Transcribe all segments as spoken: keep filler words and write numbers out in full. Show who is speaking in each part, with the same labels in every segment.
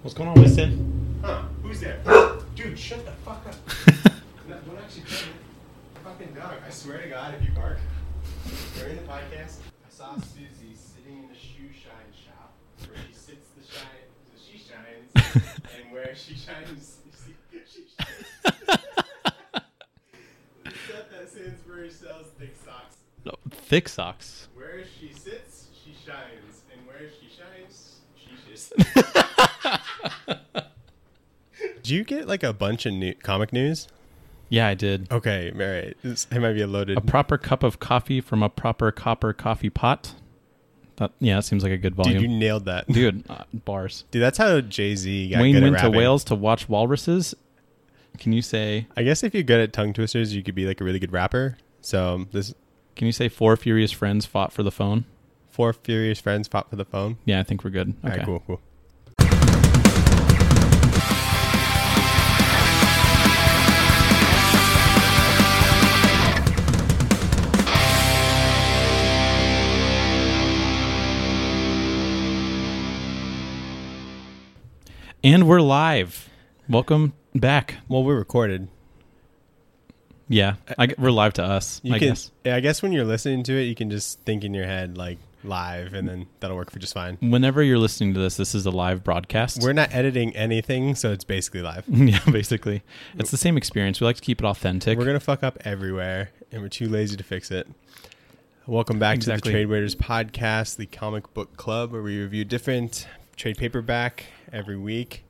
Speaker 1: What's going on, Winston?
Speaker 2: Huh? Who's there? Dude, shut the fuck up. No, don't actually tell me. Fucking dog. I swear to God, if you bark during the podcast, I saw Susie sitting in the shoe shine shop where she sits the shine, so she shines, and where she shines, she, she shines. The stuff that stands for sells thick socks.
Speaker 1: No, thick socks.
Speaker 2: Where she sits, she shines, and where she shines, she shits. Did you get like a bunch of new comic news?
Speaker 1: Yeah, I did.
Speaker 2: Okay, all right. This, it might be a loaded.
Speaker 1: A proper cup of coffee from a proper copper coffee pot. That, yeah, that seems like a good volume.
Speaker 2: Dude, you nailed that.
Speaker 1: Dude, uh, bars.
Speaker 2: Dude, that's how Jay-Z got
Speaker 1: Wayne
Speaker 2: good at
Speaker 1: went to
Speaker 2: rapping.
Speaker 1: Wales to watch walruses. Can you say...
Speaker 2: I guess if you're good at tongue twisters, you could be like a really good rapper. So this...
Speaker 1: Can you say four furious friends fought for the phone?
Speaker 2: Four furious friends fought for the phone.
Speaker 1: Yeah, I think we're good.
Speaker 2: All
Speaker 1: Okay.
Speaker 2: right, cool, cool.
Speaker 1: And we're live. Welcome back.
Speaker 2: Well, we're recorded.
Speaker 1: Yeah, I, we're live to us,
Speaker 2: You
Speaker 1: I
Speaker 2: can,
Speaker 1: guess.
Speaker 2: Yeah, I guess when you're listening to it, you can just think in your head like live, and then that'll work for just fine.
Speaker 1: Whenever you're listening to this, this is a live broadcast.
Speaker 2: We're not editing anything, so it's basically live.
Speaker 1: Yeah, basically. It's the same experience. We like to keep it authentic.
Speaker 2: We're gonna fuck up everywhere, and we're too lazy to fix it. Welcome back
Speaker 1: Exactly.
Speaker 2: to the Trade Waiters Podcast, the comic book club, where we review different trade paperback every week.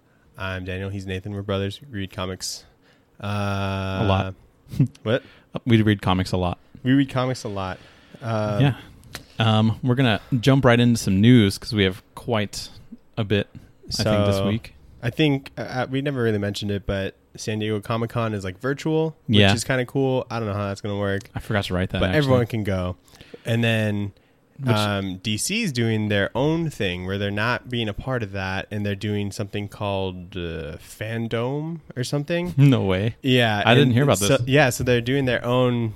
Speaker 2: I'm Daniel. He's Nathan. We're brothers. We read comics. Uh,
Speaker 1: A lot.
Speaker 2: What?
Speaker 1: We read comics a lot.
Speaker 2: We read comics a lot. Um,
Speaker 1: Yeah. Um, we're going to jump right into some news because we have quite a bit, I think, this
Speaker 2: So,
Speaker 1: week.
Speaker 2: I think uh, we never really mentioned it, but San Diego Comic-Con is like virtual, which
Speaker 1: Yeah.
Speaker 2: is kind of cool. I don't know how that's going to work,
Speaker 1: I forgot to write that,
Speaker 2: but
Speaker 1: actually.
Speaker 2: everyone can go. And then
Speaker 1: Which-
Speaker 2: um, D C is doing their own thing where they're not being a part of that, and they're doing something called uh, Fandom or something.
Speaker 1: No way.
Speaker 2: Yeah,
Speaker 1: I didn't
Speaker 2: and
Speaker 1: hear about
Speaker 2: so-
Speaker 1: this.
Speaker 2: Yeah, so they're doing their own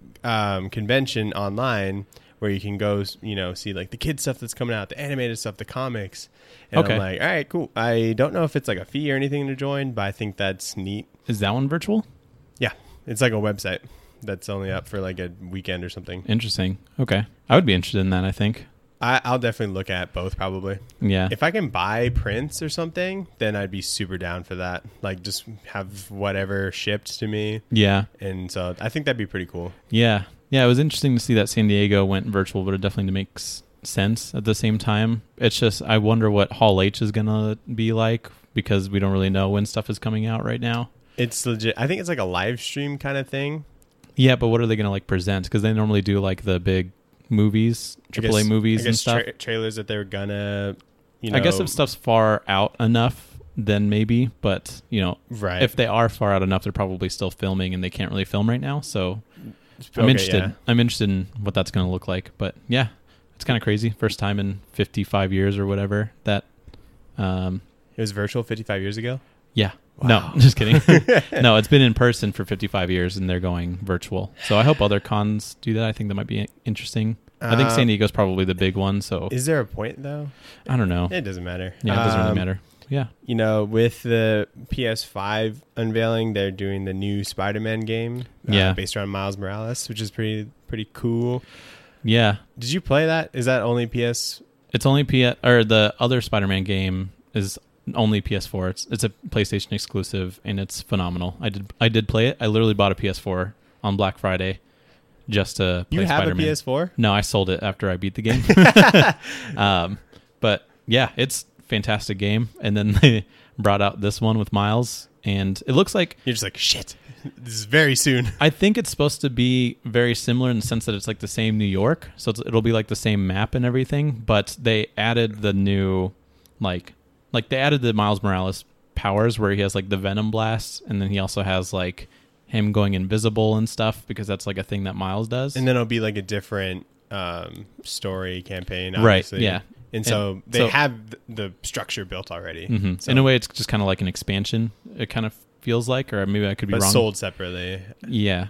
Speaker 2: um, convention online where you can go, you know, see like the kid stuff that's coming out, the animated stuff, the comics. And
Speaker 1: Okay.
Speaker 2: I'm like, all right, cool. I don't know if it's like a fee or anything to join, but I think that's neat.
Speaker 1: Is that one virtual?
Speaker 2: Yeah, it's like a website that's only up for like a weekend or something.
Speaker 1: Interesting. Okay. I would be interested in that, I think.
Speaker 2: I, I'll definitely look at both probably.
Speaker 1: Yeah.
Speaker 2: If I can buy prints or something, then I'd be super down for that. Like just have whatever shipped to me.
Speaker 1: yeah.
Speaker 2: And so I think that'd be pretty cool.
Speaker 1: Yeah. Yeah, it was interesting to see that San Diego went virtual, but it definitely makes sense at the same time. It's just, I wonder what Hall H is going to be like because we don't really know when stuff is coming out right now.
Speaker 2: It's legit. I think it's like a live stream kind of thing.
Speaker 1: Yeah, but what are they going to like present? Because they normally do like the big movies,
Speaker 2: I
Speaker 1: triple A
Speaker 2: guess-
Speaker 1: movies
Speaker 2: I guess
Speaker 1: and stuff.
Speaker 2: Tra- trailers that they're gonna, you know.
Speaker 1: I guess if stuff's far out enough, then maybe. But, you know,
Speaker 2: right.
Speaker 1: if they are far out enough, they're probably still filming and they can't really film right now. So I'm
Speaker 2: Okay,
Speaker 1: interested.
Speaker 2: yeah.
Speaker 1: I'm interested in what that's going to look like. But yeah, it's kind of crazy. First time in fifty-five years or whatever that. Um,
Speaker 2: It was virtual fifty-five years ago.
Speaker 1: yeah.
Speaker 2: Wow.
Speaker 1: No, just kidding. No, it's been in person for fifty-five years and they're going virtual. So I hope other cons do that. I think that might be interesting. I think
Speaker 2: Uh,
Speaker 1: San Diego's probably the big one. So
Speaker 2: Is there a point though?
Speaker 1: I don't know.
Speaker 2: It doesn't matter.
Speaker 1: Yeah, it doesn't really
Speaker 2: Um,
Speaker 1: matter. Yeah.
Speaker 2: You know, with the P S five unveiling, they're doing the new Spider-Man game. uh,
Speaker 1: Yeah.
Speaker 2: based around Miles Morales, which is pretty pretty cool.
Speaker 1: Yeah.
Speaker 2: Did you play that? Is that only P S?
Speaker 1: It's only P S or the other Spider-Man game is only P S four. It's it's a PlayStation exclusive and it's phenomenal. I did I did play it. I literally bought a P S four on Black Friday just to play
Speaker 2: You have
Speaker 1: Spider-Man.
Speaker 2: a P S four?
Speaker 1: No, I sold it after I beat the game. um, but yeah, it's a fantastic game. And then they brought out this one with Miles, and it looks like
Speaker 2: You're just like shit. This is very soon.
Speaker 1: I think it's supposed to be very similar in the sense that it's like the same New York, so it's, it'll be like the same map and everything. But they added the new, like, like they added the Miles Morales powers where he has like the Venom blast, and then he also has like him going invisible and stuff because that's like a thing that Miles does.
Speaker 2: And then it'll be like a different um, story campaign,
Speaker 1: Right,
Speaker 2: obviously.
Speaker 1: yeah.
Speaker 2: And so
Speaker 1: And
Speaker 2: they
Speaker 1: so-
Speaker 2: have th- the structure built already.
Speaker 1: Mhm.
Speaker 2: So,
Speaker 1: In a way, it's just kind of like an expansion. It kind of feels like, or maybe I could be
Speaker 2: but
Speaker 1: wrong.
Speaker 2: sold separately.
Speaker 1: Yeah.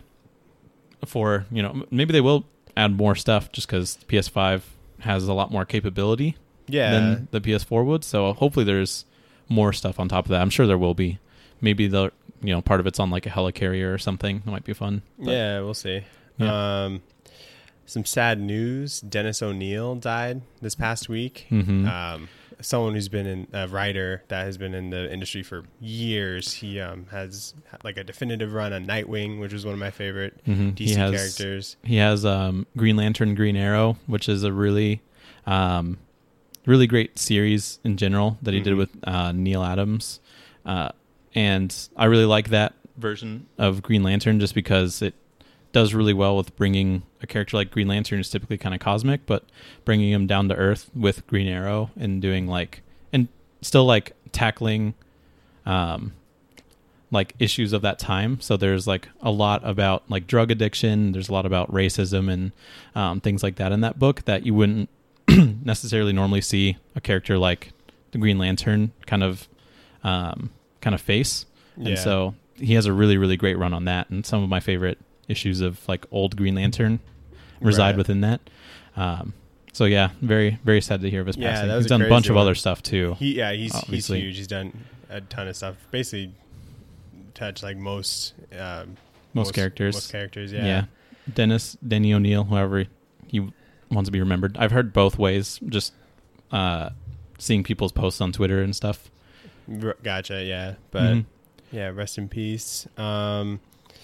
Speaker 1: For, you know, m- maybe they will add more stuff just because P S five has a lot more capability
Speaker 2: Yeah.
Speaker 1: than the P S four would. So hopefully there's more stuff on top of that. I'm sure there will be. Maybe the you know part of it's on like a helicarrier or something. That might be fun. But,
Speaker 3: yeah, we'll see.
Speaker 1: Yeah.
Speaker 3: Um, some sad news. Dennis O'Neil died this past week.
Speaker 1: Mhm.
Speaker 3: Um, someone who's been in a writer that has been in the industry for years. He um, has like a definitive run on Nightwing, which was one of my favorite
Speaker 1: Mhm.
Speaker 3: D
Speaker 1: He
Speaker 3: C
Speaker 1: has-
Speaker 3: characters.
Speaker 1: He has um, Green Lantern, Green Arrow, which is a really, um, really great series in general that he did
Speaker 3: Mhm.
Speaker 1: with uh, Neil Adams, uh, and I really like that version of Green Lantern just because it does really well with bringing a character like Green Lantern, who's typically kind of cosmic, but bringing him down to earth with Green Arrow and doing like and still like tackling, um, like issues of that time. So there's like a lot about like drug addiction. There's a lot about racism and um, things like that in that book that you wouldn't necessarily normally see a character like the Green Lantern kind of um, kind of face.
Speaker 3: Yeah.
Speaker 1: And so he has a really, really great run on that. And some of my favorite issues of like old Green Lantern reside
Speaker 3: Right.
Speaker 1: within that. Um, so yeah, very, very sad to hear of his
Speaker 3: Yeah,
Speaker 1: passing.
Speaker 3: that was
Speaker 1: He's
Speaker 3: a
Speaker 1: done a bunch
Speaker 3: crazy
Speaker 1: of
Speaker 3: one.
Speaker 1: other stuff too.
Speaker 3: He yeah, he's
Speaker 1: Obviously.
Speaker 3: he's huge. He's done a ton of stuff. Basically, touched like most um,
Speaker 1: Most characters.
Speaker 3: Most characters,
Speaker 1: Yeah.
Speaker 3: yeah.
Speaker 1: Dennis, Denny O'Neil, whoever he wants to be remembered. I've heard both ways, just uh, seeing people's posts on Twitter and stuff.
Speaker 3: R- Gotcha, yeah. But
Speaker 1: Mhm.
Speaker 3: yeah, rest in peace. Um,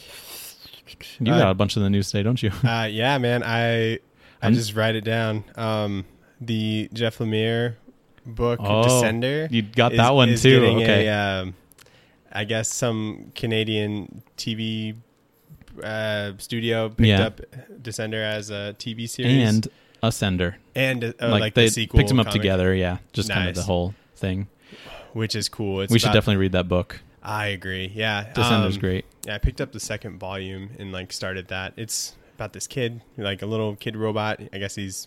Speaker 1: You
Speaker 3: uh,
Speaker 1: got a bunch of the news today, don't you?
Speaker 3: uh, yeah, man. I I
Speaker 1: I'm-
Speaker 3: just write it down. Um, the Jeff Lemire book,
Speaker 1: Oh,
Speaker 3: Descender.
Speaker 1: You got
Speaker 3: is-
Speaker 1: that one
Speaker 3: is
Speaker 1: too.
Speaker 3: getting
Speaker 1: Okay.
Speaker 3: A, um, I guess some Canadian T V uh, studio picked
Speaker 1: Yeah.
Speaker 3: up Descender as a T V series,
Speaker 1: And Ascender.
Speaker 3: and uh,
Speaker 1: like,
Speaker 3: like
Speaker 1: they
Speaker 3: the sequel
Speaker 1: picked them up
Speaker 3: comic,
Speaker 1: together. Yeah. Just kind of
Speaker 3: Nice.
Speaker 1: the whole thing.
Speaker 3: which is cool. It's
Speaker 1: we should
Speaker 3: about-
Speaker 1: definitely read that book.
Speaker 3: I agree. Yeah,
Speaker 1: Descender's
Speaker 3: um,
Speaker 1: great.
Speaker 3: Yeah, I picked up the second volume and like started that. It's about this kid, like a little kid robot. I guess he's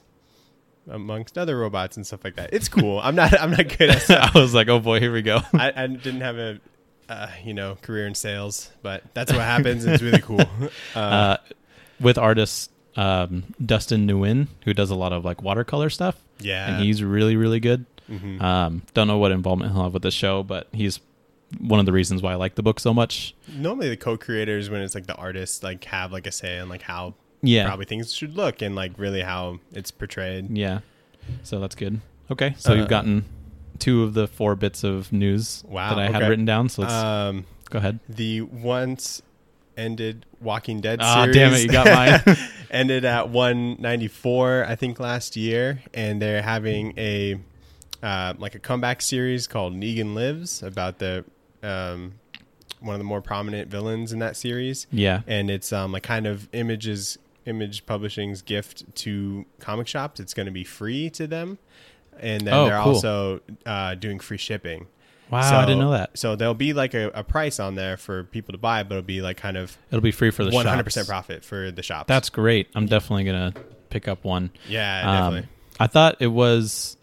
Speaker 3: amongst other robots and stuff like that. It's cool. I'm not. I'm not good at
Speaker 1: I
Speaker 3: stuff.
Speaker 1: was like, oh boy, here we go.
Speaker 3: I, I didn't have a, uh, you know, career in sales, but that's what happens. It's really cool. Uh,
Speaker 1: uh, with artist um, Dustin Nguyen, who does a lot of like watercolor stuff,
Speaker 3: yeah,
Speaker 1: and he's really, really good.
Speaker 3: Mhm.
Speaker 1: Um, don't know what involvement he'll have with the show, but he's one of the reasons why I like the book so much.
Speaker 3: normally the co-creators, when it's like the artists, like have like a say on like how
Speaker 1: Yeah,
Speaker 3: probably things should look and like really how it's portrayed.
Speaker 1: yeah. So that's good. Okay, so
Speaker 3: Uh,
Speaker 1: you've gotten two of the four bits of news
Speaker 3: Wow,
Speaker 1: that I had
Speaker 3: okay.
Speaker 1: written down. So let's
Speaker 3: Um,
Speaker 1: go ahead.
Speaker 3: the once ended Walking Dead
Speaker 1: Ah,
Speaker 3: series.
Speaker 1: damn it, you got mine.
Speaker 3: ended at one ninety-four, I think, last year, and they're having a uh, like a comeback series called Negan Lives about the um, one of the more prominent villains in that series,
Speaker 1: Yeah,
Speaker 3: and it's um, like kind of images Image Publishing's gift to comic shops. It's going to be free to them, and then
Speaker 1: Oh,
Speaker 3: they're
Speaker 1: cool.
Speaker 3: also uh, doing free shipping.
Speaker 1: wow,
Speaker 3: So-
Speaker 1: I didn't know that.
Speaker 3: So there'll be like a, a price on there for people to buy, but it'll be like kind of
Speaker 1: It'll be free for the
Speaker 3: one hundred percent
Speaker 1: shops.
Speaker 3: profit for the shops.
Speaker 1: That's great. I'm definitely gonna pick up one.
Speaker 3: yeah,
Speaker 1: Um,
Speaker 3: definitely.
Speaker 1: I thought it was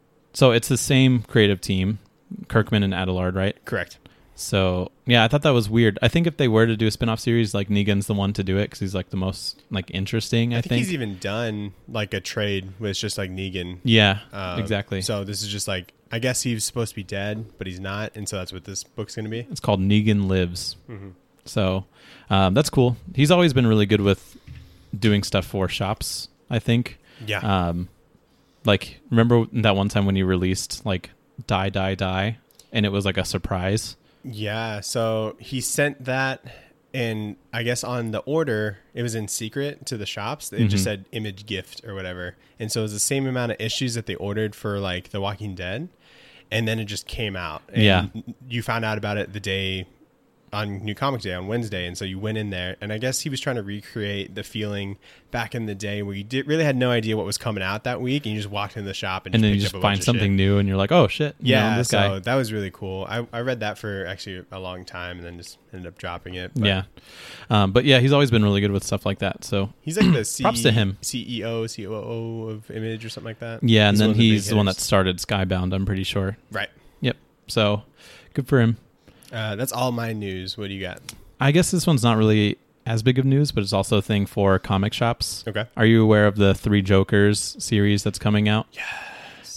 Speaker 1: so it's the same creative team, Kirkman and Adelard, right?
Speaker 3: Correct.
Speaker 1: So yeah, I thought that was weird. I think if they were to do a spin-off series, like Negan's the one to do it because he's like the most like interesting. I,
Speaker 3: I think, he's even done like a trade with just like Negan.
Speaker 1: yeah,
Speaker 3: Uh,
Speaker 1: exactly.
Speaker 3: So this is just like, I guess he's supposed to be dead, but he's not, and so that's what this book's going to be.
Speaker 1: It's called Negan Lives.
Speaker 3: Mm-hmm.
Speaker 1: So um, that's cool. He's always been really good with doing stuff for shops, I think.
Speaker 3: Yeah.
Speaker 1: Um, like remember that one time when you released like Die Die Die, and it was like a surprise.
Speaker 3: Yeah. So he sent that, and I guess on the order, it was in secret to the shops. It
Speaker 1: Mhm.
Speaker 3: just said image gift or whatever. And so it was the same amount of issues that they ordered for like The Walking Dead. And then it just came out. And
Speaker 1: Yeah.
Speaker 3: you found out about it the day on New Comic Day on Wednesday. And so you went in there, and I guess he was trying to recreate the feeling back in the day where you did, really had no idea what was coming out that week. And you just walked into the shop and,
Speaker 1: And
Speaker 3: just
Speaker 1: then you
Speaker 3: picked
Speaker 1: just
Speaker 3: up a
Speaker 1: find
Speaker 3: bunch of
Speaker 1: something
Speaker 3: shit.
Speaker 1: new, and you're like, "Oh shit!" you
Speaker 3: Yeah,
Speaker 1: know, this
Speaker 3: so
Speaker 1: guy.
Speaker 3: that was really cool. I, I read that for actually a long time, and then just ended up dropping it. But
Speaker 1: Yeah, um, but yeah, he's always been really good with stuff like that. So
Speaker 3: he's like the C-
Speaker 1: Props to him.
Speaker 3: C E O, C O O of Image or something like that.
Speaker 1: yeah, and
Speaker 3: He's
Speaker 1: then
Speaker 3: one of the big
Speaker 1: he's the one that
Speaker 3: hitters.
Speaker 1: started Skybound. I'm pretty sure.
Speaker 3: Right.
Speaker 1: Yep. So good for him.
Speaker 3: Uh, that's all my news. What do you got?
Speaker 1: I guess this one's not really as big of news, but it's also a thing for comic shops.
Speaker 3: Okay.
Speaker 1: Are you aware of the Three Jokers series that's coming out?
Speaker 3: Yes.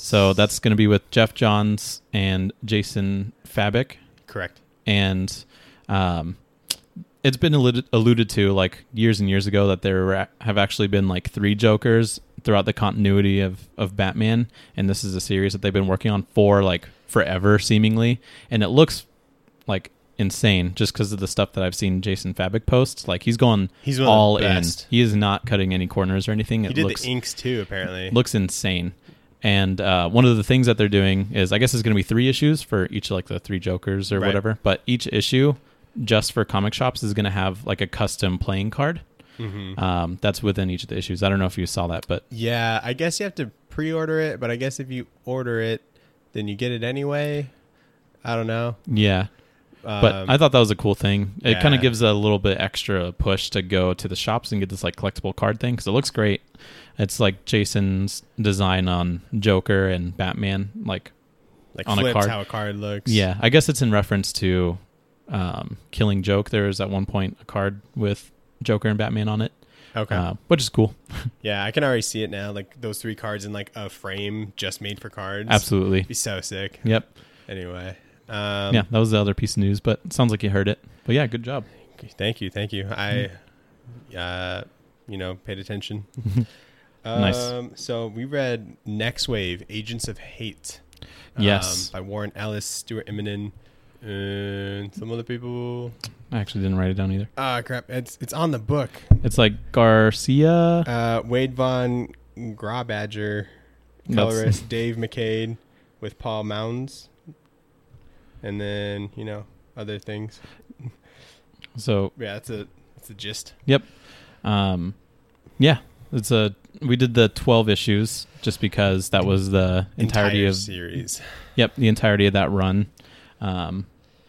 Speaker 1: So that's going to be with Jeff Johns and Jason Fabik.
Speaker 3: Correct.
Speaker 1: And um, it's been alluded, alluded to like years and years ago that there have actually been like three Jokers throughout the continuity of, of Batman. And this is a series that they've been working on for like forever, seemingly. And it looks like insane just because of the stuff that I've seen Jason Fabik post. Like he's going
Speaker 3: he's one of
Speaker 1: all
Speaker 3: the
Speaker 1: in.
Speaker 3: best.
Speaker 1: He is not cutting any corners or anything. It
Speaker 3: He did
Speaker 1: looks,
Speaker 3: the inks too, apparently.
Speaker 1: looks insane. And uh, one of the things that they're doing is, I guess it's going to be three issues for each of like the three Jokers or
Speaker 3: Right.
Speaker 1: whatever. But each issue, just for comic shops, is going to have like a custom playing card.
Speaker 3: Mm-hmm.
Speaker 1: Um, that's within each of the issues. I don't know if you saw that, but
Speaker 3: Yeah, I guess you have to pre-order it, but I guess if you order it, then you get it anyway. I don't know.
Speaker 1: yeah. But
Speaker 3: Um,
Speaker 1: I thought that was a cool thing. It kind
Speaker 3: yeah.
Speaker 1: of gives a little bit extra push to go to the shops and get this like collectible card thing because it looks great. It's like Jason's design on Joker and Batman, like
Speaker 3: like
Speaker 1: on a
Speaker 3: flips
Speaker 1: card.
Speaker 3: how a card looks.
Speaker 1: yeah. I guess it's in reference to um, Killing Joke. There was at one point a card with Joker and Batman on it,
Speaker 3: Okay.
Speaker 1: uh, which is cool.
Speaker 3: Yeah, I can already see it now. Like those three cards in like a frame just made for cards.
Speaker 1: Absolutely.
Speaker 3: Be so sick.
Speaker 1: Yep.
Speaker 3: Anyway. Um,
Speaker 1: Yeah, that was the other piece of news, but it sounds like you heard it. But yeah, good job.
Speaker 3: Thank you. Thank you. I, uh, you know, paid attention.
Speaker 1: Nice.
Speaker 3: Um, so we read Next Wave, Agents of Hate.
Speaker 1: Yes.
Speaker 3: Um, by Warren Ellis, Stuart Immonen, and some other people.
Speaker 1: I actually didn't write it down either.
Speaker 3: Ah, crap. It's it's on the book.
Speaker 1: It's like Garcia.
Speaker 3: Uh, Wade Von Grabadger,
Speaker 1: That's-
Speaker 3: colorist Dave McCade with Paul Mounds. And then, you know, other things.
Speaker 1: So
Speaker 3: Yeah, that's a that's a gist.
Speaker 1: Yep. Um, yeah, it's a. We did the twelve issues just because that was the entirety
Speaker 3: Entire
Speaker 1: of.
Speaker 3: series.
Speaker 1: Yep, the entirety of that run. Um,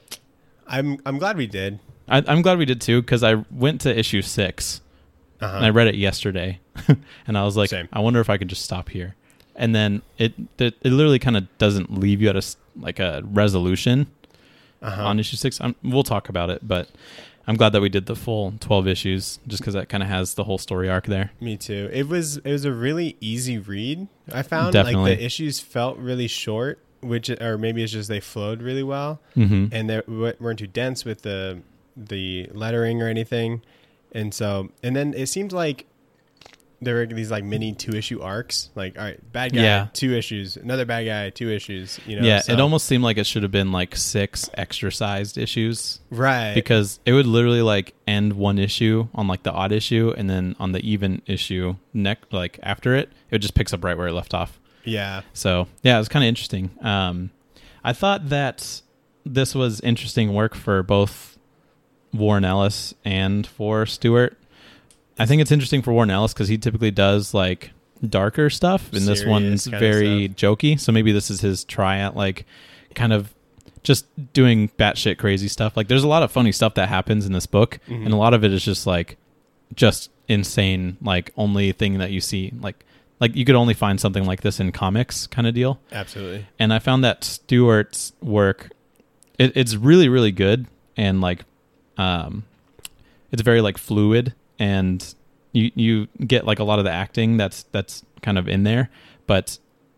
Speaker 3: I'm I'm glad we did.
Speaker 1: I, I'm glad we did too because I went to issue six
Speaker 3: Uh-huh.
Speaker 1: and I read it yesterday, and I was like,
Speaker 3: Same.
Speaker 1: I wonder if I could just stop here. And then it it, it literally kind of doesn't leave you at a s- like a resolution
Speaker 3: uh-huh.
Speaker 1: on issue six. I'm, we'll talk about it, but I'm glad that we did the full twelve issues just because that kind of has the whole story arc there.
Speaker 3: Me too. It was it was a really easy read. I found
Speaker 1: Definitely.
Speaker 3: like the issues felt really short, which or maybe it's just they flowed really well,
Speaker 1: Mm-hmm.
Speaker 3: and they w- weren't too dense with the the lettering or anything. And so and then it seemed like there were these like mini two issue arcs. Like, all right, bad guy,
Speaker 1: Yeah.
Speaker 3: two issues, another bad guy, two issues. You know,
Speaker 1: Yeah,
Speaker 3: so-
Speaker 1: it almost seemed like it should have been like six extra sized issues
Speaker 3: right
Speaker 1: because it would literally like end one issue on like the odd issue and then on the even issue neck like after it, it just picks up right where it left off.
Speaker 3: yeah.
Speaker 1: So yeah, it was kind of interesting. Um, I thought that this was interesting work for both Warren Ellis and for Stewart. I think it's interesting for Warren Ellis because he typically does like darker stuff, and this
Speaker 3: Serious
Speaker 1: one's
Speaker 3: kinda
Speaker 1: very
Speaker 3: stuff.
Speaker 1: jokey. So maybe this is his try at like kind of just doing batshit crazy stuff. Like there's a lot of funny stuff that happens in this book,
Speaker 3: Mhm.
Speaker 1: and a lot of it is just like just insane. Like only thing that you see, like like you could only find something like this in comics, kind of deal.
Speaker 3: Absolutely.
Speaker 1: And I found that Stewart's work, it, it's really, really good. And like, um, it's very like fluid and you, you get like a lot of the acting that's, that's kind of in there, but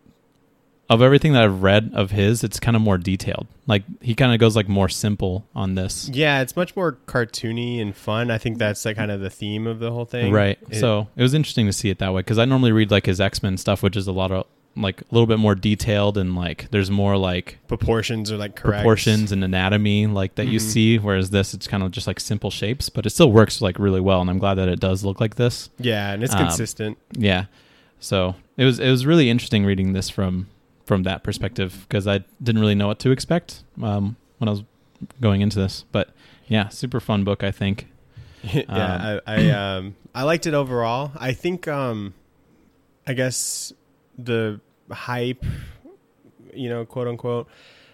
Speaker 1: of everything that I've read of his, it's kind of more detailed. Like he kind of goes like more simple on this.
Speaker 3: Yeah, it's much more cartoony and fun. I think that's like kind of the theme of the whole thing.
Speaker 1: Right.
Speaker 3: It-
Speaker 1: So it was interesting to see it that way. Cause I normally read like his X-Men stuff, which is a lot of like a little bit more detailed and like, there's more like
Speaker 3: proportions are like correct.
Speaker 1: proportions and anatomy like that you
Speaker 3: Mhm.
Speaker 1: see, whereas this it's kind of just like simple shapes, but it still works like really well, and I'm glad that it does look like this.
Speaker 3: Yeah, and it's
Speaker 1: Um,
Speaker 3: consistent.
Speaker 1: Yeah, so it was it was really interesting reading this from from that perspective because I didn't really know what to expect um, when I was going into this, but yeah, super fun book I think.
Speaker 3: yeah, I I, um, I liked it overall. I think um, I guess the hype, you know, quote unquote,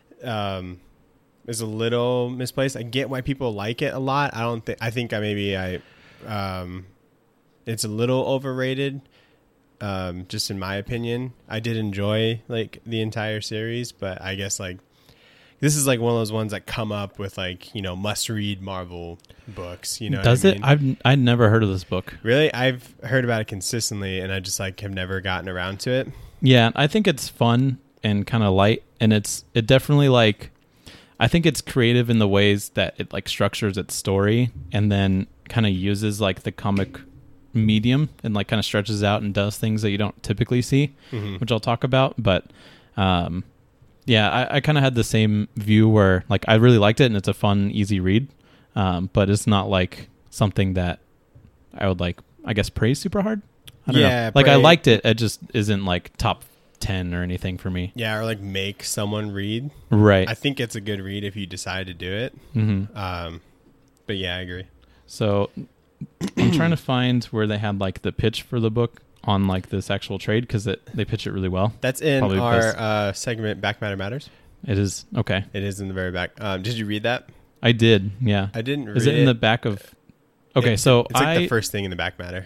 Speaker 3: um, is a little misplaced. I get why people like it a lot. I don't think. I think I maybe I, um, it's a little overrated. Um, just in my opinion, I did enjoy like the entire series, but I guess like This is like one of those ones that come up with like, you know, must read Marvel books, you know.
Speaker 1: Does
Speaker 3: what I
Speaker 1: it?
Speaker 3: mean?
Speaker 1: I've I'd never heard of this book.
Speaker 3: Really? I've heard about it consistently and I just like have never gotten around to it.
Speaker 1: Yeah, I think it's fun and kind of light, and it's it definitely like I think it's creative in the ways that it like structures its story and then kind of uses like the comic medium and like kind of stretches out and does things that you don't typically see,
Speaker 3: Mm-hmm.
Speaker 1: which I'll talk about. But um, yeah, I, I kind of had the same view where like I really liked it and it's a fun, easy read, um, but it's not like something that I would like, I guess, praise super hard. I don't
Speaker 3: Yeah,
Speaker 1: know. Like I
Speaker 3: pra-
Speaker 1: liked it. It just isn't like top ten or anything for me.
Speaker 3: Yeah, or like make someone read.
Speaker 1: Right.
Speaker 3: I think it's a good read if you decide to do it.
Speaker 1: Mm-hmm.
Speaker 3: Um, but yeah, I agree.
Speaker 1: So I'm trying to find where they had like the pitch for the book on like this actual trade because they pitch it really well.
Speaker 3: That's in
Speaker 1: Probably
Speaker 3: our
Speaker 1: because-
Speaker 3: uh, segment Back Matter Matters.
Speaker 1: It is okay.
Speaker 3: It is in the very back. Um, did you read that?
Speaker 1: I did. Yeah.
Speaker 3: I didn't read
Speaker 1: Is it in the back of? Okay,
Speaker 3: It-
Speaker 1: so
Speaker 3: it's like
Speaker 1: I
Speaker 3: the first thing in the Back Matter.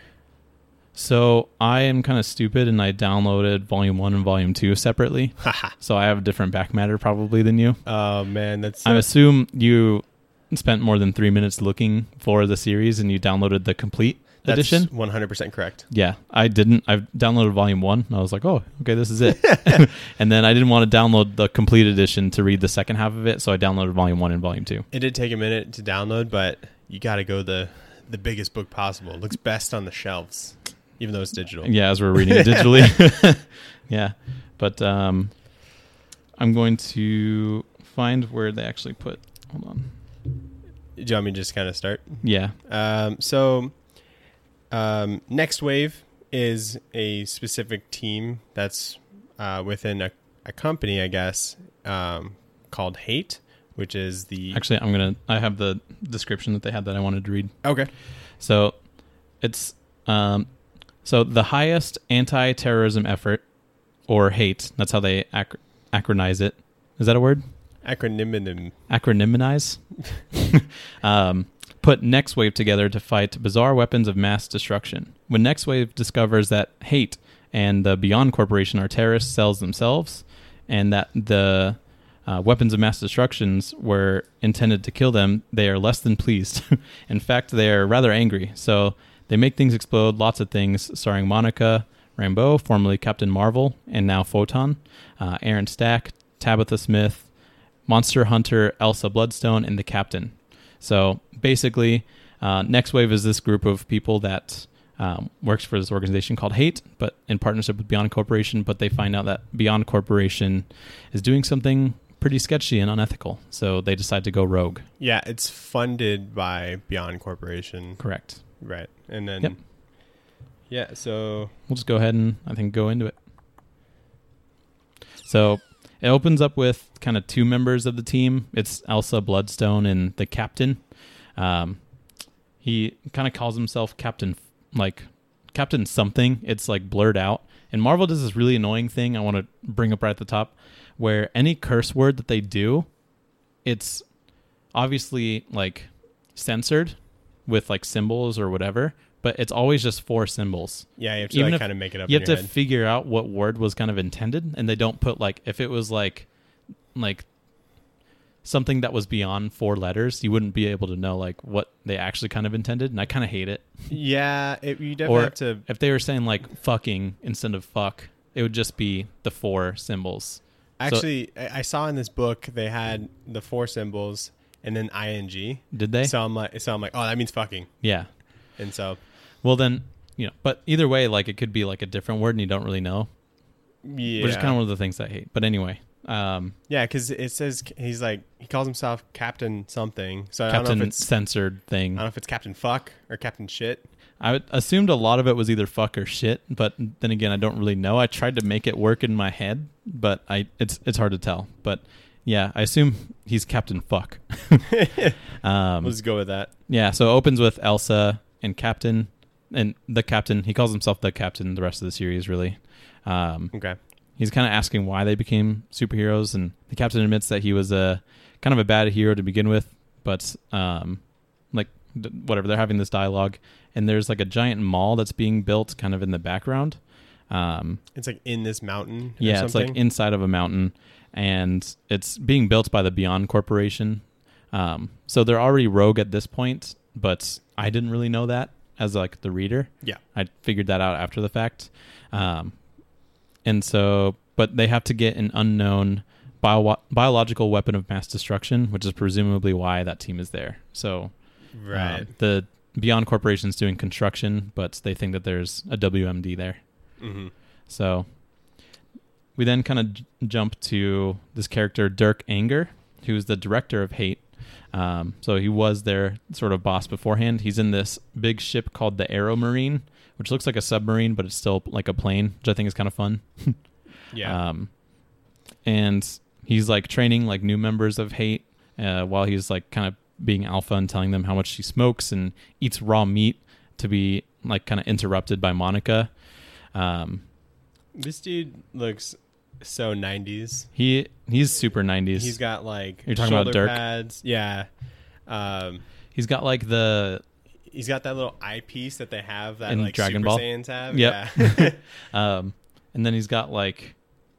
Speaker 1: so I am kind of stupid and I downloaded volume one and volume two separately.
Speaker 3: Haha.
Speaker 1: So I have a different back matter probably than you.
Speaker 3: Oh man, that's
Speaker 1: I
Speaker 3: so,
Speaker 1: assume you spent more than three minutes looking for the series and you downloaded the complete
Speaker 3: that's
Speaker 1: edition.
Speaker 3: one hundred percent correct.
Speaker 1: Yeah, I didn't. I downloaded volume one and I was like, oh, okay, this is it. And then I didn't want to download the complete edition to read the second half of it. So I downloaded volume one and volume two.
Speaker 3: It did take a minute to download, but you got to go the the biggest book possible. It looks best on the shelves, even though it's digital.
Speaker 1: Yeah, as we're reading it digitally. Yeah, but um, I'm going to find where they actually put. Hold on.
Speaker 3: Do you want me to just kind of start?
Speaker 1: Yeah.
Speaker 3: Um, so, um, Next Wave is a specific team that's uh, within a, a company, I guess, um, called Hate, which is the
Speaker 1: Actually, I'm gonna. I have the description that they had that I wanted to read.
Speaker 3: okay.
Speaker 1: So, it's um, so the highest anti-terrorism effort, or hate. That's how they ac- acronymize it. Is that a word?
Speaker 3: Acronym.
Speaker 1: Acronymize. um, put Next Wave together to fight bizarre weapons of mass destruction. When Next Wave discovers that Hate and the Beyond Corporation are terrorist cells themselves, and that the uh, weapons of mass destructions were intended to kill them, they are less than pleased. In fact, they are rather angry. So they make things explode, lots of things, starring Monica Rambeau, formerly Captain Marvel, and now Photon, uh, Aaron Stack, Tabitha Smith, Monster Hunter, Elsa Bloodstone, and the Captain. So basically, uh, Next Wave is this group of people that um, works for this organization called Hate, but in partnership with Beyond Corporation. But they find out that Beyond Corporation is doing something pretty sketchy and unethical. So they decide to go rogue.
Speaker 3: Yeah, it's funded by Beyond Corporation.
Speaker 1: Correct.
Speaker 3: Right. And then,
Speaker 1: Yep.
Speaker 3: yeah, so
Speaker 1: We'll just go ahead and I think go into it. So it opens up with kind of two members of the team. It's Elsa Bloodstone and the Captain. Um, he kind of calls himself Captain, like Captain something. It's like blurred out. And Marvel does this really annoying thing I want to bring up right at the top, where any curse word that they do, it's obviously like censored with like symbols or whatever, but it's always just four symbols.
Speaker 3: yeah, you have to
Speaker 1: Even
Speaker 3: like
Speaker 1: if
Speaker 3: kind of make it up
Speaker 1: You
Speaker 3: in
Speaker 1: have
Speaker 3: your
Speaker 1: to
Speaker 3: head.
Speaker 1: figure out what word was kind of intended, and they don't put like, if it was like like something that was beyond four letters, you wouldn't be able to know like what they actually kind of intended, and I kind of hate it.
Speaker 3: Yeah, it, you definitely
Speaker 1: Or
Speaker 3: have to.
Speaker 1: if they were saying like fucking instead of fuck, it would just be the four symbols.
Speaker 3: Actually, I I saw in this book they had the four symbols and then ing.
Speaker 1: Did they?
Speaker 3: So I'm like, so I'm like, oh, that means fucking.
Speaker 1: Yeah.
Speaker 3: And so,
Speaker 1: Well then, you know, but either way, like it could be like a different word and you don't really know,
Speaker 3: yeah,
Speaker 1: which is kind of one of the things I hate. But anyway, um,
Speaker 3: yeah, because it says he's like he calls himself Captain something. So I don't know
Speaker 1: Captain
Speaker 3: if it's
Speaker 1: censored
Speaker 3: I
Speaker 1: thing.
Speaker 3: don't know if it's Captain Fuck or Captain Shit.
Speaker 1: I would- assumed a lot of it was either fuck or shit, but then again, I don't really know. I tried to make it work in my head, but I it's it's hard to tell. But yeah, I assume he's Captain Fuck. um,
Speaker 3: Let's go with that.
Speaker 1: yeah, so it opens with Elsa and Captain, and the Captain. He calls himself the Captain the rest of the series, really. Um,
Speaker 3: Okay.
Speaker 1: he's kind of asking why they became superheroes, and the Captain admits that he was a kind of a bad hero to begin with, but um, like d- whatever, they're having this dialogue, and there's like a giant mall that's being built kind of in the background. Um,
Speaker 3: It's like in this mountain. Or
Speaker 1: yeah, it's
Speaker 3: something.
Speaker 1: like inside of a mountain, and it's being built by the Beyond Corporation. Um, so they're already rogue at this point, but I didn't really know that as like the reader.
Speaker 3: Yeah.
Speaker 1: I figured that out after the fact. Um, and so, but they have to get an unknown bio- biological weapon of mass destruction, which is presumably why that team is there. So
Speaker 3: Right.
Speaker 1: um, the Beyond Corporation's doing construction, but they think that there's a W M D there.
Speaker 3: Mm-hmm.
Speaker 1: So we then kind of j- jump to this character, Dirk Anger, who's the director of Hate. Um, so he was their sort of boss beforehand. He's in this big ship called the Aero Marine, which looks like a submarine, but it's still like a plane, which I think is kind of fun.
Speaker 3: Yeah.
Speaker 1: Um, and he's like training like new members of Hate uh, while he's like kind of being alpha and telling them how much he smokes and eats raw meat to be like kind of interrupted by Monica. Um,
Speaker 3: This dude looks so nineties.
Speaker 1: he he's super nineties.
Speaker 3: He's got like
Speaker 1: You're talking
Speaker 3: shoulder
Speaker 1: about Dirk?
Speaker 3: pads. Yeah. Um,
Speaker 1: He's got like the
Speaker 3: he's got that little eyepiece that they have that
Speaker 1: In
Speaker 3: like
Speaker 1: Dragon
Speaker 3: Super
Speaker 1: Ball?
Speaker 3: Saiyans have.
Speaker 1: Yep.
Speaker 3: Yeah.
Speaker 1: um, and then he's got like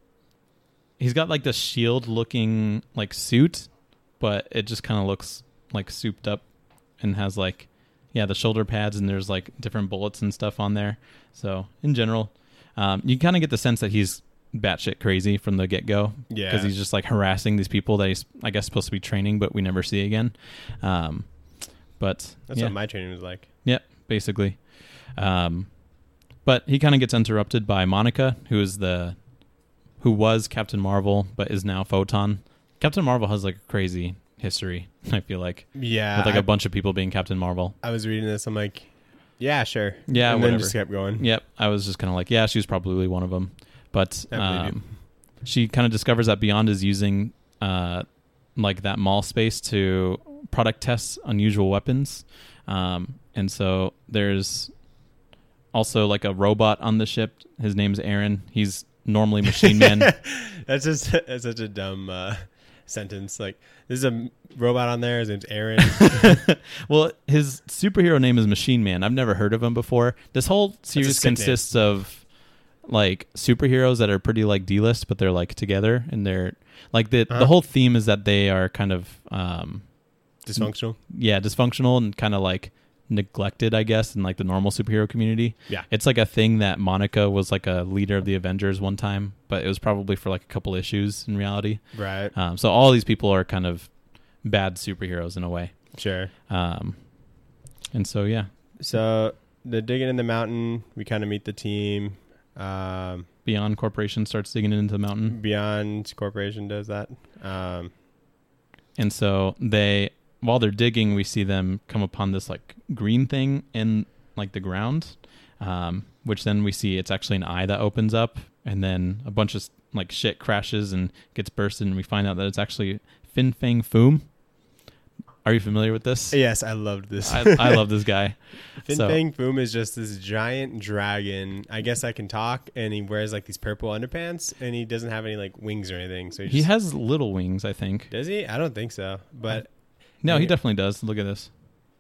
Speaker 1: he's got like the shield looking like suit, but it just kind of looks like souped up and has like yeah the shoulder pads and there's like different bullets and stuff on there. So in general, um, you kind of get the sense that he's batshit crazy from the get go.
Speaker 3: Yeah.
Speaker 1: Because he's just like harassing these people that he's I guess supposed to be training, but we never see again. Um, but
Speaker 3: That's
Speaker 1: yeah.
Speaker 3: what my training was like.
Speaker 1: Yep, basically. Um, but he kind of gets interrupted by Monica, who is the who was Captain Marvel, but is now Photon. Captain Marvel has like a crazy history, I feel like,
Speaker 3: Yeah.
Speaker 1: with like
Speaker 3: I,
Speaker 1: a bunch of people being Captain Marvel.
Speaker 3: I was reading this. I'm like, yeah, sure.
Speaker 1: Yeah,
Speaker 3: and
Speaker 1: whatever.
Speaker 3: then just kept going.
Speaker 1: Yep, I was just kind of like, yeah, she's probably one of them. But
Speaker 3: I believe
Speaker 1: um, she kind of discovers that Beyond is using uh, like that mall space to product test unusual weapons. Um, and so there's also like a robot on the ship. His name's Aaron. He's normally Machine Man.
Speaker 3: That's just that's such a dumb uh, sentence. Like, there's a m- robot on there. His name's Aaron.
Speaker 1: Well, his superhero name is Machine Man. I've never heard of him before. This whole series
Speaker 3: sick name.
Speaker 1: consists of like superheroes that are pretty like D-list, but they're like together and they're like the
Speaker 3: Uh-huh.
Speaker 1: the whole theme is that they are kind of um
Speaker 3: Dysfunctional.
Speaker 1: yeah, dysfunctional and kind of like neglected, I guess, in like the normal superhero community.
Speaker 3: Yeah.
Speaker 1: It's like a thing that Monica was like a leader of the Avengers one time, but it was probably for like a couple issues in reality.
Speaker 3: Right.
Speaker 1: Um, so all these people are kind of bad superheroes in a way.
Speaker 3: Sure.
Speaker 1: Um, and so, yeah,
Speaker 3: So they're digging in the mountain. We kind of meet the team. Um,
Speaker 1: Beyond Corporation starts digging into the mountain.
Speaker 3: Beyond Corporation does that. Um,
Speaker 1: And so they, while they're digging, we see them come upon this like green thing in like the ground, um, which then we see it's actually an eye that opens up, and then a bunch of like shit crashes and gets bursted, and we find out that it's actually Fin Fang Foom. Are you familiar with this?
Speaker 3: yes, I loved this.
Speaker 1: I, I love this guy.
Speaker 3: Fin
Speaker 1: so-
Speaker 3: Fang Foom is just this giant dragon. I guess I can talk, and he wears like these purple underpants, and he doesn't have any like wings or anything. So he,
Speaker 1: He
Speaker 3: just,
Speaker 1: has little wings, I think.
Speaker 3: does he? I don't think so. But
Speaker 1: No, he
Speaker 3: Yeah.
Speaker 1: definitely does. Look at this.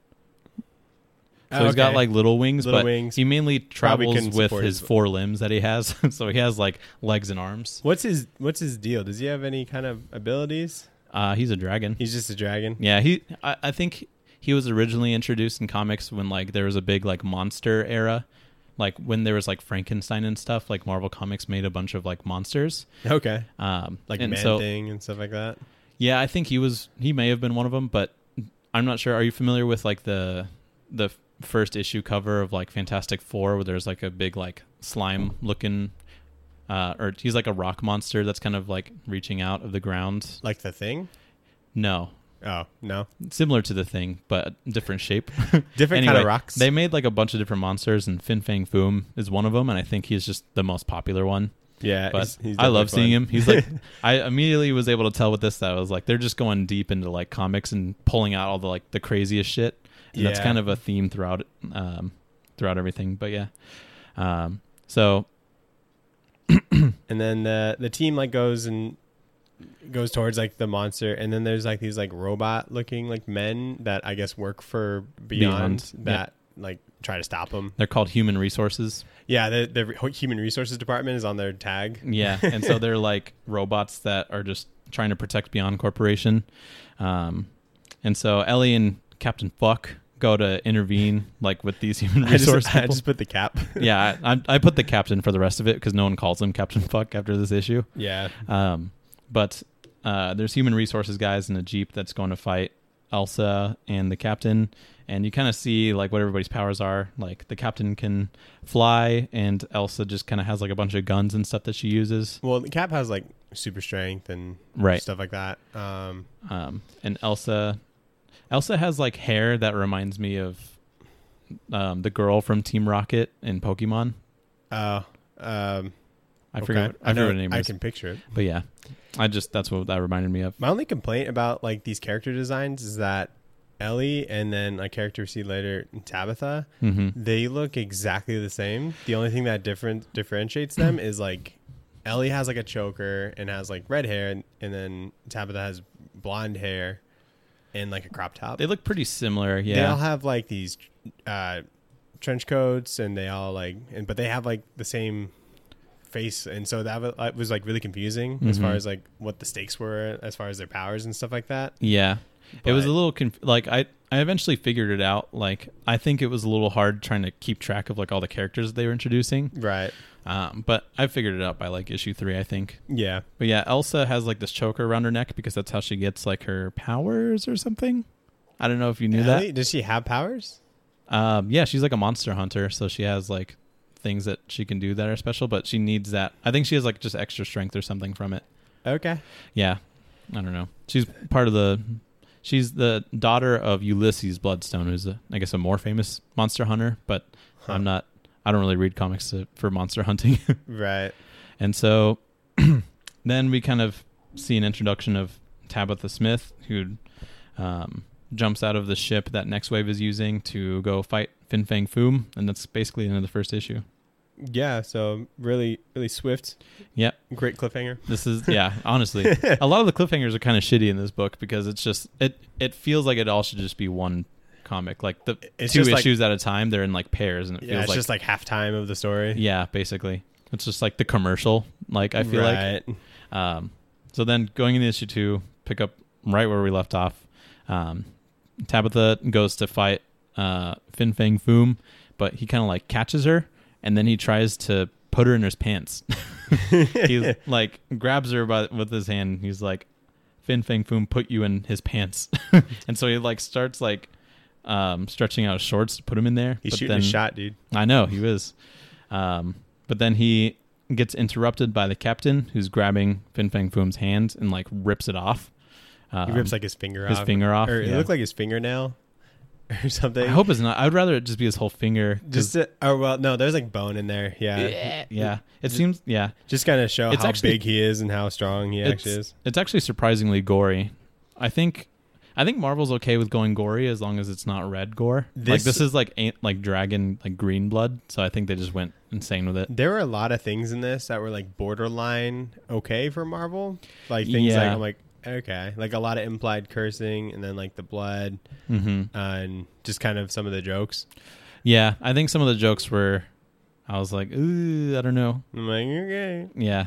Speaker 1: So
Speaker 3: Oh,
Speaker 1: he's got
Speaker 3: okay.
Speaker 1: like little wings,
Speaker 3: Little
Speaker 1: but
Speaker 3: wings.
Speaker 1: he mainly
Speaker 3: Probably
Speaker 1: travels
Speaker 3: couldn't
Speaker 1: with
Speaker 3: support
Speaker 1: his
Speaker 3: his-
Speaker 1: four limbs that he has. So he has like legs and arms.
Speaker 3: what's his what's his deal? Does he have any kind of abilities?
Speaker 1: Uh, he's a dragon.
Speaker 3: He's just a dragon.
Speaker 1: Yeah, he. I, I think he was originally introduced in comics when like there was a big like monster era, like when there was like Frankenstein and stuff. Like Marvel Comics made a bunch of like monsters.
Speaker 3: Okay.
Speaker 1: Um,
Speaker 3: Like
Speaker 1: and
Speaker 3: Man
Speaker 1: so,
Speaker 3: Thing and stuff like that.
Speaker 1: Yeah, I think he was. He may have been one of them, but I'm not sure. Are you familiar with like the the first issue cover of like Fantastic Four, where there's like a big like slime looking, uh, or he's like a rock monster that's kind of like reaching out of the ground.
Speaker 3: Like the Thing?
Speaker 1: No,
Speaker 3: Oh, no.
Speaker 1: similar to the Thing, but different shape.
Speaker 3: Different kind
Speaker 1: Anyway,
Speaker 3: of rocks.
Speaker 1: They made like a bunch of different monsters, and Fin Fang Foom is one of them, and I think he's just the most popular one.
Speaker 3: yeah,
Speaker 1: But
Speaker 3: he's, he's
Speaker 1: I love
Speaker 3: definitely
Speaker 1: seeing
Speaker 3: fun.
Speaker 1: him. He's like, I immediately was able to tell with this that I was like, they're just going deep into like comics and pulling out all the like the craziest shit. And that's
Speaker 3: Yeah.
Speaker 1: kind of a theme throughout, um, throughout everything. But yeah, um, so
Speaker 3: And then the the team like goes and goes towards like the monster, and then there's like these like robot looking like men that I guess work for Beyond,
Speaker 1: Beyond,
Speaker 3: that like try to stop them.
Speaker 1: They're called human resources.
Speaker 3: Yeah, the, the human resources department is on their tag.
Speaker 1: Yeah, and so they're like robots that are just trying to protect Beyond Corporation. Um, and so Ellie and Captain Fuck go to intervene like with these human
Speaker 3: I
Speaker 1: resource
Speaker 3: just, I
Speaker 1: people.
Speaker 3: just put the cap.
Speaker 1: Yeah, I, I put the captain for the rest of it because no one calls him Captain Fuck after this issue.
Speaker 3: Yeah.
Speaker 1: Um, but uh, there's human resources guys in a jeep that's going to fight Elsa and the captain, and you kind of see like what everybody's powers are. Like the captain can fly, and Elsa just kind of has like a bunch of guns and stuff that she uses.
Speaker 3: Well, the Cap has like super strength and
Speaker 1: Right.
Speaker 3: stuff like that. Um,
Speaker 1: Um, and Elsa, Elsa has like hair that reminds me of um, the girl from Team Rocket in Pokemon.
Speaker 3: uh, um,
Speaker 1: I
Speaker 3: okay.
Speaker 1: forget. What, I,
Speaker 3: I
Speaker 1: forget
Speaker 3: know,
Speaker 1: what her name
Speaker 3: I
Speaker 1: is.
Speaker 3: can picture it.
Speaker 1: But yeah, I just that's what that reminded me of.
Speaker 3: My only complaint about like these character designs is that Ellie and then a character we see later, Tabitha,
Speaker 1: hmm
Speaker 3: they look exactly the same. The only thing that different differentiates them is like Ellie has like a choker and has like red hair, and, and then Tabitha has blonde hair and like a crop top.
Speaker 1: They look pretty similar.
Speaker 3: They
Speaker 1: Yeah.
Speaker 3: all have like these uh, trench coats, and they all like, and but they have like the same face, and so that was, was like really confusing as
Speaker 1: Mhm.
Speaker 3: far as like what the stakes were, as far as their powers and stuff like that.
Speaker 1: Yeah. It was a
Speaker 3: But-
Speaker 1: little conf- like I I eventually figured it out. Like I think it was a little hard trying to keep track of like all the characters they were introducing.
Speaker 3: Right.
Speaker 1: Um, but I figured it out by like issue three, I think.
Speaker 3: Yeah.
Speaker 1: But yeah, Elsa has like this choker around her neck because that's how she gets like her powers or something. I don't know if you knew
Speaker 3: Ellie, does she have powers?
Speaker 1: that. Um, yeah, she's like a monster hunter, so she has like things that she can do that are special, but she needs that. I think she has like just extra strength or something from it.
Speaker 3: Okay.
Speaker 1: Yeah, I don't know. She's part of the. She's the daughter of Ulysses Bloodstone, who's a, I guess a more famous monster hunter, but
Speaker 3: Huh.
Speaker 1: I'm not. I don't really read comics to, for monster hunting.
Speaker 3: Right.
Speaker 1: And so then we kind of see an introduction of Tabitha Smith, who um, jumps out of the ship that Next Wave is using to go fight Fin Fang Foom, and that's basically the end of the first issue.
Speaker 3: Yeah. So really, really swift.
Speaker 1: Yep.
Speaker 3: Great cliffhanger.
Speaker 1: This is, yeah, honestly. A lot of the cliffhangers are kind of shitty in this book because it's just, it, it feels like it all should just be one comic. Like the
Speaker 3: It's
Speaker 1: two
Speaker 3: just like-
Speaker 1: issues at a time, they're in like pairs, and it
Speaker 3: Yeah.
Speaker 1: feels
Speaker 3: It's
Speaker 1: like,
Speaker 3: just like halftime of the story.
Speaker 1: yeah, basically. It's just like the commercial, like I feel like.
Speaker 3: right.
Speaker 1: Um, so then going into issue two, pick up right where we left off. Um, Tabitha goes to fight uh, Fin Fang Foom, but he kind of like catches her, and then he tries to put her in his pants. He like grabs her by with his hand. He's like, "Fin Fang Foom, put you in his pants," and so he like starts like um, stretching out his shorts to put him in there.
Speaker 3: He's
Speaker 1: but
Speaker 3: shooting
Speaker 1: then,
Speaker 3: a shot, dude.
Speaker 1: I know he was, um, but then he gets interrupted by the captain, who's grabbing Fin Fang Foom's hand and like rips it off. Um,
Speaker 3: He rips like his finger
Speaker 1: his
Speaker 3: off.
Speaker 1: finger off,
Speaker 3: Or
Speaker 1: yeah.
Speaker 3: it looked like his fingernail or something.
Speaker 1: I hope it's not. I'd rather it just be his whole finger. 'cause-
Speaker 3: Just to, oh well, no, there's like bone in there. Yeah,
Speaker 1: yeah. It seems yeah.
Speaker 3: just kind of show
Speaker 1: It's
Speaker 3: how
Speaker 1: actually-
Speaker 3: big he is and how strong he
Speaker 1: It's
Speaker 3: actually is.
Speaker 1: it's actually surprisingly gory. I think I think Marvel's okay with going gory as long as it's not red gore. like
Speaker 3: This-
Speaker 1: this is like ain't like dragon like green blood, so I think they just went insane with it.
Speaker 3: There were a lot of things in this that were like borderline okay for Marvel, like things like
Speaker 1: Yeah.
Speaker 3: I'm like okay, like a lot of implied cursing, and then like the blood,
Speaker 1: hmm
Speaker 3: uh, and just kind of some of the jokes.
Speaker 1: Yeah, I think some of the jokes were. I was like, ooh, I don't know.
Speaker 3: I'm like okay,
Speaker 1: Yeah.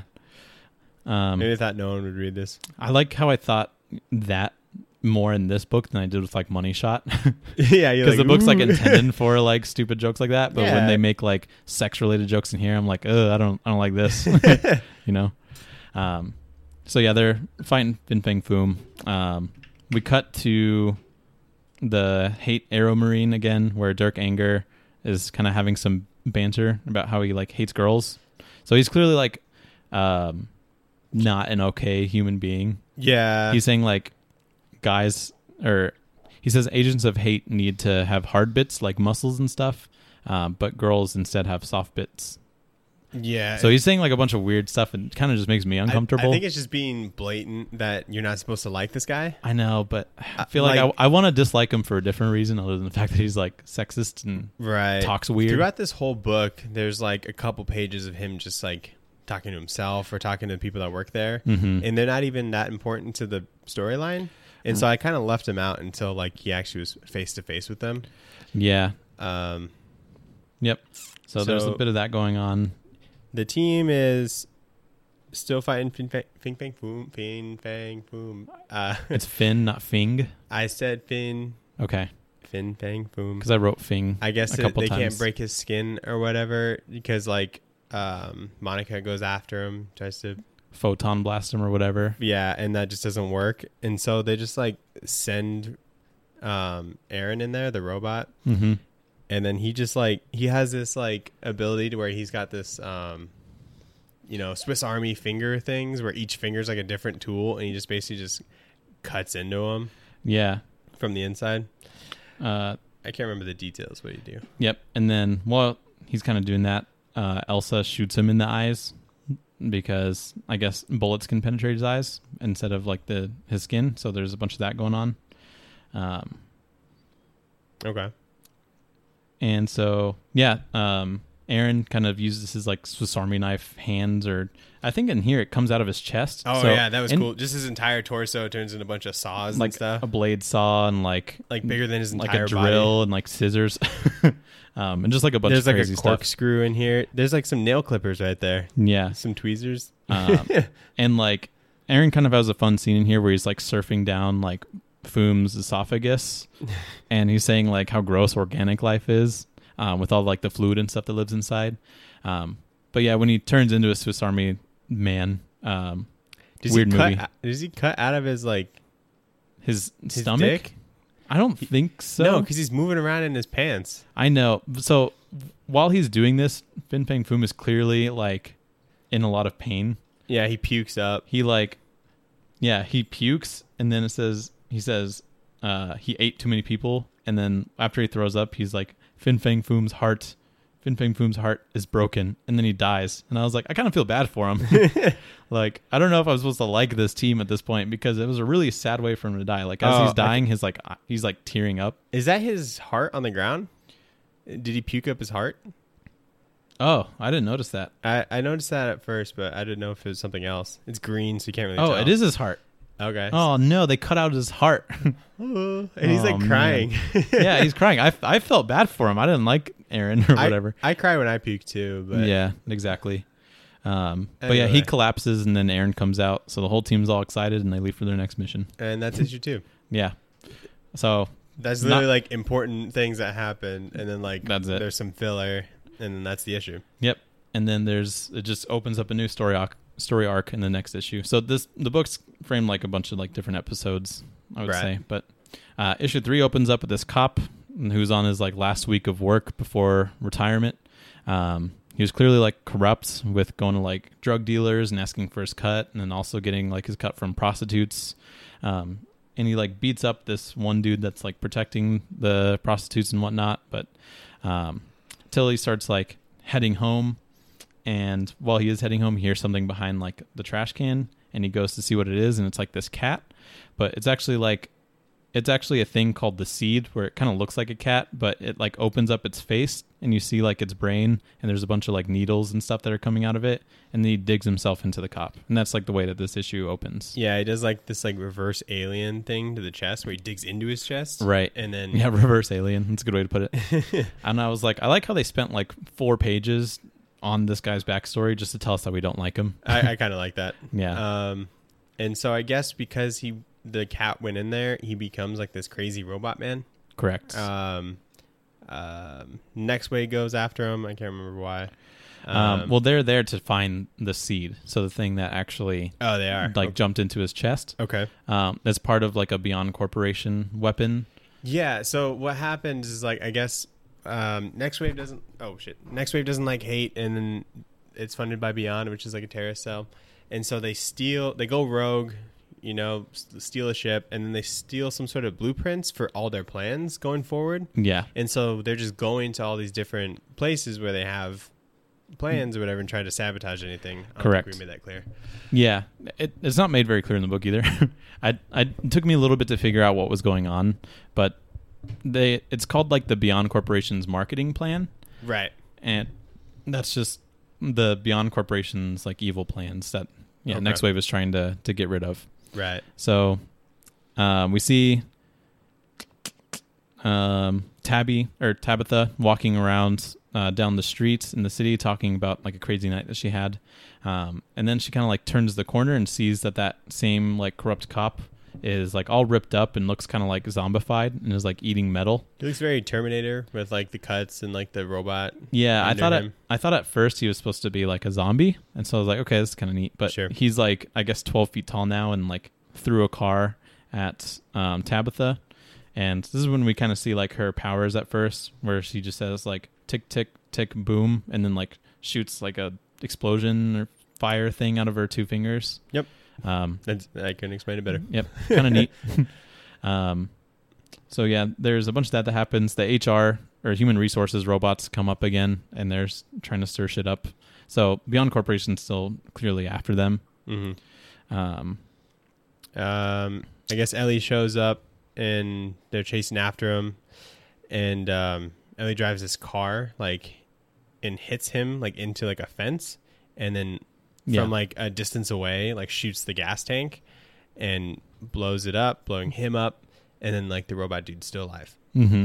Speaker 1: Um,
Speaker 3: maybe I thought no one would read this.
Speaker 1: I like how I thought that more in this book than I did with like Money Shot.
Speaker 3: Yeah, you're
Speaker 1: Because
Speaker 3: like,
Speaker 1: the book's like
Speaker 3: "Ooh."
Speaker 1: intended for like stupid jokes like that, but when
Speaker 3: Yeah.
Speaker 1: they make like sex related jokes in here, I'm like, oh, I don't, I don't like this, you know. Um, so yeah, they're fighting Fin Fang Foom. Um, we cut to the Hate Arrow Marine again, where Dirk Anger is kind of having some banter about how he like hates girls. So he's clearly like, um, not an okay human being.
Speaker 3: Yeah,
Speaker 1: He's saying like guys or he says agents of hate need to have hard bits like muscles and stuff, um, but girls instead have soft bits.
Speaker 3: yeah.
Speaker 1: So he's saying like a bunch of weird stuff and kind of just makes me
Speaker 3: I-
Speaker 1: uncomfortable.
Speaker 3: I, think it's just being blatant that you're not supposed to like this guy.
Speaker 1: I know, but I
Speaker 3: Uh,
Speaker 1: feel like,
Speaker 3: like-
Speaker 1: I, I want to dislike him for a different reason other than the fact that he's like sexist and
Speaker 3: Right.
Speaker 1: talks weird.
Speaker 3: Throughout this whole book, there's like a couple pages of him just like talking to himself or talking to people that work there,
Speaker 1: Mhm.
Speaker 3: and they're not even that important to the storyline. And so I kind of left him out until like he actually was face to face with them.
Speaker 1: Yeah.
Speaker 3: Um,
Speaker 1: Yep. So, there's a
Speaker 3: So-
Speaker 1: bit of that going on.
Speaker 3: The team is still fighting Fin Fang Fin Fang Foom. Fin Fang Foom. Uh,
Speaker 1: It's Finn, not Fing.
Speaker 3: I said Fin.
Speaker 1: Okay.
Speaker 3: Fin Fang Foom.
Speaker 1: Because I wrote Fing.
Speaker 3: I guess
Speaker 1: a
Speaker 3: it,
Speaker 1: couple
Speaker 3: they
Speaker 1: times.
Speaker 3: can't break his skin or whatever because like um, Monica goes after him, tries to
Speaker 1: Photon blast him or whatever.
Speaker 3: yeah, and that just doesn't work. And so they just like send um, Aaron in there, the robot,
Speaker 1: Mm-hmm.
Speaker 3: and then he just like he has this like ability to where he's got this um, you know Swiss Army finger things where each finger's like a different tool, and he just basically just cuts into him
Speaker 1: Yeah.
Speaker 3: from the inside.
Speaker 1: Uh,
Speaker 3: I can't remember the details. What you do?
Speaker 1: Yep. And then, while he's kind of doing that, uh, Elsa shoots him in the eyes because I guess bullets can penetrate his eyes instead of like the his skin. So there's a bunch of that going on. Um,
Speaker 3: Okay.
Speaker 1: and so, yeah, um, Aaron kind of uses his like Swiss Army knife hands, or I think in here it comes out of his chest.
Speaker 3: Oh
Speaker 1: So-
Speaker 3: yeah, that was
Speaker 1: and,
Speaker 3: cool. Just his entire torso turns into a bunch of saws and
Speaker 1: Like
Speaker 3: stuff.
Speaker 1: a blade saw and like
Speaker 3: Like bigger than his
Speaker 1: like
Speaker 3: entire
Speaker 1: a drill
Speaker 3: body.
Speaker 1: and like scissors, um, and just like a bunch
Speaker 3: There's
Speaker 1: of
Speaker 3: like
Speaker 1: crazy
Speaker 3: a
Speaker 1: stuff.
Speaker 3: corkscrew in here. There's like some nail clippers right there.
Speaker 1: Yeah.
Speaker 3: Some tweezers.
Speaker 1: Um, and like Aaron kind of has a fun scene in here where he's like surfing down like Foom's esophagus, and he's saying like how gross organic life is, um, with all like the fluid and stuff that lives inside. Um, but yeah, when he turns into a Swiss Army man, um,
Speaker 3: Does
Speaker 1: weird
Speaker 3: he cut,
Speaker 1: movie.
Speaker 3: Does he cut out of his like
Speaker 1: His,
Speaker 3: his
Speaker 1: stomach?
Speaker 3: dick?
Speaker 1: I don't think so.
Speaker 3: No, because he's moving around in his pants.
Speaker 1: I know. So while he's doing this, Fin Fang Foom is clearly like in a lot of pain.
Speaker 3: Yeah, he pukes up.
Speaker 1: He like, yeah, he pukes, and then it says he says uh, he ate too many people, and then after he throws up, he's like Fin Fang Foom's heart, Fin Fang Foom's heart is broken, and then he dies. And I was like, I kind of feel bad for him. Like, I don't know if I was supposed to like this team at this point because it was a really sad way for him to die. Like as
Speaker 3: Oh,
Speaker 1: he's
Speaker 3: I
Speaker 1: dying, his like eye- he's like tearing up.
Speaker 3: Is that his heart on the ground? Did he puke up his heart?
Speaker 1: Oh, I didn't notice that.
Speaker 3: I, I noticed that at first, but I didn't know if it was something else. It's green, so you can't really
Speaker 1: Oh,
Speaker 3: tell.
Speaker 1: it is his heart.
Speaker 3: Okay.
Speaker 1: Oh no, they cut out his heart.
Speaker 3: Oh, and he's
Speaker 1: Oh,
Speaker 3: like
Speaker 1: man.
Speaker 3: crying.
Speaker 1: Yeah, he's crying. I, I felt bad for him. I didn't like Aaron or
Speaker 3: I-
Speaker 1: whatever.
Speaker 3: I, cry when I puke too, but
Speaker 1: Yeah, exactly. Um, but yeah, he
Speaker 3: Anyway.
Speaker 1: collapses and then Aaron comes out. So the whole team's all excited and they leave for their next mission.
Speaker 3: and that's issue two.
Speaker 1: Yeah. So
Speaker 3: That's
Speaker 1: Not-
Speaker 3: literally like important things that happen, and then like
Speaker 1: That's it.
Speaker 3: there's some filler, and then that's the issue.
Speaker 1: yep. And then there's it just opens up a new story arc, story arc in the next issue. So this the book's framed like a bunch of like different episodes, I would
Speaker 3: Right.
Speaker 1: say. But uh, issue three opens up with this cop who's on his like last week of work before retirement. Um, he was clearly like corrupt with going to like drug dealers and asking for his cut, and then also getting like his cut from prostitutes. Um, and he like beats up this one dude that's like protecting the prostitutes and whatnot. But um, till he starts like heading home. And while he is heading home, he hears something behind like the trash can, and he goes to see what it is, and it's like this cat, but it's actually like it's actually a thing called the seed, where it kind of looks like a cat, but it like opens up its face, and you see like its brain, and there's a bunch of like needles and stuff that are coming out of it, and then he digs himself into the cop, and that's like the way that this issue opens.
Speaker 3: Yeah, he does like this like reverse alien thing to the chest, where he digs into his chest,
Speaker 1: Right.
Speaker 3: and then
Speaker 1: Yeah, reverse alien. That's a good way to put it. And I was like, I like how they spent like four pages on this guy's backstory just to tell us that we don't like him.
Speaker 3: I, I kind of like that.
Speaker 1: Yeah.
Speaker 3: Um, and so I guess because he the cat went in there, he becomes like this crazy robot man.
Speaker 1: Correct.
Speaker 3: Um, um, Next Way goes after him. I can't remember why.
Speaker 1: Um, well, they're there to find the seed. So the thing that actually
Speaker 3: oh, they are
Speaker 1: like jumped into his chest.
Speaker 3: okay.
Speaker 1: Um, that's part of like a Beyond Corporation weapon.
Speaker 3: Yeah. So what happens is like I guess um, Next Wave doesn't. Oh shit. Next Wave doesn't like hate, and then it's funded by Beyond, which is like a terrorist cell, and so they steal. They go rogue. You know, s- steal a ship, and then they steal some sort of blueprints for all their plans going forward.
Speaker 1: Yeah.
Speaker 3: And so they're just going to all these different places where they have plans or whatever and trying to sabotage anything. I don't
Speaker 1: Correct.
Speaker 3: think we made that clear.
Speaker 1: Yeah. It, it's not made very clear in the book either. I, I it took me a little bit to figure out what was going on, but they it's called like the Beyond Corporation's marketing plan,
Speaker 3: Right.
Speaker 1: and that's just the Beyond Corporation's like evil plans that yeah
Speaker 3: Okay.
Speaker 1: Next Wave is trying to to get rid of.
Speaker 3: Right.
Speaker 1: So um, we see um, Tabby or Tabitha walking around uh, down the streets in the city talking about like a crazy night that she had. Um, and then she kind of like turns the corner and sees that that same like corrupt cop is like all ripped up and looks kind of like zombified and is like eating metal.
Speaker 3: He looks very Terminator with like the cuts and like the robot.
Speaker 1: Yeah, I
Speaker 3: under
Speaker 1: thought at,
Speaker 3: him.
Speaker 1: I thought at first he was supposed to be like a zombie, and so I was like, okay, this is kind of neat. But
Speaker 3: Sure.
Speaker 1: he's like, I guess twelve feet tall now, and like threw a car at um, Tabitha, and this is when we kind of see like her powers at first, where she just says like tick tick tick boom, and then like shoots like a explosion or fire thing out of her two fingers.
Speaker 3: Yep.
Speaker 1: Um,
Speaker 3: That's, I couldn't explain it better.
Speaker 1: Yep, kind of neat. Um, so yeah, there's a bunch of that that happens. The H R or human resources robots come up again, and they're s- trying to stir shit up. So Beyond Corporation's still clearly after them.
Speaker 3: Mm-hmm.
Speaker 1: Um,
Speaker 3: Um, I guess Ellie shows up and they're chasing after him, and um, Ellie drives this car like and hits him like into like a fence, and then
Speaker 1: Yeah.
Speaker 3: from like a distance away like shoots the gas tank and blows it up, blowing him up, and then like the robot dude's still alive.
Speaker 1: mm-hmm.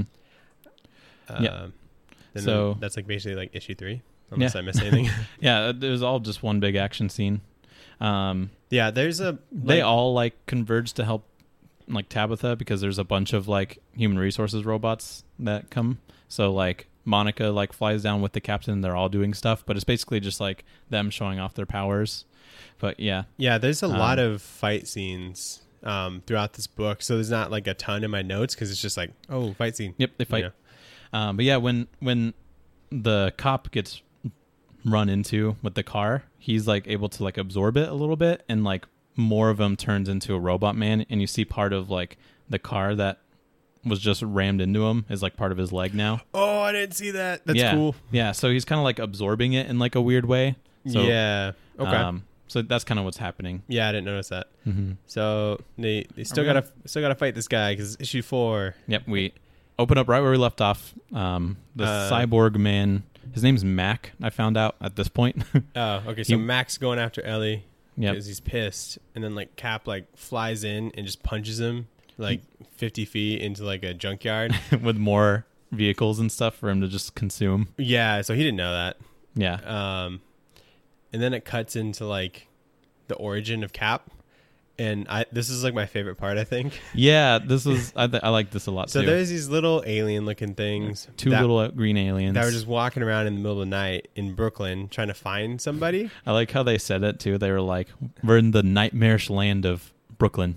Speaker 3: Um,
Speaker 1: Yeah.
Speaker 3: and
Speaker 1: So-
Speaker 3: then that's like basically like issue three, unless
Speaker 1: Yeah.
Speaker 3: I missed anything.
Speaker 1: Yeah, it was all just one big action scene. Um,
Speaker 3: Yeah, there's a
Speaker 1: they
Speaker 3: like-
Speaker 1: all like converge to help like Tabitha because there's a bunch of like human resources robots that come. So like Monica like flies down with the captain. They're all doing stuff, but it's basically just like them showing off their powers. But yeah,
Speaker 3: Yeah, there's a lot
Speaker 1: Um,
Speaker 3: of fight scenes um, throughout this book, so there's not like a ton in my notes because it's just like, oh, fight scene.
Speaker 1: yep, they fight.
Speaker 3: You know.
Speaker 1: Um, but yeah, when when the cop gets run into with the car, he's like able to like absorb it a little bit, and like more of him turns into a robot man, and you see part of like the car that was just rammed into him is like part of his leg now.
Speaker 3: Oh, I didn't see that. That's
Speaker 1: yeah.
Speaker 3: cool.
Speaker 1: Yeah, so he's kind of like absorbing it in like a weird way. So,
Speaker 3: yeah. Okay.
Speaker 1: Um, so that's kind of what's happening.
Speaker 3: yeah, I didn't notice that.
Speaker 1: Mm-hmm.
Speaker 3: So they they still
Speaker 1: we
Speaker 3: gotta still gotta fight this guy because issue four.
Speaker 1: Yep, we open up right where we left off. Um, the
Speaker 3: Uh,
Speaker 1: cyborg man, his name's Mac. I found out at this point.
Speaker 3: Oh, okay. So
Speaker 1: He-
Speaker 3: Max going after Ellie
Speaker 1: Yep.
Speaker 3: because he's pissed, and then like Cap like flies in and just punches him like fifty feet into like a junkyard.
Speaker 1: With more vehicles and stuff for him to just consume.
Speaker 3: Yeah, so he didn't know that.
Speaker 1: Yeah.
Speaker 3: Um, and then it cuts into like the origin of Cap, and I this is like my favorite part, I think.
Speaker 1: Yeah, this was I, th- I like this a lot
Speaker 3: So
Speaker 1: too.
Speaker 3: there's these little alien looking things,
Speaker 1: Two
Speaker 3: that,
Speaker 1: little green aliens.
Speaker 3: that were just walking around in the middle of the night in Brooklyn trying to find somebody.
Speaker 1: I like how they said it too. They were like, "We're in the nightmarish land of Brooklyn."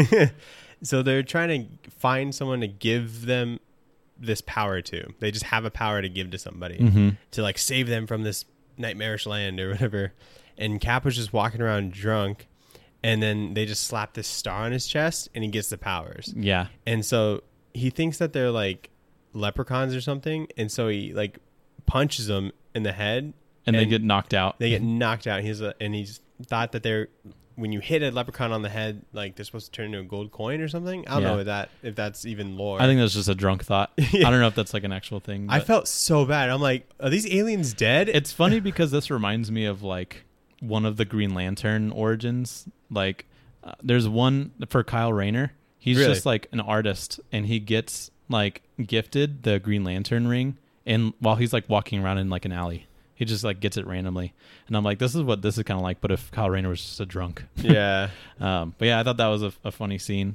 Speaker 3: So they're trying to find someone to give them this power to. They just have a power to give to somebody
Speaker 1: Mm-hmm.
Speaker 3: to like save them from this nightmarish land or whatever. And Cap was just walking around drunk, and then they just slap this star on his chest, and he gets the powers.
Speaker 1: Yeah.
Speaker 3: And so he thinks that they're like leprechauns or something, and so he like punches them in the head,
Speaker 1: And, they get knocked out.
Speaker 3: they get knocked out. He's a, and he's thought that they're when you hit a leprechaun on the head, like they're supposed to turn into a gold coin or something. I don't
Speaker 1: Yeah.
Speaker 3: know if that if that's even lore.
Speaker 1: I think that's just a drunk thought.
Speaker 3: Yeah.
Speaker 1: I don't know if that's like an actual thing.
Speaker 3: I
Speaker 1: but-
Speaker 3: felt so bad. I'm like, are these aliens dead?
Speaker 1: It's funny because this reminds me of like one of the Green Lantern origins. Like uh, there's one for Kyle Rayner. He's
Speaker 3: Really?
Speaker 1: just like an artist, and he gets like gifted the Green Lantern ring, and while he's like walking around in like an alley, he just like gets it randomly. And I'm like, this is what this is kind of like, but if Kyle Rayner was just a drunk.
Speaker 3: yeah.
Speaker 1: Um, but yeah, I thought that was a, a funny scene.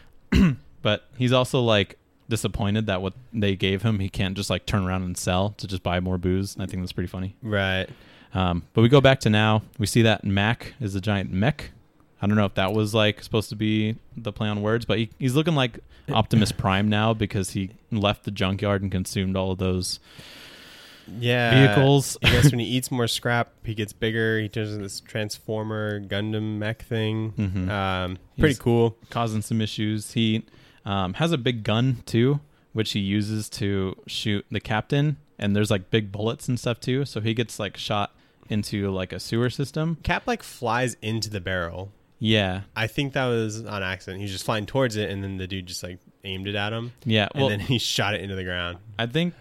Speaker 1: But he's also like disappointed that what they gave him, he can't just like turn around and sell to just buy more booze. And I think that's pretty funny.
Speaker 3: Right.
Speaker 1: Um, but we go back to now. We see that Mac is a giant mech. I don't know if that was like supposed to be the play on words, but he, he's looking like Optimus Prime now because he left the junkyard and consumed all of those
Speaker 3: Yeah.
Speaker 1: vehicles.
Speaker 3: I guess when he eats more scrap, he gets bigger. He turns into this Transformer Gundam mech thing.
Speaker 1: Mhm.
Speaker 3: Um, pretty
Speaker 1: He's-
Speaker 3: cool.
Speaker 1: Causing some issues. He um, has a big gun too, which he uses to shoot the captain. And there's like big bullets and stuff too. So he gets like shot into like a sewer system.
Speaker 3: Cap like flies into the barrel.
Speaker 1: Yeah.
Speaker 3: I think that was on accident. He was just flying towards it, and then the dude just like aimed it at him,
Speaker 1: Yeah.
Speaker 3: and
Speaker 1: Well,
Speaker 3: then he shot it into the ground.
Speaker 1: I think,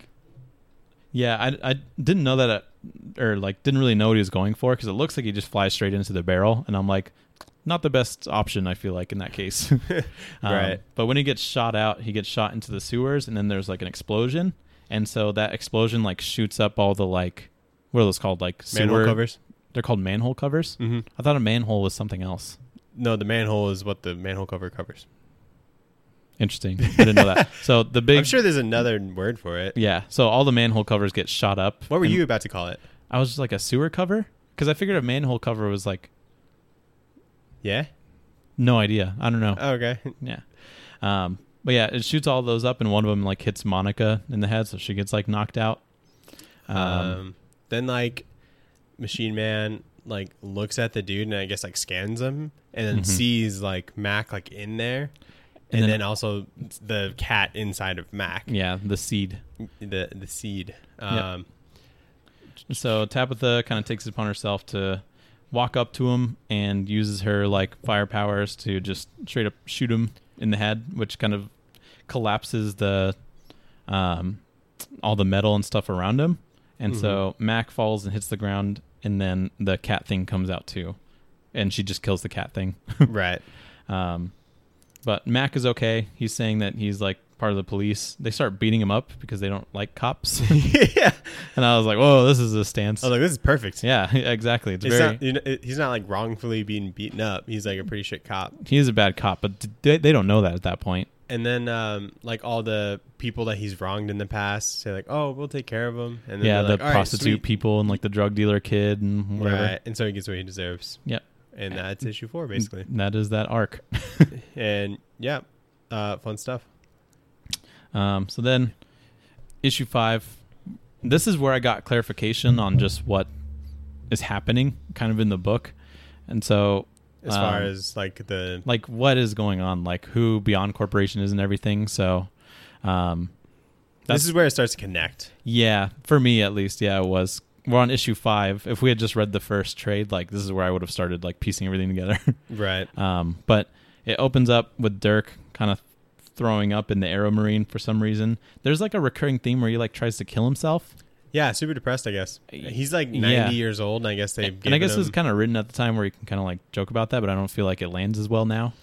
Speaker 1: yeah, I, I didn't know that, it, or like didn't really know what he was going for because it looks like he just flies straight into the barrel, and I'm like, not the best option, I feel like, in that case. um,
Speaker 3: Right.
Speaker 1: But when he gets shot out, he gets shot into the sewers, and then there's like an explosion, and so that explosion like shoots up all the like, what are those called? Like
Speaker 3: Manhole
Speaker 1: sewer
Speaker 3: covers.
Speaker 1: They're called manhole covers.
Speaker 3: Mm-hmm.
Speaker 1: I thought a manhole was something else.
Speaker 3: No, the manhole is what the manhole cover covers.
Speaker 1: Interesting. I didn't know that. So the big,
Speaker 3: I'm sure there's another word for it.
Speaker 1: yeah. So all the manhole covers get shot up.
Speaker 3: What were
Speaker 1: and
Speaker 3: you about to call it?
Speaker 1: I was just like a sewer cover because I figured a manhole cover was like
Speaker 3: Yeah.
Speaker 1: no idea. I don't know.
Speaker 3: Oh, okay.
Speaker 1: Yeah. Um, but yeah, it shoots all those up, and one of them like hits Monica in the head, so she gets like knocked out. Um,
Speaker 3: Um, then like Machine Man like looks at the dude and I guess like scans him and then
Speaker 1: Mhm.
Speaker 3: sees like Mac like in there,
Speaker 1: And
Speaker 3: and,
Speaker 1: then-
Speaker 3: then, also the cat inside of Mac.
Speaker 1: yeah, the seed.
Speaker 3: The the seed. Um,
Speaker 1: So Tabitha kind of takes it upon herself to walk up to him and uses her like fire powers to just straight up shoot him in the head, which kind of collapses the um, all the metal and stuff around him. And so Mac falls and hits the ground, and then the cat thing comes out too, and she just kills the cat thing.
Speaker 3: Right.
Speaker 1: Um, but Mac is okay. He's saying that he's like part of the police. They start beating him up because they don't like cops.
Speaker 3: Yeah.
Speaker 1: And I was like, whoa, this is a stance.
Speaker 3: I was like, this is perfect.
Speaker 1: Yeah, exactly. It's,
Speaker 3: It's
Speaker 1: very.
Speaker 3: not, you know, it- he's not like wrongfully being beaten up. He's like a pretty shit cop.
Speaker 1: He is a bad cop, but d- they, they don't know that at that point.
Speaker 3: And then um, like all the people that he's wronged in the past say like, oh, we'll take care of him. And then
Speaker 1: Yeah,
Speaker 3: they're
Speaker 1: the
Speaker 3: like, "All right,
Speaker 1: prostitute
Speaker 3: sweet."
Speaker 1: people and like the drug dealer kid and whatever.
Speaker 3: Right. And so he gets what he deserves.
Speaker 1: Yep.
Speaker 3: And that's issue four basically.
Speaker 1: That is that arc.
Speaker 3: And yeah, uh, fun stuff.
Speaker 1: Um, so then, issue five. This is where I got clarification on just what is happening, kind of in the book, and so
Speaker 3: As far
Speaker 1: um,
Speaker 3: as like the
Speaker 1: like what is going on, like who Beyond Corporation is and everything. So, um, that's,
Speaker 3: this is where it starts to connect.
Speaker 1: yeah, for me at least, yeah, it was. We're on issue five. If we had just read the first trade, like this is where I would have started like piecing everything together.
Speaker 3: Right.
Speaker 1: Um, but it opens up with Dirk kind of throwing up in the Aero Marine for some reason. There's like a recurring theme where he like tries to kill himself.
Speaker 3: Yeah, super depressed, I guess. He's like ninety
Speaker 1: Yeah.
Speaker 3: years old, and I guess they
Speaker 1: And I guess it was kind of written at the time where you can kind of like joke about that, but I don't feel like it lands as well now.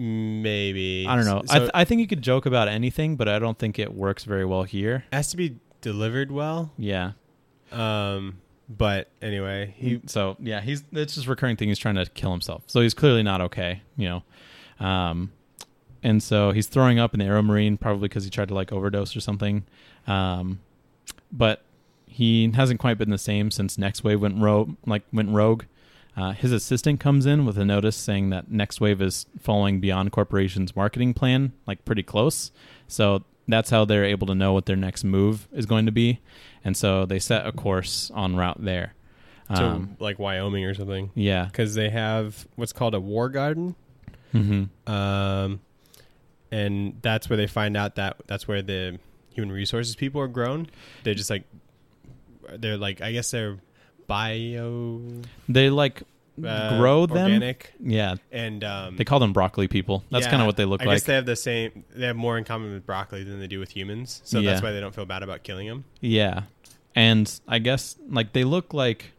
Speaker 3: maybe.
Speaker 1: I don't know.
Speaker 3: So
Speaker 1: I, th- I think you could joke about anything, but I don't think it works very well here.
Speaker 3: it has to be delivered well.
Speaker 1: Yeah.
Speaker 3: Um, but anyway, he
Speaker 1: So yeah, he's it's just a recurring thing. He's trying to kill himself. So he's clearly not okay, you know. Um, and so he's throwing up in the Aero Marine, probably because he tried to like overdose or something. Um, but he hasn't quite been the same since Next Wave went rogue. Like went rogue. Uh, his assistant comes in with a notice saying that Next Wave is following Beyond Corporation's marketing plan, like pretty close. So that's how they're able to know what their next move is going to be. And so they set a course en route there.
Speaker 3: to
Speaker 1: Um,
Speaker 3: like Wyoming or something
Speaker 1: yeah.
Speaker 3: because they have what's called a war garden.
Speaker 1: Mm-hmm.
Speaker 3: Um, and that's where they find out that that's where the human resources people are grown. They're just like they're like I guess they're bio
Speaker 1: They like
Speaker 3: uh,
Speaker 1: grow them.
Speaker 3: organic
Speaker 1: Yeah.
Speaker 3: and um,
Speaker 1: They call them broccoli people. That's
Speaker 3: yeah,
Speaker 1: kind of what they look
Speaker 3: I
Speaker 1: like.
Speaker 3: guess they have the same. They have more in common with broccoli than they do with humans, so
Speaker 1: Yeah.
Speaker 3: that's why they don't feel bad about killing them.
Speaker 1: Yeah. And I guess like they look like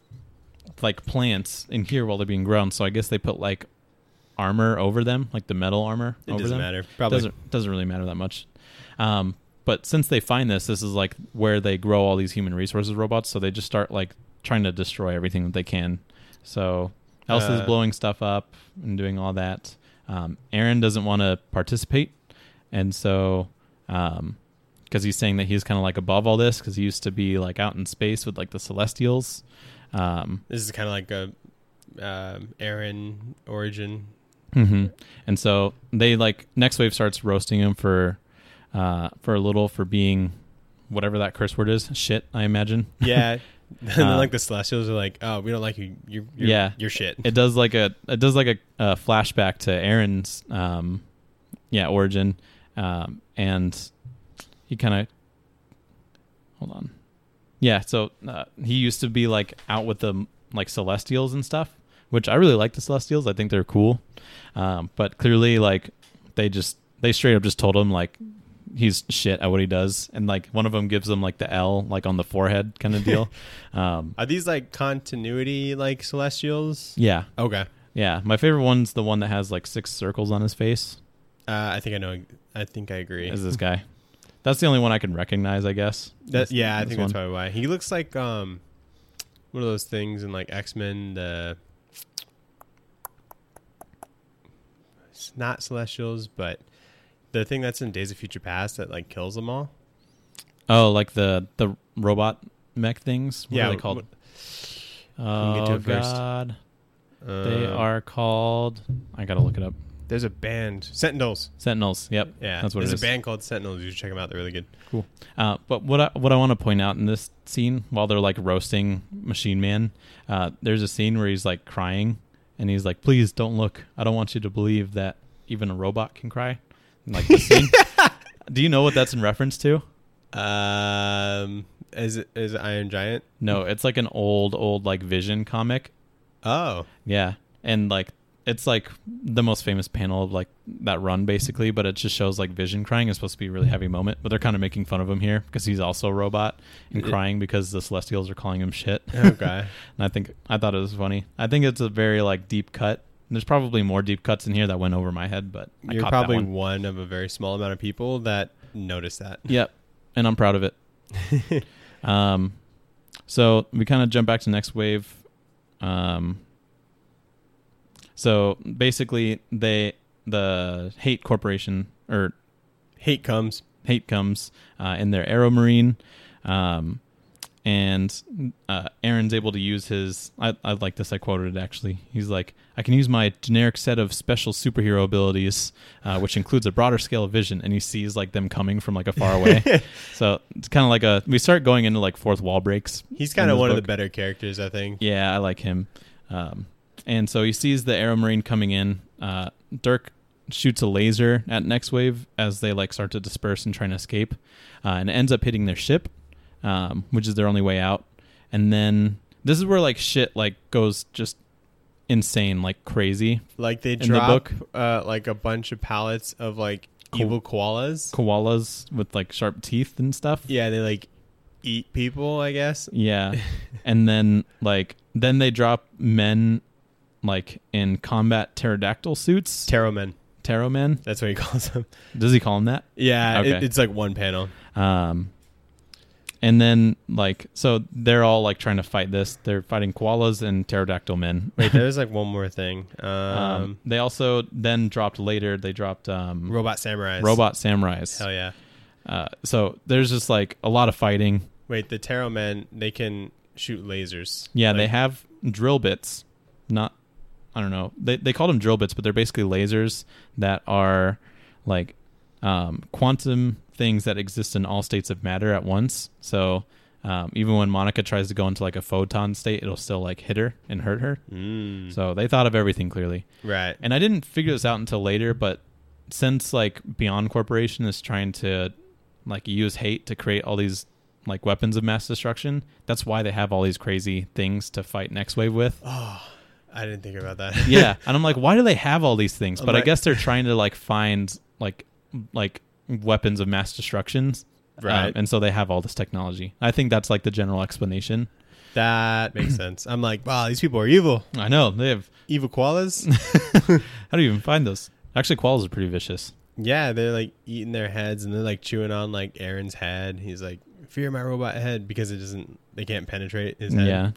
Speaker 1: like plants in here while they're being grown. So I guess they put like armor over them, like the metal armor
Speaker 3: It
Speaker 1: over
Speaker 3: doesn't
Speaker 1: them.
Speaker 3: matter. Probably.
Speaker 1: Doesn't doesn't really matter that much. Um, but since they find this, this is like where they grow all these human resources robots. So they just start like trying to destroy everything that they can. So Elsa's
Speaker 3: Uh,
Speaker 1: blowing stuff up and doing all that. Um, Aaron doesn't want to participate, and so um, because he's saying that he's kind of like above all this because he used to be like out in space with like the Celestials. Um,
Speaker 3: This is kind of like a um, Aaron origin.
Speaker 1: hmm And so they like Next Wave starts roasting him for uh, for a little for being whatever that curse word is. Shit, I imagine.
Speaker 3: Yeah. And then
Speaker 1: Uh,
Speaker 3: like the Celestials are like, oh, we don't like you. You're, you're
Speaker 1: Yeah.
Speaker 3: you're shit.
Speaker 1: It does like a it does like a, a flashback to Aaron's um, yeah origin, um, and he kind of hold on, yeah. So uh, he used to be like out with the like Celestials and stuff, which I really like the Celestials. I think they're cool, um, but clearly like they just they straight up just told him like he's shit at what he does, and like one of them gives him like the L like on the forehead kind of deal. um,
Speaker 3: Are these like continuity like Celestials?
Speaker 1: yeah.
Speaker 3: Okay.
Speaker 1: Yeah, my favorite one's the one that has like six circles on his face.
Speaker 3: Uh, I think I know. I think I agree.
Speaker 1: Is this guy? That's the only one I can recognize, I guess.
Speaker 3: That,
Speaker 1: This-
Speaker 3: yeah, I
Speaker 1: this
Speaker 3: think
Speaker 1: one.
Speaker 3: that's probably why. He looks like um, one of those things in like X-Men. The it's not Celestials, but the thing that's in Days of Future Past that like kills them all.
Speaker 1: Oh, like the the robot mech things. What
Speaker 3: Yeah,
Speaker 1: are they called?
Speaker 3: can
Speaker 1: Oh
Speaker 3: get to it first.
Speaker 1: God, they
Speaker 3: Uh,
Speaker 1: are called. I gotta look it up.
Speaker 3: There's a band, Sentinels.
Speaker 1: Sentinels. Yep.
Speaker 3: Yeah,
Speaker 1: that's what
Speaker 3: there's
Speaker 1: it is.
Speaker 3: a band called Sentinels. You should check them out. They're really good.
Speaker 1: Cool. Uh, but what I, what I want to point out in this scene, while they're like roasting Machine Man, uh, there's a scene where he's like crying, and he's like, "Please don't look. I don't want you to believe that even a robot can cry." And, like the scene. Do you know what that's in reference to?
Speaker 3: Um, is it is it Iron Giant?
Speaker 1: No, it's like an old old like Vision comic.
Speaker 3: Oh,
Speaker 1: Yeah, and like it's like the most famous panel of like that run basically, but it just shows like Vision crying. It's supposed to be a really heavy moment, but they're kind of making fun of him here because he's also a robot and
Speaker 3: It-
Speaker 1: crying because the Celestials are calling him shit.
Speaker 3: okay.
Speaker 1: And I think I thought it was funny. I think it's a very like deep cut. There's probably more deep cuts in here that went over my head, but I
Speaker 3: You're
Speaker 1: caught
Speaker 3: probably
Speaker 1: that one.
Speaker 3: one of a very small amount of people that noticed that.
Speaker 1: Yep, and I'm proud of it. um, so we kind of jump back to Next Wave. Um, so basically, they the Hate Corporation or
Speaker 3: Hate comes.
Speaker 1: Hate comes uh, in their Aeromarine, um, and uh, Aaron's able to use his. I, I like this. I quoted it actually. He's like, "I can use my generic set of special superhero abilities, uh, which includes a broader scale of vision." And he sees like them coming from like a far away. So it's kind of like a. We start going into like fourth wall breaks.
Speaker 3: He's
Speaker 1: in
Speaker 3: kind of
Speaker 1: this
Speaker 3: one of
Speaker 1: book.
Speaker 3: the better characters, I think.
Speaker 1: Yeah, I like him. Um, and so he sees the Aeromarine coming in. Uh, Dirk shoots a laser at Next Wave as they like start to disperse and trying to escape, uh, and it ends up hitting their ship, um, which is their only way out. And then this is where like shit like goes just insane, like crazy.
Speaker 3: Like they
Speaker 1: the
Speaker 3: drop
Speaker 1: book?
Speaker 3: uh, like a bunch of pallets of like
Speaker 1: Ko-
Speaker 3: evil koalas.
Speaker 1: Koalas with like sharp teeth and stuff.
Speaker 3: Yeah, they like eat people, I guess.
Speaker 1: Yeah. And then like then they drop men like in combat pterodactyl suits.
Speaker 3: Tarot men.
Speaker 1: Tarot men.
Speaker 3: That's what he calls them.
Speaker 1: Does he call them that?
Speaker 3: Yeah,
Speaker 1: Okay.
Speaker 3: it, it's like one panel.
Speaker 1: Um, and then like so they're all like trying to fight this. They're fighting koalas and pterodactyl men.
Speaker 3: Wait, there's like one more thing. Um,
Speaker 1: Um, they also then dropped later. They dropped um,
Speaker 3: robot samurais.
Speaker 1: robot samurais.
Speaker 3: Hell yeah.
Speaker 1: Uh, so there's just like a lot of fighting.
Speaker 3: Wait, the tarot men, they can shoot lasers.
Speaker 1: Yeah, they
Speaker 3: Like,
Speaker 1: have drill bits. Not, I don't know. They they call them drill bits, but they're basically lasers that are like um, quantum things that exist in all states of matter at once. So um, even when Monica tries to go into like a photon state, it'll still like hit her and hurt her.
Speaker 3: Mm,
Speaker 1: So they thought of everything clearly.
Speaker 3: right.
Speaker 1: And I didn't figure this out until later, but since like Beyond Corporation is trying to like use hate to create all these like weapons of mass destruction, that's why they have all these crazy things to fight Next Wave with.
Speaker 3: Oh, I didn't think about that.
Speaker 1: Yeah, and I'm like, why do they have all these things?
Speaker 3: I'm
Speaker 1: But I
Speaker 3: like-
Speaker 1: guess they're trying to like find like like weapons of mass destruction,
Speaker 3: Right.
Speaker 1: Um, and so they have all this technology. I think that's like the general explanation.
Speaker 3: That makes sense. I'm like, wow, these people are evil.
Speaker 1: I know they have.
Speaker 3: Evil koalas?
Speaker 1: How do you even find those? Actually, koalas are pretty vicious.
Speaker 3: Yeah, they're like eating their heads and they're like chewing on like Aaron's head. He's like, fear my robot head because it doesn't, they can't penetrate his head.
Speaker 1: Yeah.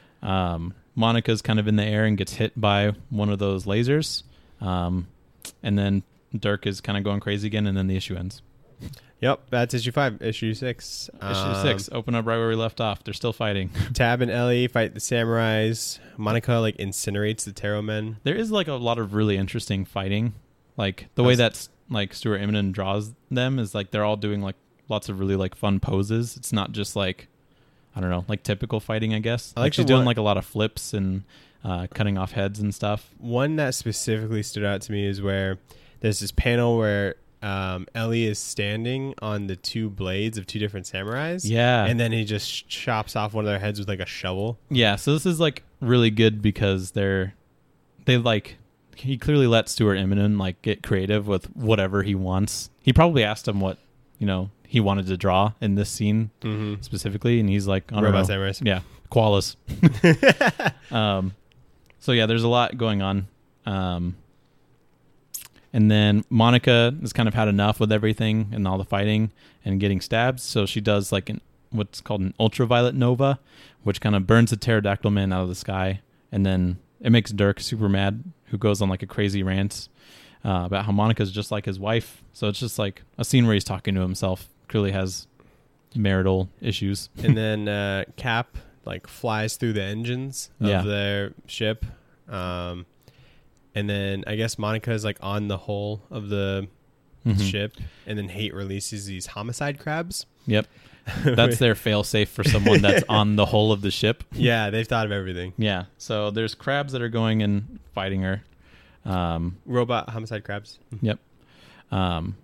Speaker 1: Um, Monica's kind of in the air and gets hit by one of those lasers. Um, and then Dirk is kind of going crazy again, and then the issue ends.
Speaker 3: Yep, that's issue five. Issue six.
Speaker 1: Issue
Speaker 3: Um,
Speaker 1: six, open up right where we left off. They're still fighting.
Speaker 3: Tab and Ellie fight the samurais. Monica like incinerates the tarot men.
Speaker 1: There is like a lot of really interesting fighting. Like the way
Speaker 3: That's-
Speaker 1: that like Stuart Immonen draws them is like they're all doing like lots of really like fun poses. It's not just like, I don't know, like typical fighting, I guess.
Speaker 3: I
Speaker 1: Like,
Speaker 3: like
Speaker 1: she's
Speaker 3: the
Speaker 1: doing
Speaker 3: one-
Speaker 1: like a lot of flips and uh, cutting off heads and stuff.
Speaker 3: One that specifically stood out to me is where there's this panel where um, Ellie is standing on the two blades of two different samurais.
Speaker 1: Yeah.
Speaker 3: And then he just chops off one of their heads with like a shovel.
Speaker 1: Yeah, so this is like really good because they're they like he clearly let Stuart Immonen like get creative with whatever he wants. He probably asked him what, you know, he wanted to draw in this scene
Speaker 3: Mm-hmm.
Speaker 1: specifically, and he's like, I don't
Speaker 3: Robot
Speaker 1: know.
Speaker 3: samurais.
Speaker 1: Yeah, koalas. um, so yeah, there's a lot going on. Um, and then Monica has kind of had enough with everything and all the fighting and getting stabbed. So she does like an, what's called an ultraviolet nova, which kind of burns the pterodactyl man out of the sky. And then it makes Dirk super mad, who goes on like a crazy rant uh, about how Monica's just like his wife. So it's just like a scene where he's talking to himself. Clearly has marital issues.
Speaker 3: And then uh, Cap like flies through the engines of
Speaker 1: Yeah.
Speaker 3: their ship. Um, and then I guess Monica is like on the hull of the
Speaker 1: Mhm.
Speaker 3: ship. And then Hate releases these homicide crabs.
Speaker 1: Yep. That's their fail safe for someone that's on the hull of the ship.
Speaker 3: Yeah, they've thought of everything.
Speaker 1: Yeah. So there's crabs that are going and fighting her. Um,
Speaker 3: Robot homicide crabs.
Speaker 1: yep. Um,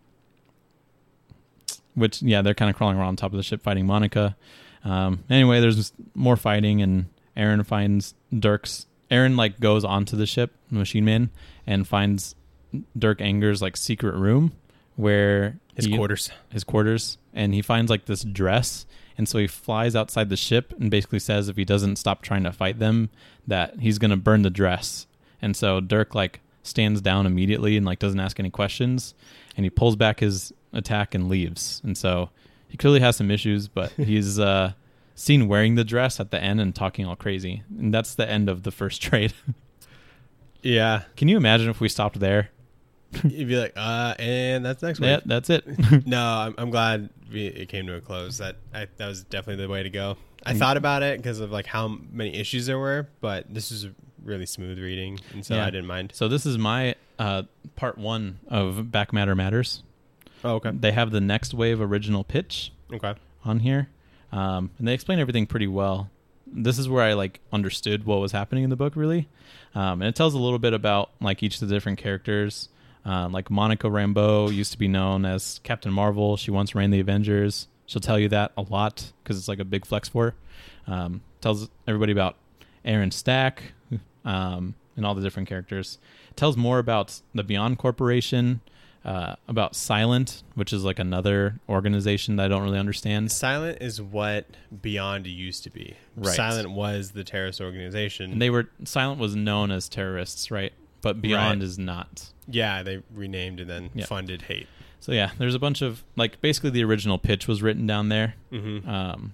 Speaker 1: which, yeah, they're kind of crawling around on top of the ship fighting Monica. Um, anyway, there's more fighting, and Aaron finds Dirk's... Aaron, like, goes onto the ship, Machine Man, and finds Dirk Anger's, like, secret room where...
Speaker 3: His
Speaker 1: he-
Speaker 3: quarters.
Speaker 1: his quarters, and he finds like this dress, and so he flies outside the ship and basically says if he doesn't stop trying to fight them that he's gonna burn the dress. And so Dirk like stands down immediately and like doesn't ask any questions, and he pulls back his attack and leaves. And so he clearly has some issues, but he's uh seen wearing the dress at the end and talking all crazy, and that's the end of the first trade.
Speaker 3: Yeah.
Speaker 1: Can you imagine if we stopped there?
Speaker 3: You'd be like, uh, and that's next week.
Speaker 1: Yeah, that's it.
Speaker 3: No, I'm, I'm glad we, it came to a close. That I, that was definitely the way to go. I
Speaker 1: Mm.
Speaker 3: thought about it because of like how many issues there were, but this was a really smooth reading, and so
Speaker 1: Yeah.
Speaker 3: I didn't mind.
Speaker 1: So this is my uh, part one of Back Matter Matters.
Speaker 3: Oh, okay,
Speaker 1: They have the Next Wave original pitch
Speaker 3: okay,
Speaker 1: on here, um, and they explain everything pretty well. This is where I like understood what was happening in the book, really, um, and it tells a little bit about like each of the different characters. Uh, like Monica Rambeau used to be known as Captain Marvel. She once ran the Avengers. She'll tell you that a lot because it's like a big flex for her. Um, tells everybody about Aaron Stack um, and all the different characters. Tells more about the Beyond Corporation, uh, about Silent, which is like another organization that I don't really understand.
Speaker 3: Silent is what Beyond used to be.
Speaker 1: Right.
Speaker 3: Silent was the terrorist organization.
Speaker 1: And they were Silent was known as terrorists, right? But Beyond
Speaker 3: Right.
Speaker 1: is not.
Speaker 3: yeah, they renamed and then
Speaker 1: Yeah.
Speaker 3: funded Hate.
Speaker 1: So yeah, there's a bunch of like basically the original pitch was written down there.
Speaker 3: Mm-hmm.
Speaker 1: Um,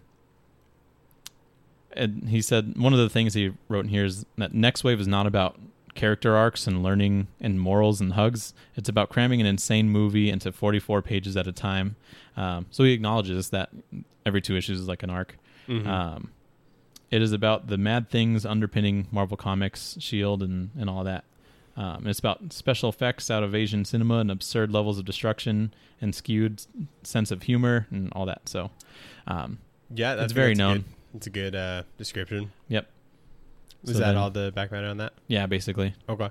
Speaker 1: and he said one of the things he wrote in here is that Next Wave is not about character arcs and learning and morals and hugs. It's about cramming an insane movie into forty-four pages at a time. Um, so he acknowledges that every two issues is like an arc.
Speaker 3: Mhm.
Speaker 1: Um, it is about the mad things underpinning Marvel Comics, S H I E L D, and, and all that. Um, and it's about special effects out of Asian cinema and absurd levels of destruction and skewed sense of humor and all that. So, um,
Speaker 3: Yeah, that's
Speaker 1: it's very
Speaker 3: that's
Speaker 1: known.
Speaker 3: Good. It's a good uh, description.
Speaker 1: Yep.
Speaker 3: Was
Speaker 1: So
Speaker 3: that
Speaker 1: then-
Speaker 3: all the background on that?
Speaker 1: Yeah, basically.
Speaker 3: Okay.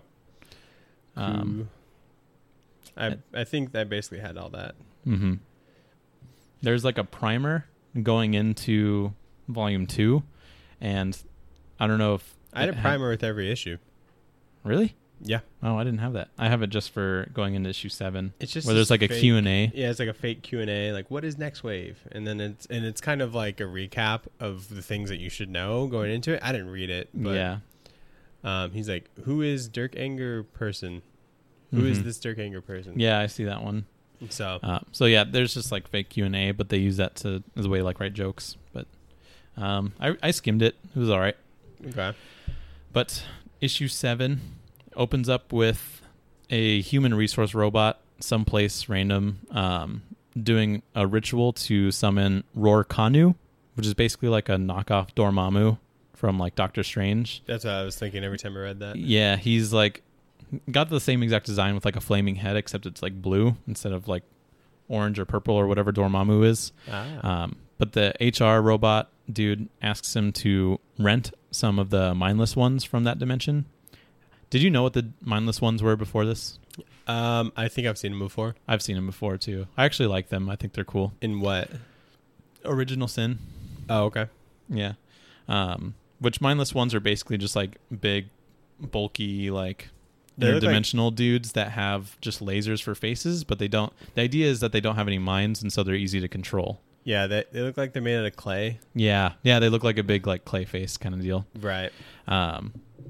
Speaker 1: Um,
Speaker 3: Cool. I I think I basically had all that.
Speaker 1: hmm There's like a primer going into volume two, and I don't know if
Speaker 3: I had a
Speaker 1: it
Speaker 3: primer with every issue.
Speaker 1: Really?
Speaker 3: Yeah.
Speaker 1: Oh, I didn't have that. I have it just for going into issue seven,
Speaker 3: It's just
Speaker 1: where there's
Speaker 3: this
Speaker 1: like a
Speaker 3: fake-
Speaker 1: Q and A.
Speaker 3: Yeah, it's like a fake Q and A. Like, what is Next Wave? And then it's and it's kind of like a recap of the things that you should know going into it. I didn't read it, but
Speaker 1: Yeah.
Speaker 3: um, he's like, who is Dirk Anger person? Who is
Speaker 1: Mhm.
Speaker 3: this Dirk Anger person?
Speaker 1: Yeah, I see that one.
Speaker 3: So
Speaker 1: Uh, so yeah, there's just like fake Q and A, but they use that to as a way to like write jokes. But um, I, I skimmed it. It was all right.
Speaker 3: okay.
Speaker 1: But issue seven opens up with a human resource robot, someplace random, um, doing a ritual to summon Roar Kanu, which is basically like a knockoff Dormammu from like Doctor Strange.
Speaker 3: That's what I was thinking every time I read that.
Speaker 1: Yeah, he's like got the same exact design with like a flaming head, except it's like blue instead of like orange or purple or whatever Dormammu is.
Speaker 3: Ah.
Speaker 1: Um, but the H R robot dude asks him to rent some of the mindless ones from that dimension. Did you know what the mindless ones were before this?
Speaker 3: Um, I think I've seen him before.
Speaker 1: I've seen them before too. I actually like them. I think they're cool.
Speaker 3: In what?
Speaker 1: Original Sin.
Speaker 3: Oh, okay.
Speaker 1: Yeah. Um, which mindless ones are basically just like big, bulky, like
Speaker 3: They look like-
Speaker 1: interdimensional dudes that have just lasers for faces, but they don't. The idea is that they don't have any minds, and so they're easy to control.
Speaker 3: Yeah, they they look like they're made out of clay.
Speaker 1: Yeah, yeah, they look like a big like clay face kind of deal.
Speaker 3: Right.
Speaker 1: Um,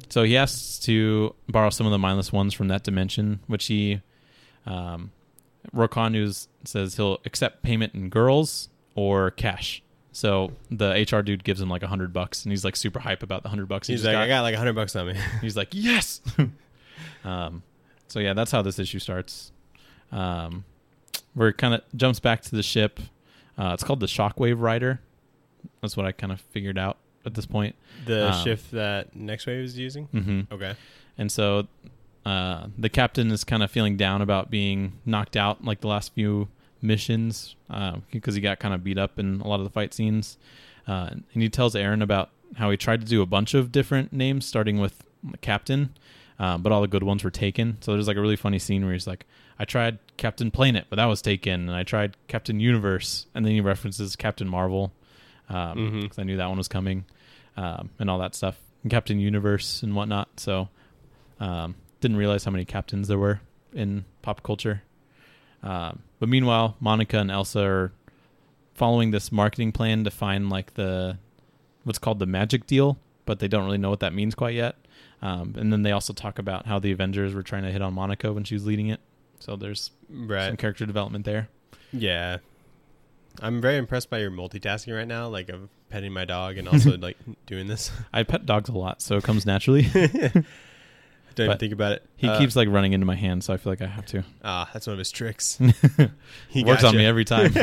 Speaker 1: so he asks to borrow some of the mindless ones from that dimension, which he, um, Rokanu says he'll accept payment in girls or cash. So the H R dude gives him like a hundred bucks, and he's like super hype about the hundred bucks.
Speaker 3: He's
Speaker 1: just
Speaker 3: like,
Speaker 1: got.
Speaker 3: I got like a hundred bucks on me.
Speaker 1: He's like, yes. um, so yeah, that's how this issue starts. Um, where it kind of jumps back to the ship. Uh, it's called the Shockwave Rider. That's what I kind of figured out at this point.
Speaker 3: The
Speaker 1: Um,
Speaker 3: shift that Next Wave is using?
Speaker 1: Mm-hmm.
Speaker 3: Okay.
Speaker 1: And so uh, the captain is kind of feeling down about being knocked out like the last few missions uh, because he got kind of beat up in a lot of the fight scenes. Uh, and he tells Aaron about how he tried to do a bunch of different names, starting with Captain, uh, but all the good ones were taken. So there's like a really funny scene where he's like, I tried Captain Planet, but that was taken. And I tried Captain Universe. And then he references Captain Marvel because um,
Speaker 3: Mhm.
Speaker 1: I knew that one was coming um, and all that stuff. And Captain Universe and whatnot. So um, didn't realize how many captains there were in pop culture. Um, but meanwhile, Monica and Elsa are following this marketing plan to find like the what's called the magic deal, but they don't really know what that means quite yet. Um, and then they also talk about how the Avengers were trying to hit on Monica when she was leading it. So there's
Speaker 3: Right.
Speaker 1: some character development there.
Speaker 3: Yeah. I'm very impressed by your multitasking right now, like of petting my dog and also like doing this.
Speaker 1: I pet dogs a lot, so it comes naturally.
Speaker 3: Don't even
Speaker 1: But
Speaker 3: think about it.
Speaker 1: He
Speaker 3: Uh,
Speaker 1: keeps like running into my hand, so I feel like I have to.
Speaker 3: Ah, that's one of his tricks.
Speaker 1: He
Speaker 3: He
Speaker 1: works on
Speaker 3: gotcha.
Speaker 1: me every time.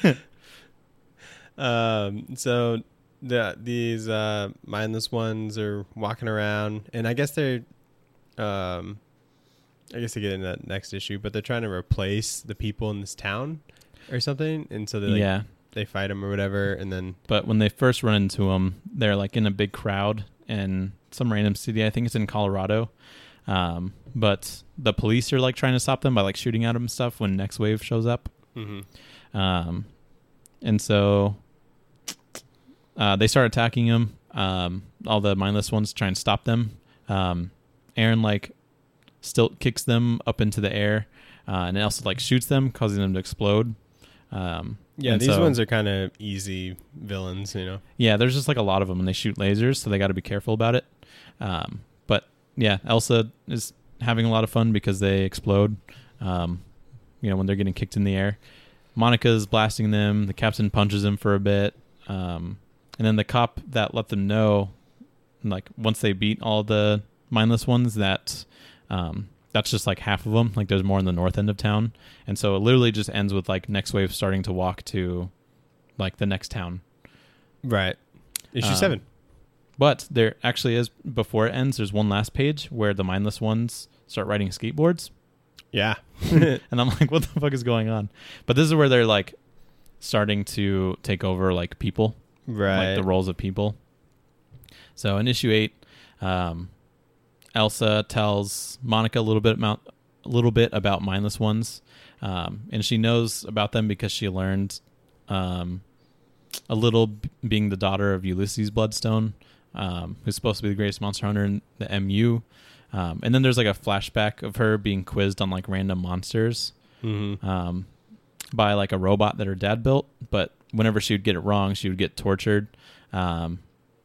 Speaker 3: Um, so the these uh, mindless ones are walking around, and I guess they're, um, I guess they get into that next issue, but they're trying to replace the people in this town or something, and so they like,
Speaker 1: Yeah.
Speaker 3: they fight them or whatever, and then
Speaker 1: But when they first run into them, they're like in a big crowd in some random city. I think it's in Colorado. Um, but the police are like trying to stop them by like shooting at them and stuff when Next Wave shows up.
Speaker 3: mm-hmm.
Speaker 1: Um, and so uh, they start attacking him. Um, all the mindless ones try and stop them. Um, Aaron like still kicks them up into the air, uh, and it also like shoots them, causing them to explode. Um,
Speaker 3: yeah,
Speaker 1: and
Speaker 3: these
Speaker 1: so-
Speaker 3: ones are kind of easy villains, you know.
Speaker 1: Yeah, there's just like a lot of them, and they shoot lasers, so they got to be careful about it. Um, but yeah, Elsa is having a lot of fun because they explode. Um, you know, when they're getting kicked in the air. Monica's blasting them. The captain punches him for a bit, um, and then the cop that let them know, like once they beat all the mindless ones, that um, that's just like half of them. Like there's more in the north end of town, and so it literally just ends with like Next Wave starting to walk to like the next town.
Speaker 3: Right. Issue
Speaker 1: Um,
Speaker 3: seven.
Speaker 1: But there actually is, before it ends, there's one last page where the mindless ones start riding skateboards.
Speaker 3: Yeah.
Speaker 1: And I'm like, what the fuck is going on? But this is where they're like starting to take over like people,
Speaker 3: Right.
Speaker 1: like the roles of people. So in issue eight, um, Elsa tells Monica a little bit about a little bit about mindless ones, um, and she knows about them because she learned um, a little b- being the daughter of Ulysses Bloodstone, um, who's supposed to be the greatest monster hunter in the M U. Um, and then there's like a flashback of her being quizzed on like random monsters
Speaker 3: Mm-hmm.
Speaker 1: um, by like a robot that her dad built. But whenever she would get it wrong, she would get tortured. Um,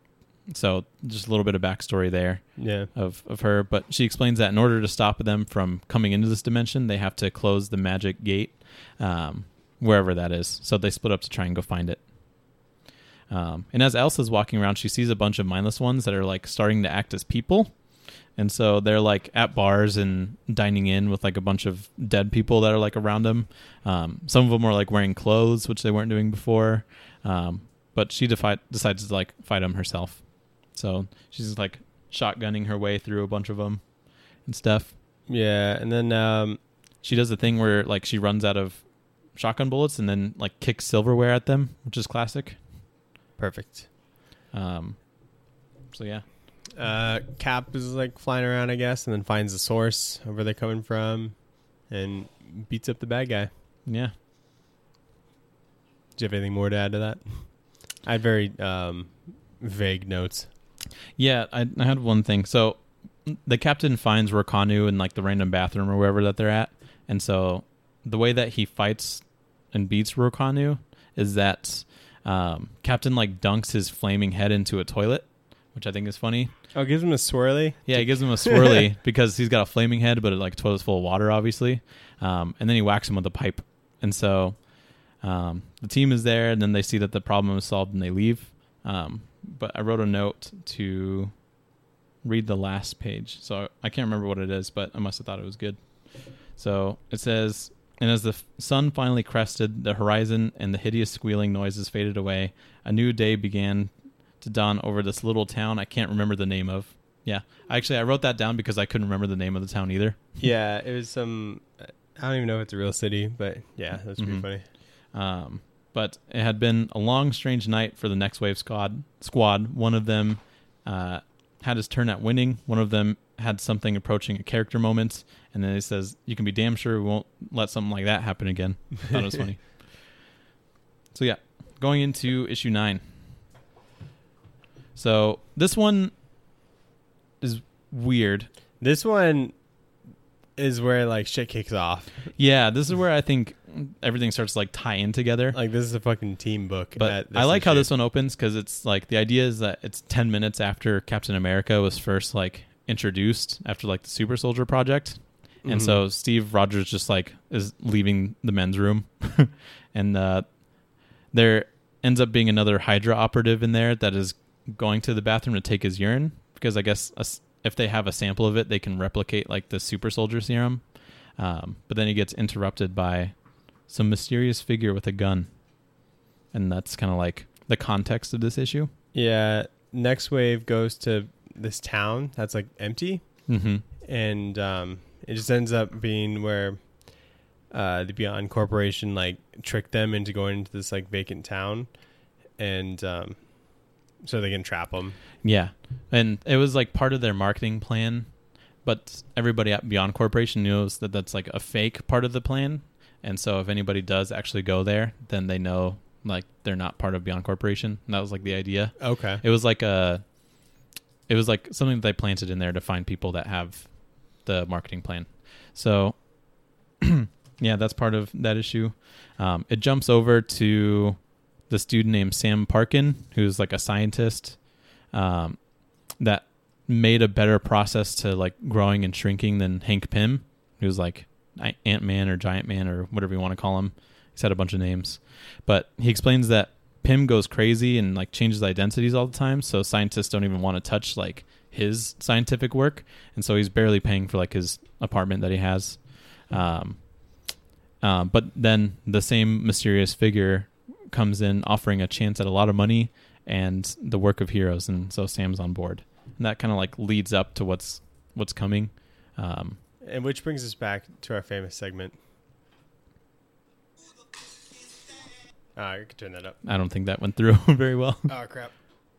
Speaker 1: so just a little bit of backstory there
Speaker 3: Yeah.
Speaker 1: of, of her. But she explains that in order to stop them from coming into this dimension, they have to close the magic gate, um, wherever that is. So they split up to try and go find it. Um, and as Elsa's walking around, she sees a bunch of mindless ones that are like starting to act as people. And so they're like at bars and dining in with like a bunch of dead people that are like around them. Um, some of them are like wearing clothes, which they weren't doing before. Um, but she defi- decides to like fight them herself. So she's like shotgunning her way through a bunch of them and stuff.
Speaker 3: Yeah. And then, um,
Speaker 1: She does the thing where like she runs out of shotgun bullets and then like kicks silverware at them, which is classic.
Speaker 3: perfect.
Speaker 1: Um, so yeah.
Speaker 3: Uh, Cap is like flying around, I guess, and then finds the source of where they're coming from and beats up the bad guy.
Speaker 1: Yeah.
Speaker 3: Do you have anything more to add to that? I had very um, vague notes.
Speaker 1: Yeah, I, I had one thing. So the captain finds Rokanu in like the random bathroom or wherever that they're at. And so the way that he fights and beats Rokanu is that um, Captain like dunks his flaming head into a toilet, which I think is funny.
Speaker 3: Oh, it gives him a swirly?
Speaker 1: Yeah, he gives him a swirly because he's got a flaming head, but it like toilet's full of water, obviously. Um, and then he whacks him with a pipe. And so um, the team is there, and then they see that the problem is solved, and they leave. Um, but I wrote a note to read the last page. So I can't remember what it is, but I must have thought it was good. So it says, and as the f- sun finally crested the horizon and the hideous squealing noises faded away, a new day began to dawn over this little town I can't remember the name of. Yeah. Actually, I wrote that down because I couldn't remember the name of the town either.
Speaker 3: Yeah, it was some... I don't even know if it's a real city, but yeah, that's pretty
Speaker 1: Mhm.
Speaker 3: funny.
Speaker 1: Um, but it had been a long, strange night for the Next Wave squad. Squad. One of them uh, had his turn at winning. One of them had something approaching a character moment. And then he says, you can be damn sure we won't let something like that happen again. I thought it was funny. So yeah, going into issue nine. So this one is weird.
Speaker 3: This one is where like shit kicks off.
Speaker 1: Yeah, this is where I think everything starts to like tie in together.
Speaker 3: Like this is a fucking team book.
Speaker 1: But
Speaker 3: at this
Speaker 1: I like how
Speaker 3: issue.
Speaker 1: this one opens because it's like the idea is that it's ten minutes after Captain America was first like introduced after like the Super Soldier Project. And
Speaker 3: Mhm.
Speaker 1: so Steve Rogers just like is leaving the men's room and uh, there ends up being another Hydra operative in there that is going to the bathroom to take his urine because I guess a s if they have a sample of it, they can replicate like the super soldier serum. Um, but then he gets interrupted by some mysterious figure with a gun. And that's kind of like the context of this issue.
Speaker 3: Yeah, Next Wave goes to this town that's like empty.
Speaker 1: Mm-hmm.
Speaker 3: And um, it just ends up being where uh, the Beyond Corporation like tricked them into going into this like vacant town. And um, so they can trap them.
Speaker 1: Yeah. And it was like part of their marketing plan, but everybody at Beyond Corporation knows that that's like a fake part of the plan. And so if anybody does actually go there, then they know like they're not part of Beyond Corporation. And that was like the idea.
Speaker 3: Okay.
Speaker 1: It was like a, it was like something that they planted in there to find people that have the marketing plan. So yeah, that's part of that issue. Um, it jumps over to this dude named Sam Parkin, who's like a scientist um, that made a better process to like growing and shrinking than Hank Pym, who's like Ant-Man or Giant Man or whatever you want to call him. He's had a bunch of names. But he explains that Pym goes crazy and like changes identities all the time, so scientists don't even want to touch like his scientific work, and so he's barely paying for like his apartment that he has. Um, uh, but then the same mysterious figure comes in offering a chance at a lot of money and the work of heroes, and so Sam's on board, and that kind of like leads up to what's what's coming. Um,
Speaker 3: And which brings us back to our famous segment. Ah, I could turn that up.
Speaker 1: I don't think that went through very well.
Speaker 3: Oh crap.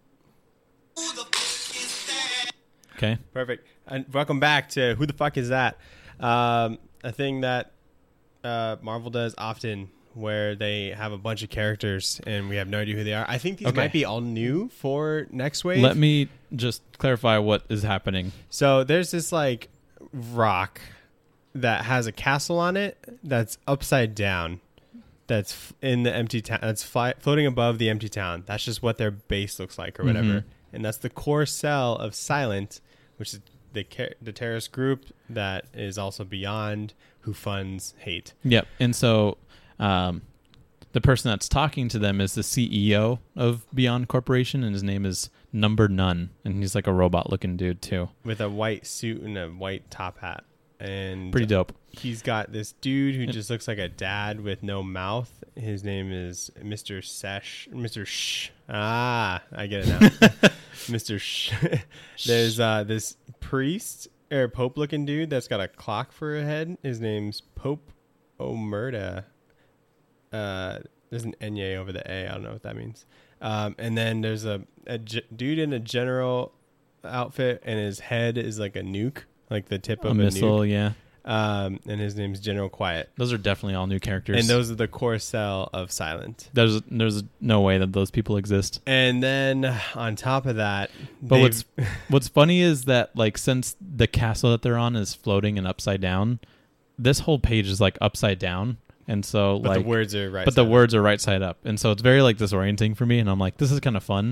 Speaker 1: Okay.
Speaker 3: Perfect. And welcome back to Who the Fuck Is That? Um, a thing that uh, Marvel does often where they have a bunch of characters and we have no idea who they are. I think these
Speaker 1: Okay.
Speaker 3: might be all new for Next Wave.
Speaker 1: Let me just clarify what is happening.
Speaker 3: So there's this like rock that has a castle on it that's upside down. That's f- in the empty town. That's fly- floating above the empty town. That's just what their base looks like or whatever.
Speaker 1: Mhm.
Speaker 3: And that's the core cell of Silent, which is the ca- the terrorist group that is also Beyond, who funds hate.
Speaker 1: Yep. And so um, the person that's talking to them is the C E O of Beyond Corporation, and his name is Number None. And he's like a robot-looking dude, too.
Speaker 3: With a white suit and a white top hat. And
Speaker 1: Pretty dope.
Speaker 3: he's got this dude who just looks like a dad with no mouth. His name is Mister Sesh. Mister Shh. Ah, I get it now. Mister Shh. There's uh, this priest or Pope looking dude that's got a clock for a head. His name's Pope Omerta. Uh, there's an N-Y over the A. I don't know what that means. Um, and then there's a, a g- dude in a general outfit, and his head is like a nuke, like the tip
Speaker 1: A
Speaker 3: of a,
Speaker 1: missile,
Speaker 3: nuke.
Speaker 1: yeah.
Speaker 3: Um, and his name's General Quiet.
Speaker 1: Those are definitely all new characters.
Speaker 3: And those are the core cell of Silent.
Speaker 1: There's there's no way that those people exist.
Speaker 3: And then on top of that,
Speaker 1: But
Speaker 3: they've-
Speaker 1: what's what's funny is that like since the castle that they're on is floating and upside down, this whole page is like upside down, and so
Speaker 3: but
Speaker 1: like
Speaker 3: the words are right.
Speaker 1: but the
Speaker 3: side up.
Speaker 1: words are right side up, and so it's very like disorienting for me. And I'm like, this is kind of fun,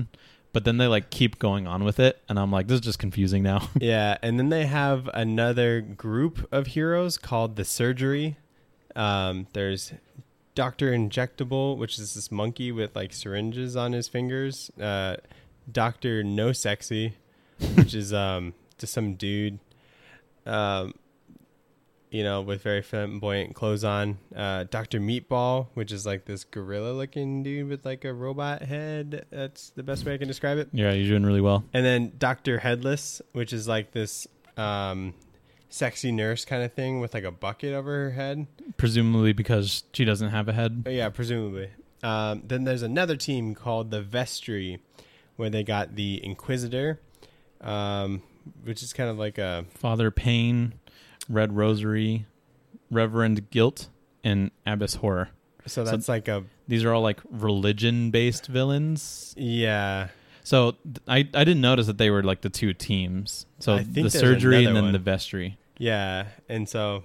Speaker 1: but then they like keep going on with it, and I'm like, this is just confusing now.
Speaker 3: Yeah, and then they have another group of heroes called the Surgery. Um, there's Doctor Injectable, which is this monkey with like syringes on his fingers. Uh, Doctor No Sexy, which is um, just some dude, um, you know, with very flamboyant clothes on. Uh, Doctor Meatball, which is like this gorilla-looking dude with like a robot head. That's the best way I can describe it.
Speaker 1: Yeah, you're doing really well.
Speaker 3: And then Doctor Headless, which is like this um, sexy nurse kind of thing with like a bucket over her head.
Speaker 1: Presumably because she doesn't have a head.
Speaker 3: But yeah, presumably. Um, then there's another team called the Vestry, where they got the Inquisitor, um, which is kind of like a...
Speaker 1: Father Payne, Red Rosary, Reverend Guilt, and Abyss Horror.
Speaker 3: So that's so like a...
Speaker 1: These are all like religion-based villains.
Speaker 3: Yeah.
Speaker 1: So th- I, I didn't notice that they were like the two teams. So
Speaker 3: I think
Speaker 1: the
Speaker 3: there's
Speaker 1: Surgery and
Speaker 3: another
Speaker 1: then
Speaker 3: one.
Speaker 1: the Vestry.
Speaker 3: Yeah, and so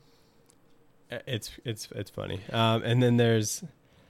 Speaker 3: uh, it's it's it's funny. Um, and then there's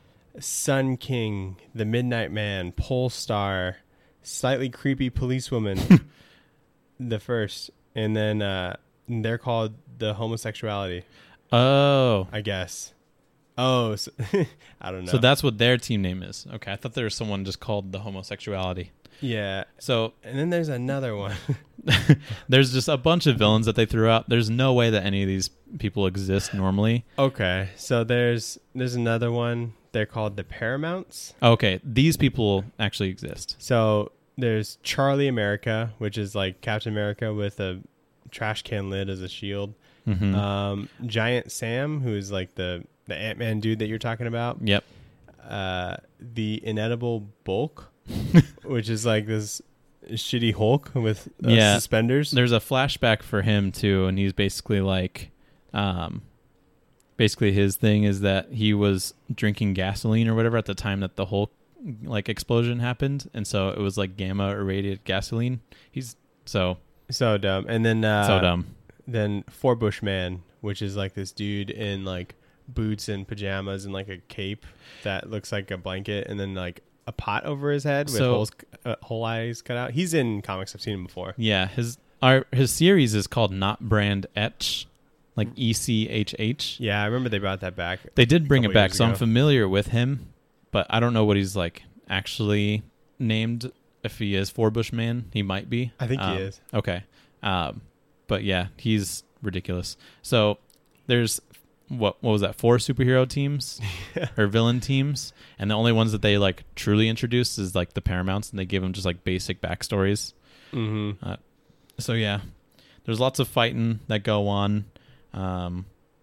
Speaker 3: Sun King, the Midnight Man, Polestar, slightly creepy policewoman, the first, and then uh, they're called the Homosexuality,
Speaker 1: Oh.
Speaker 3: I guess. Oh, so, I don't know.
Speaker 1: So that's what their team name is. Okay, I thought there was someone just called the Homosexuality.
Speaker 3: yeah.
Speaker 1: So
Speaker 3: And then there's another one.
Speaker 1: there's just a bunch of villains that they threw out. There's no way that any of these people exist normally.
Speaker 3: Okay, so there's there's another one. They're called the Paramounts.
Speaker 1: Okay, these people actually exist.
Speaker 3: So there's Charlie America, which is like Captain America with a trash can lid as a shield.
Speaker 1: Mm-hmm.
Speaker 3: Um, Giant Sam, who is like the, the Ant-Man dude that you're talking about.
Speaker 1: Yep.
Speaker 3: Uh, the Inedible Bulk, which is like this shitty Hulk with uh,
Speaker 1: Yeah.
Speaker 3: suspenders.
Speaker 1: There's a flashback for him too, and he's basically like, um, basically his thing is that he was drinking gasoline or whatever at the time that the Hulk like explosion happened, and so it was like gamma irradiated gasoline. He's so
Speaker 3: So dumb. And then uh,
Speaker 1: so dumb.
Speaker 3: Then Four Bush Man, which is like this dude in like boots and pajamas and like a cape that looks like a blanket, and then like a pot over his head with
Speaker 1: So-
Speaker 3: holes, uh, whole eyes cut out. He's in comics. I've seen him before.
Speaker 1: Yeah, his our his series is called Not Brand Etch, like E C H H.
Speaker 3: Yeah, I remember they brought that back.
Speaker 1: They did bring it
Speaker 3: couple
Speaker 1: back,
Speaker 3: years
Speaker 1: so I'm
Speaker 3: ago.
Speaker 1: familiar with him, but I don't know what he's like actually named. If he is Four Bush Man, he might be.
Speaker 3: I think he
Speaker 1: Um,
Speaker 3: is.
Speaker 1: Okay, um, but yeah, he's ridiculous. So there's what what was that? Four superhero teams or villain teams, and the only ones that they like truly introduced is like the Paramounts, and they give them just like basic backstories.
Speaker 3: Mm-hmm.
Speaker 1: Uh, so yeah, there's lots of fighting that go on. Um,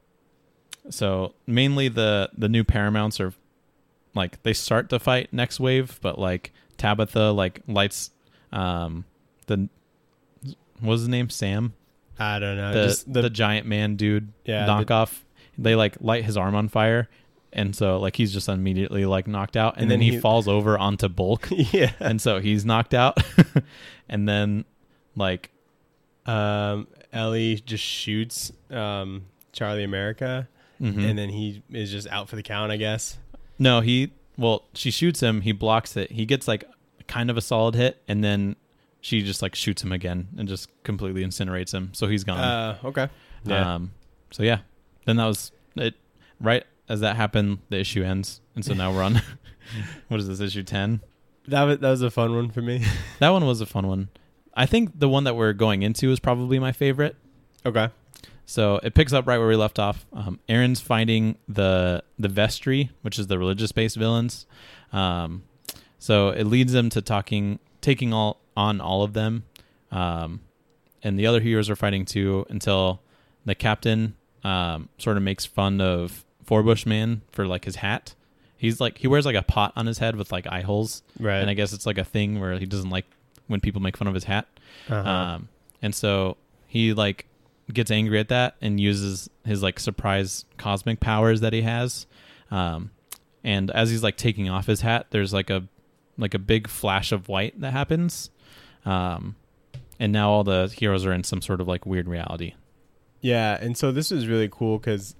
Speaker 1: so mainly the the new Paramounts are like they start to fight next wave, but like Tabitha like lights um the what was his name Sam
Speaker 3: I don't know.
Speaker 1: the
Speaker 3: Just
Speaker 1: the,
Speaker 3: the,
Speaker 1: giant man dude
Speaker 3: Yeah,
Speaker 1: knockoff. They like light his arm on fire, and so like he's just immediately like knocked out, and,
Speaker 3: And
Speaker 1: then,
Speaker 3: then
Speaker 1: he,
Speaker 3: he-
Speaker 1: falls over onto Bulk.
Speaker 3: yeah.
Speaker 1: And so he's knocked out. And then like
Speaker 3: Um, Ellie just shoots um, Charlie America,
Speaker 1: mhm.
Speaker 3: and then he is just out for the count, I guess.
Speaker 1: no, he well, she shoots him, he blocks it. He gets like kind of a solid hit, and then she just like shoots him again and just completely incinerates him. So he's gone.
Speaker 3: Uh, okay. Yeah.
Speaker 1: Um so yeah. Then that was it. Right as that happened, the issue ends. And so now we're on what is this, issue ten?
Speaker 3: that was that was a fun one for me.
Speaker 1: That one was a fun one. I think the one that we're going into is probably my favorite.
Speaker 3: Okay.
Speaker 1: So it picks up right where we left off. Um, Aaron's finding the the Vestry, which is the religious-based villains. Um, so it leads them to talking, taking all on all of them, um, and the other heroes are fighting too. Until the captain um, sort of makes fun of Four Bush Man for like his hat. He's like he wears like a pot on his head with like eye holes,
Speaker 3: Right.
Speaker 1: and I guess it's like a thing where he doesn't like when people make fun of his hat.
Speaker 3: Uh-huh.
Speaker 1: Um, and so he like gets angry at that and uses his like surprise cosmic powers that he has. Um, and as he's like taking off his hat, there's like a like a big flash of white that happens. Um, and now all the heroes are in some sort of like weird reality.
Speaker 3: Yeah, and so this was really cool because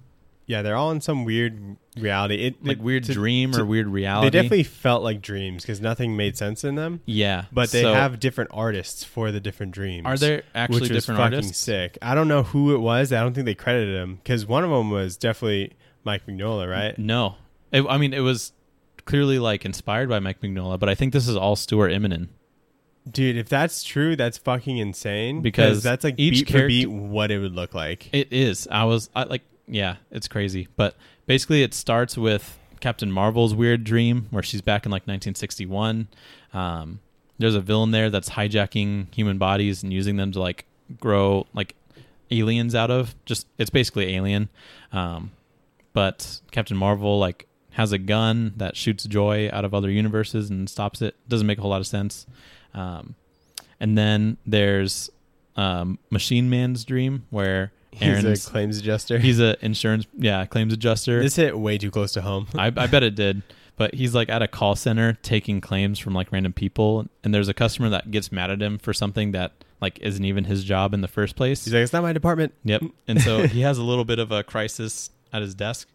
Speaker 3: Yeah, they're all in some weird reality. It
Speaker 1: like
Speaker 3: it-
Speaker 1: weird
Speaker 3: to-
Speaker 1: dream
Speaker 3: to-
Speaker 1: or weird reality.
Speaker 3: They definitely felt like dreams because nothing made sense in them.
Speaker 1: yeah,
Speaker 3: But they
Speaker 1: so
Speaker 3: have different artists for the different dreams.
Speaker 1: Are there actually
Speaker 3: which was
Speaker 1: different
Speaker 3: fucking
Speaker 1: artists?
Speaker 3: sick. I don't know who it was. I don't think they credited him because one of them was definitely Mike Mignola, right?
Speaker 1: No, it, I mean it was clearly like inspired by Mike Mignola, but I think this is all Stuart Immonen.
Speaker 3: Dude, if that's true, that's fucking insane.
Speaker 1: Because
Speaker 3: that's like
Speaker 1: each
Speaker 3: beat for
Speaker 1: character-
Speaker 3: beat what it would look like.
Speaker 1: It is. I was I like yeah, it's crazy. But basically it starts with Captain Marvel's weird dream where she's back in like nineteen sixty-one. Um, there's a villain there that's hijacking human bodies and using them to like grow like aliens out of. Just it's basically Alien. Um, but Captain Marvel like has a gun that shoots joy out of other universes and stops it. Doesn't make a whole lot of sense. Um, and then there's um, Machine Man's dream where Aaron's
Speaker 3: He's a claims adjuster.
Speaker 1: he's a insurance yeah claims adjuster.
Speaker 3: This hit way too close to home.
Speaker 1: I, I bet it did, but he's like at a call center taking claims from like random people, and there's a customer that gets mad at him for something that like isn't even his job in the first place.
Speaker 3: He's like, it's not my department.
Speaker 1: Yep, and so he has a little bit of a crisis at his desk.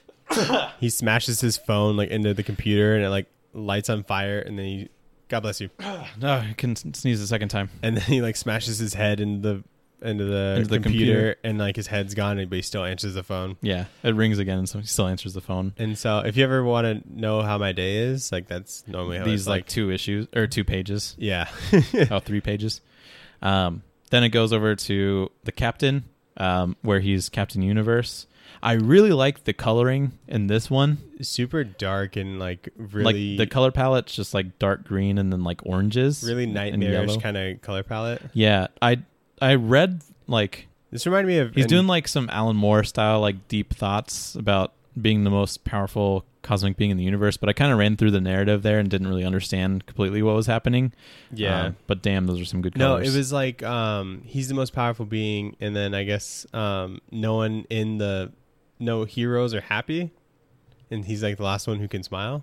Speaker 3: He smashes his phone like into the computer and it like lights on fire, and then he, God bless you,
Speaker 1: No, I can sneeze a second time.
Speaker 3: and then he like smashes his head into the into the,
Speaker 1: Into the
Speaker 3: computer,
Speaker 1: computer.
Speaker 3: and like his head's gone, but he still answers the phone.
Speaker 1: Yeah, it rings again, and so he still answers the phone.
Speaker 3: And so, if you ever want to know how my day is, like that's normally how
Speaker 1: These
Speaker 3: it's
Speaker 1: like
Speaker 3: like.
Speaker 1: two issues or two pages.
Speaker 3: Yeah,
Speaker 1: Oh, three pages. Um, then it goes over to the Captain, um, where he's Captain Universe. I really like the coloring in this one.
Speaker 3: super dark and like really,
Speaker 1: Like the color palette's just like dark green and then like oranges.
Speaker 3: really
Speaker 1: and
Speaker 3: nightmarish
Speaker 1: yellow.
Speaker 3: kind of color palette.
Speaker 1: Yeah, I I read like
Speaker 3: This reminded me of
Speaker 1: he's
Speaker 3: and-
Speaker 1: doing like some Alan Moore style like deep thoughts about being the most powerful cosmic being in the universe, but I kind of ran through the narrative there and didn't really understand completely what was happening.
Speaker 3: Yeah.
Speaker 1: Um, but damn, those are some good
Speaker 3: No,
Speaker 1: colors.
Speaker 3: it was like um, he's the most powerful being, and then I guess um, no one in the no heroes are happy, and he's like the last one who can smile.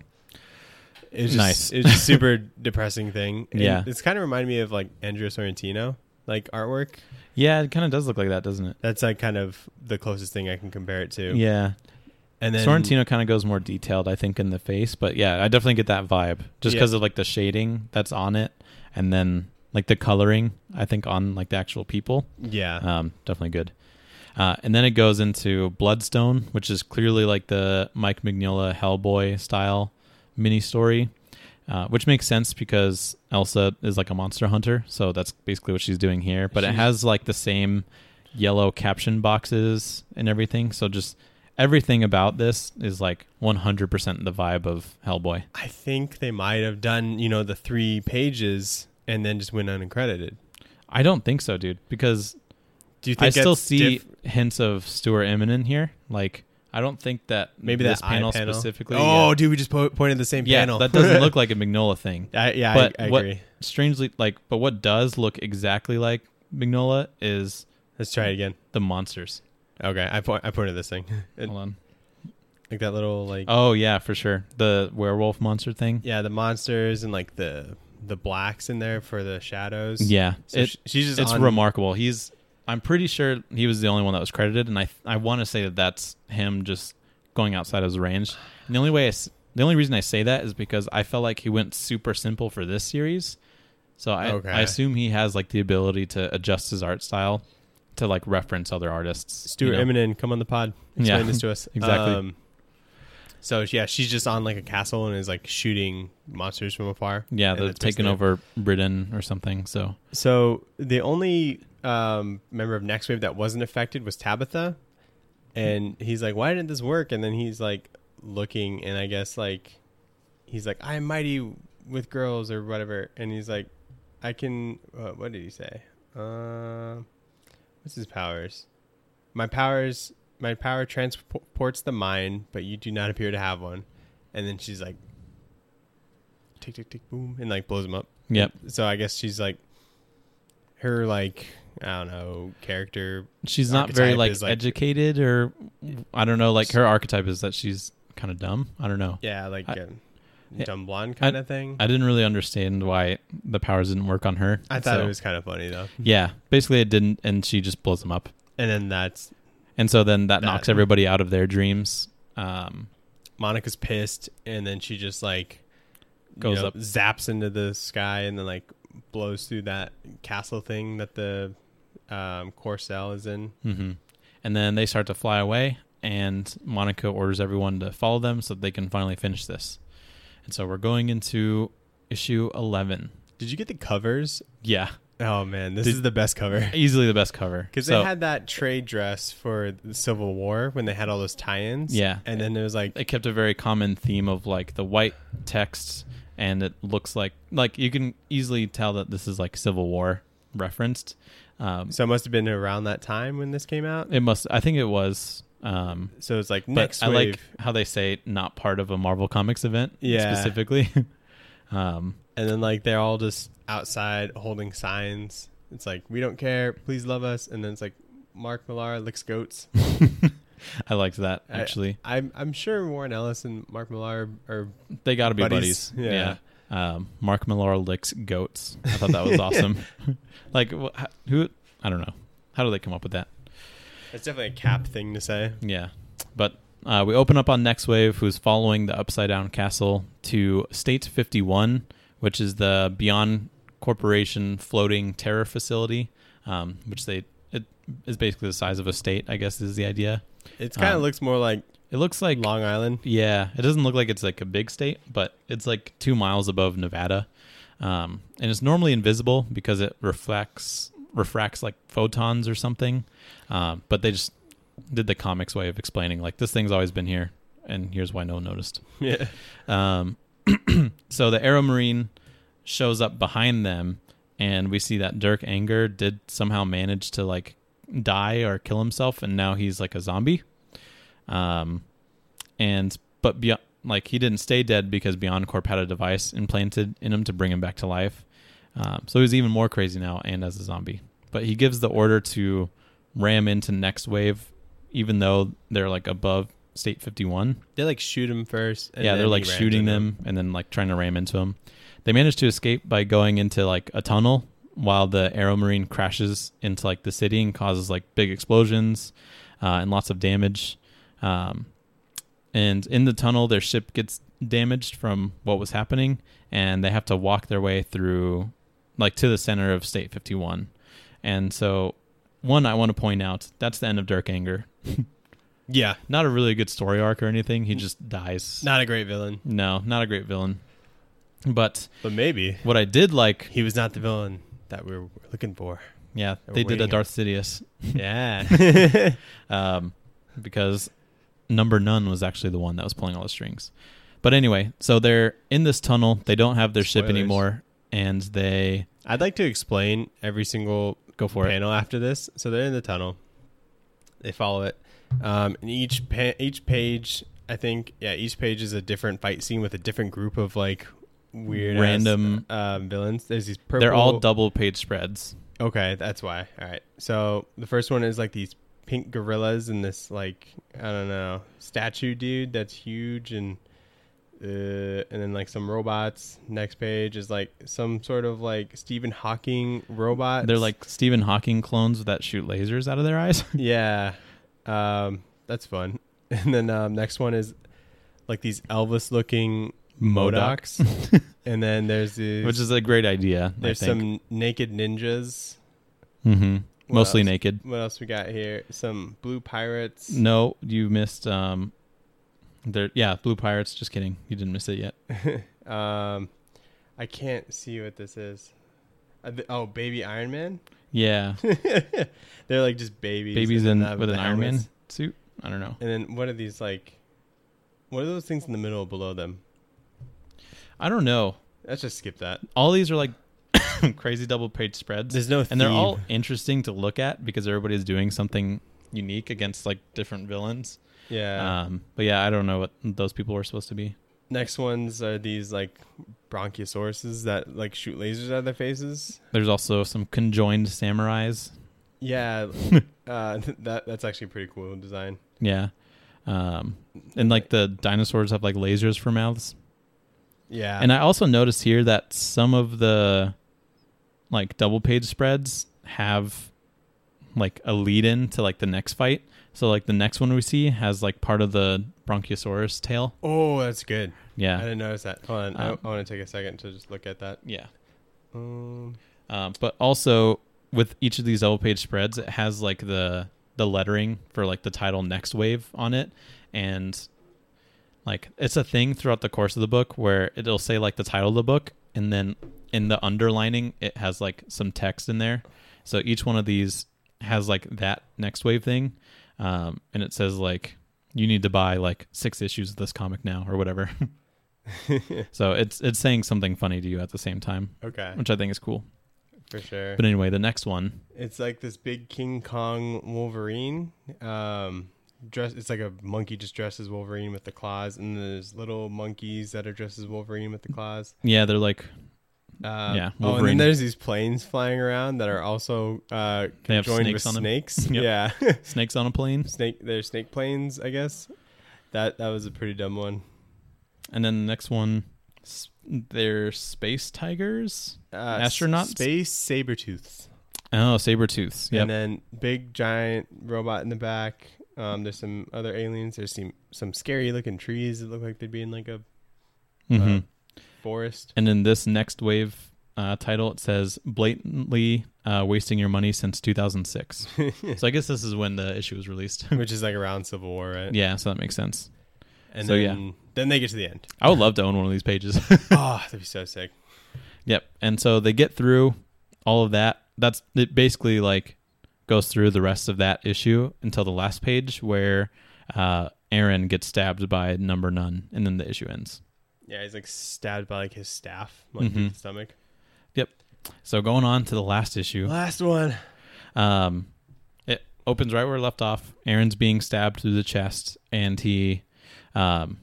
Speaker 3: It was just,
Speaker 1: Nice.
Speaker 3: It was just a super depressing thing. And
Speaker 1: Yeah.
Speaker 3: it's kind of reminded me of like Andrea Sorrentino, like artwork.
Speaker 1: Yeah, it kind of does look like that, doesn't it?
Speaker 3: That's like kind of the closest thing I can compare it to.
Speaker 1: Yeah.
Speaker 3: And then
Speaker 1: Sorrentino kind of goes more detailed, I think, in the face, but yeah, I definitely get that vibe just
Speaker 3: Yeah.
Speaker 1: because of like the shading that's on it, and then like the coloring, I think, on like the actual people.
Speaker 3: yeah,
Speaker 1: Um, definitely good. Uh, and then it goes into Bloodstone, which is clearly like the Mike Mignola Hellboy style mini story, uh, which makes sense because Elsa is like a monster hunter, so that's basically what she's doing here. But it
Speaker 3: She's-
Speaker 1: has like the same yellow caption boxes and everything, so just everything about this is like one hundred percent the vibe of Hellboy.
Speaker 3: I think they might have done you know the three pages and then just went uncredited.
Speaker 1: I don't think so, dude, because
Speaker 3: Do you think
Speaker 1: I still
Speaker 3: that's
Speaker 1: see
Speaker 3: diff-
Speaker 1: hints of Stuart Immonen here. Like, I don't think that
Speaker 3: maybe
Speaker 1: this
Speaker 3: that
Speaker 1: panel,
Speaker 3: eye panel
Speaker 1: specifically.
Speaker 3: Oh,
Speaker 1: yeah.
Speaker 3: dude, we just po- pointed the same
Speaker 1: Yeah,
Speaker 3: panel.
Speaker 1: that doesn't look like a Mignola thing.
Speaker 3: I, yeah,
Speaker 1: But
Speaker 3: I, I
Speaker 1: what-
Speaker 3: agree.
Speaker 1: Strangely, like, but what does look exactly like Mignola is
Speaker 3: Let's try it again.
Speaker 1: the monsters.
Speaker 3: Okay, I point. I pointed this thing. It-
Speaker 1: Hold on.
Speaker 3: like that little like.
Speaker 1: Oh yeah, for sure. The werewolf monster thing.
Speaker 3: Yeah, the monsters and like the the blacks in there for the shadows.
Speaker 1: Yeah,
Speaker 3: So
Speaker 1: it,
Speaker 3: sh- she's just
Speaker 1: it's
Speaker 3: on-
Speaker 1: remarkable. He's. I'm pretty sure he was the only one that was credited, and I I want to say that that's him just going outside his range. And the only way I, s- the only reason I say that is because I felt like he went super simple for this series. So I
Speaker 3: Okay.
Speaker 1: I assume he has like the ability to adjust his art style to like reference other artists.
Speaker 3: Stuart
Speaker 1: you know?
Speaker 3: Immonen, come on the pod. Explain
Speaker 1: Yeah,
Speaker 3: this to us.
Speaker 1: exactly.
Speaker 3: so yeah, she's just on like a castle and is like shooting monsters from afar.
Speaker 1: Yeah,
Speaker 3: And
Speaker 1: they're
Speaker 3: that's
Speaker 1: taking
Speaker 3: basically it.
Speaker 1: over Britain or something. So
Speaker 3: So the only um, member of Next Wave that wasn't affected was Tabitha, and he's like, "Why didn't this work?" And then he's like looking, and I guess like he's like, "I'm mighty with girls" or whatever, and he's like, "I can." Uh, what did he say? Uh, what's his powers? My powers. My power transports the mind, but you do not appear to have one. And then she's like, tick tick tick boom, and like blows him up.
Speaker 1: yep,
Speaker 3: So I guess she's like her like I don't know character.
Speaker 1: she's not very
Speaker 3: archetype
Speaker 1: like,
Speaker 3: is, like-
Speaker 1: educated, or I don't know. Like her archetype is that she's kind of dumb. I don't know.
Speaker 3: Yeah, like
Speaker 1: I-
Speaker 3: a
Speaker 1: yeah,
Speaker 3: dumb blonde kind of thing.
Speaker 1: I didn't really understand why the powers didn't work on her.
Speaker 3: I thought
Speaker 1: so-
Speaker 3: it was kind of funny though.
Speaker 1: Yeah, basically it didn't, and she just blows them up.
Speaker 3: And then that's
Speaker 1: And so then that,
Speaker 3: That-
Speaker 1: knocks everybody out of their dreams. Um,
Speaker 3: Monica's pissed, and then she just like
Speaker 1: Goes
Speaker 3: you know,
Speaker 1: up.
Speaker 3: zaps into the sky, and then like blows through that castle thing that the um, Corcel is in.
Speaker 1: hmm And then they start to fly away, and Monica orders everyone to follow them so that they can finally finish this. And so we're going into issue eleven.
Speaker 3: Did you get the covers?
Speaker 1: Yeah,
Speaker 3: Oh man, this
Speaker 1: Did-
Speaker 3: is the best cover.
Speaker 1: easily the best cover.
Speaker 3: Because
Speaker 1: So
Speaker 3: they had that trade dress for the Civil War when they had all those tie-ins.
Speaker 1: Yeah.
Speaker 3: And then it was like,
Speaker 1: they kept a very common theme of like the white text, and it looks like like you can easily tell that this is like Civil War referenced. Um,
Speaker 3: so it must have been around that time when this came out.
Speaker 1: it must. I think it was. Um,
Speaker 3: So it's like
Speaker 1: but
Speaker 3: next
Speaker 1: I
Speaker 3: wave.
Speaker 1: like how they say not part of a Marvel Comics event.
Speaker 3: Yeah.
Speaker 1: specifically. um,
Speaker 3: And then like they're all just outside holding signs. It's like, we don't care, please love us. And then it's like, Mark Millar licks goats.
Speaker 1: I liked that
Speaker 3: I-
Speaker 1: actually.
Speaker 3: I'm I'm sure Warren Ellis and Mark Millar are
Speaker 1: They got to be buddies.
Speaker 3: buddies.
Speaker 1: Yeah.
Speaker 3: Yeah.
Speaker 1: Um, Mark Millar licks goats. I thought that was awesome. like wh- h- who? I don't know. How do they come up with that?
Speaker 3: it's definitely a Cap thing to say.
Speaker 1: Yeah. But uh, we open up on Next Wave, who's following the Upside Down Castle to State fifty-one, which is the Beyond Corporation floating terror facility, um, which they it is basically the size of a state, I guess is the idea.
Speaker 3: It kind of
Speaker 1: Um,
Speaker 3: looks more like
Speaker 1: It looks like
Speaker 3: Long Island.
Speaker 1: Yeah, it doesn't look like it's like a big state, but it's like two miles above Nevada, um, and it's normally invisible because it reflects refracts like photons or something. Um, but they just did the comics way of explaining like this thing's always been here, and here's why no one noticed.
Speaker 3: Yeah.
Speaker 1: Um, so the Aero Marine shows up behind them, and we see that Dirk Anger did somehow manage to like die or kill himself, and now he's like a zombie. Um, and but beyond, like he didn't stay dead because Beyond Corp had a device implanted in him to bring him back to life. Um, so he's even more crazy now and as a zombie. But he gives the order to ram into Next Wave, even though they're like above State fifty-one.
Speaker 3: They like shoot him first. And
Speaker 1: Yeah,
Speaker 3: then
Speaker 1: they're like
Speaker 3: he rams
Speaker 1: shooting
Speaker 3: into
Speaker 1: them and then like trying to ram into them. They manage to escape by going into like a tunnel while the Aero Marine crashes into like the city and causes like big explosions uh, and lots of damage. Um, and in the tunnel, their ship gets damaged from what was happening, and they have to walk their way through like to the center of State fifty-one. And so one, I want to point out, that's the end of Dirk Anger.
Speaker 3: Yeah.
Speaker 1: Not a really good story arc or anything. He just dies.
Speaker 3: Not a great villain.
Speaker 1: No, not a great villain. But
Speaker 3: But maybe
Speaker 1: what I did like,
Speaker 3: he was not the villain that we were looking for.
Speaker 1: yeah,
Speaker 3: We're
Speaker 1: they did a
Speaker 3: waiting.
Speaker 1: Darth Sidious,
Speaker 3: Yeah.
Speaker 1: um, because Number None was actually the one that was pulling all the strings. But anyway, so they're in this tunnel. They don't have their ship
Speaker 3: Spoilers.
Speaker 1: anymore, and they
Speaker 3: I'd like to explain every single
Speaker 1: go for it.
Speaker 3: panel after this. So they're in the tunnel. They follow it. Um, and each pa- each page, I think, yeah, each page is a different fight scene with a different group of like weird
Speaker 1: Random-
Speaker 3: um, villains. There's these purple.
Speaker 1: They're all double page spreads.
Speaker 3: Okay, that's why. All right. So the first one is like these pink gorillas and this like I don't know statue dude that's huge and uh, and then like some robots. Next page is like some sort of like Stephen Hawking robot.
Speaker 1: They're like Stephen Hawking clones that shoot lasers out of their eyes.
Speaker 3: yeah, um, that's fun. And then um, next one is like these Elvis looking Modocs. And then there's these,
Speaker 1: Which is a great idea.
Speaker 3: there's
Speaker 1: I think.
Speaker 3: some naked ninjas.
Speaker 1: Mm-hmm.
Speaker 3: What
Speaker 1: Mostly
Speaker 3: else?
Speaker 1: naked.
Speaker 3: What else we got here? Some blue pirates.
Speaker 1: No, you missed. Um, there. Yeah, Blue Pirates. Just kidding. You didn't miss it yet.
Speaker 3: um, I can't see what this is. Uh, th- oh, baby Iron Man.
Speaker 1: Yeah,
Speaker 3: They're like just babies.
Speaker 1: babies
Speaker 3: and
Speaker 1: in
Speaker 3: then have
Speaker 1: with
Speaker 3: the
Speaker 1: an Iron Man
Speaker 3: helmets.
Speaker 1: suit. I don't know.
Speaker 3: And then what are these like? What are those things in the middle below them?
Speaker 1: I don't know.
Speaker 3: Let's just skip that.
Speaker 1: All these are like crazy double page spreads.
Speaker 3: There's no
Speaker 1: and they're
Speaker 3: theme.
Speaker 1: all interesting to look at because everybody's doing something unique against like different villains.
Speaker 3: Yeah.
Speaker 1: Um, but yeah, I don't know what those people were supposed to be.
Speaker 3: Next ones are these like bronchiosauruses that like shoot lasers out of their faces.
Speaker 1: There's also some conjoined samurais.
Speaker 3: Yeah, uh, that that's actually a pretty cool design.
Speaker 1: Yeah. Um, and like the dinosaurs have like lasers for mouths.
Speaker 3: Yeah,
Speaker 1: And I also noticed here that some of the like double page spreads have like a lead in to like the next fight. So like the next one we see has like part of the Bronchiosaurus tail.
Speaker 3: Oh, that's good. I
Speaker 1: Yeah.
Speaker 3: didn't notice that. Hold on.
Speaker 1: Um,
Speaker 3: I, I want to take a second to just look at that.
Speaker 1: Yeah.
Speaker 3: Um,
Speaker 1: Um, but also with each of these double page spreads, it has like the the lettering for like the title Next Wave on it, and like it's a thing throughout the course of the book where it'll say like the title of the book, and then in the underlining it has like some text in there. So each one of these has like that Next Wave thing, um, and it says like you need to buy like six issues of this comic now or whatever. So it's it's saying something funny to you at the same time,
Speaker 3: okay.
Speaker 1: which I think is cool.
Speaker 3: For sure.
Speaker 1: But anyway, the next one.
Speaker 3: It's like this big King Kong Wolverine. Um, dress. It's like a monkey just dressed as Wolverine with the claws, and there's little monkeys that are dressed as Wolverine with the claws.
Speaker 1: Yeah, they're like
Speaker 3: Um,
Speaker 1: Yeah,
Speaker 3: Oh, and then
Speaker 1: Wolverine.
Speaker 3: there's these planes flying around that are also uh,
Speaker 1: They have
Speaker 3: joined
Speaker 1: snakes
Speaker 3: with
Speaker 1: on them.
Speaker 3: snakes.
Speaker 1: Yep.
Speaker 3: Yeah,
Speaker 1: snakes on a plane.
Speaker 3: snake. They're snake planes, I guess. That that was a pretty dumb one.
Speaker 1: And then the next one, s- they're space tigers.
Speaker 3: Uh,
Speaker 1: Astronauts?
Speaker 3: Space Sabertooths.
Speaker 1: Oh, saber-tooths. Yep.
Speaker 3: And then big giant robot in the back. Um, there's some other aliens. There's some some scary looking trees that look like they'd be in like a
Speaker 1: Mhm.
Speaker 3: uh, forest.
Speaker 1: And then this next wave uh, title, it says blatantly uh, wasting your money since two thousand six. So I guess this is when the issue was released.
Speaker 3: Which is like around Civil War, right?
Speaker 1: Yeah, so that makes sense.
Speaker 3: And
Speaker 1: So,
Speaker 3: then, then they get to the end.
Speaker 1: I would love to own one of these pages.
Speaker 3: Oh, that'd be so sick.
Speaker 1: Yep. And so they get through all of that. That's it. Basically, like goes through the rest of that issue until the last page where uh, Aaron gets stabbed by Number None, and then the issue ends.
Speaker 3: Yeah, he's like stabbed by like his staff, like
Speaker 1: Mhm.
Speaker 3: through the stomach.
Speaker 1: Yep. So going on to the last issue.
Speaker 3: Last one.
Speaker 1: Um, it opens right where it left off. Aaron's being stabbed through the chest, and he, um,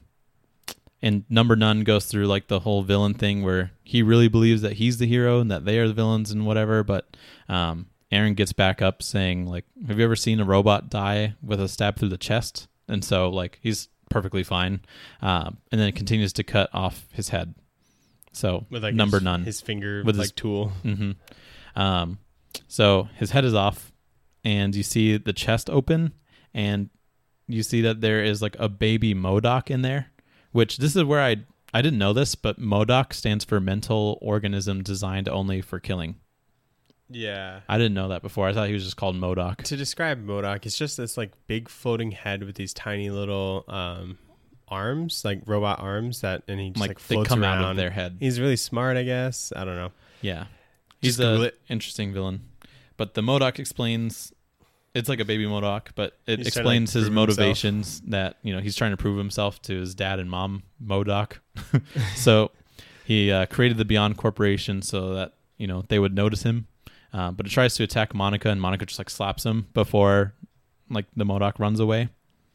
Speaker 1: and Number None goes through like the whole villain thing where he really believes that he's the hero and that they are the villains and whatever. But um, Aaron gets back up saying like, "Have you ever seen a robot die with a stab through the chest?" And so like he's perfectly fine, um, and then it continues to cut off his head. So
Speaker 3: With like
Speaker 1: Number
Speaker 3: his,
Speaker 1: None.
Speaker 3: his finger
Speaker 1: With
Speaker 3: like
Speaker 1: his-
Speaker 3: tool.
Speaker 1: hmm Um, so his head is off, and you see the chest open, and you see that there is like a baby MODOK in there, which this is where I I didn't know this, but MODOK stands for mental organism designed only for killing.
Speaker 3: Yeah.
Speaker 1: I didn't know that before. I thought he was just called MODOK.
Speaker 3: To describe MODOK, it's just this like big floating head with these tiny little um, arms, like robot arms that, and he just like,
Speaker 1: Like, they
Speaker 3: floats
Speaker 1: come
Speaker 3: around.
Speaker 1: out of their head.
Speaker 3: He's really smart, I guess. I don't know.
Speaker 1: Yeah, he's
Speaker 3: Just Google
Speaker 1: a
Speaker 3: it.
Speaker 1: interesting villain. But the MODOK explains it's like a baby MODOK, but it
Speaker 3: He's trying to, like,
Speaker 1: explains his
Speaker 3: prove himself.
Speaker 1: motivations that you know he's trying to prove himself to his dad and mom MODOK. So he uh, created the Beyond Corporation so that you know they would notice him. Uh, but it tries to attack Monica, and Monica just like slaps him before like the MODOK runs away.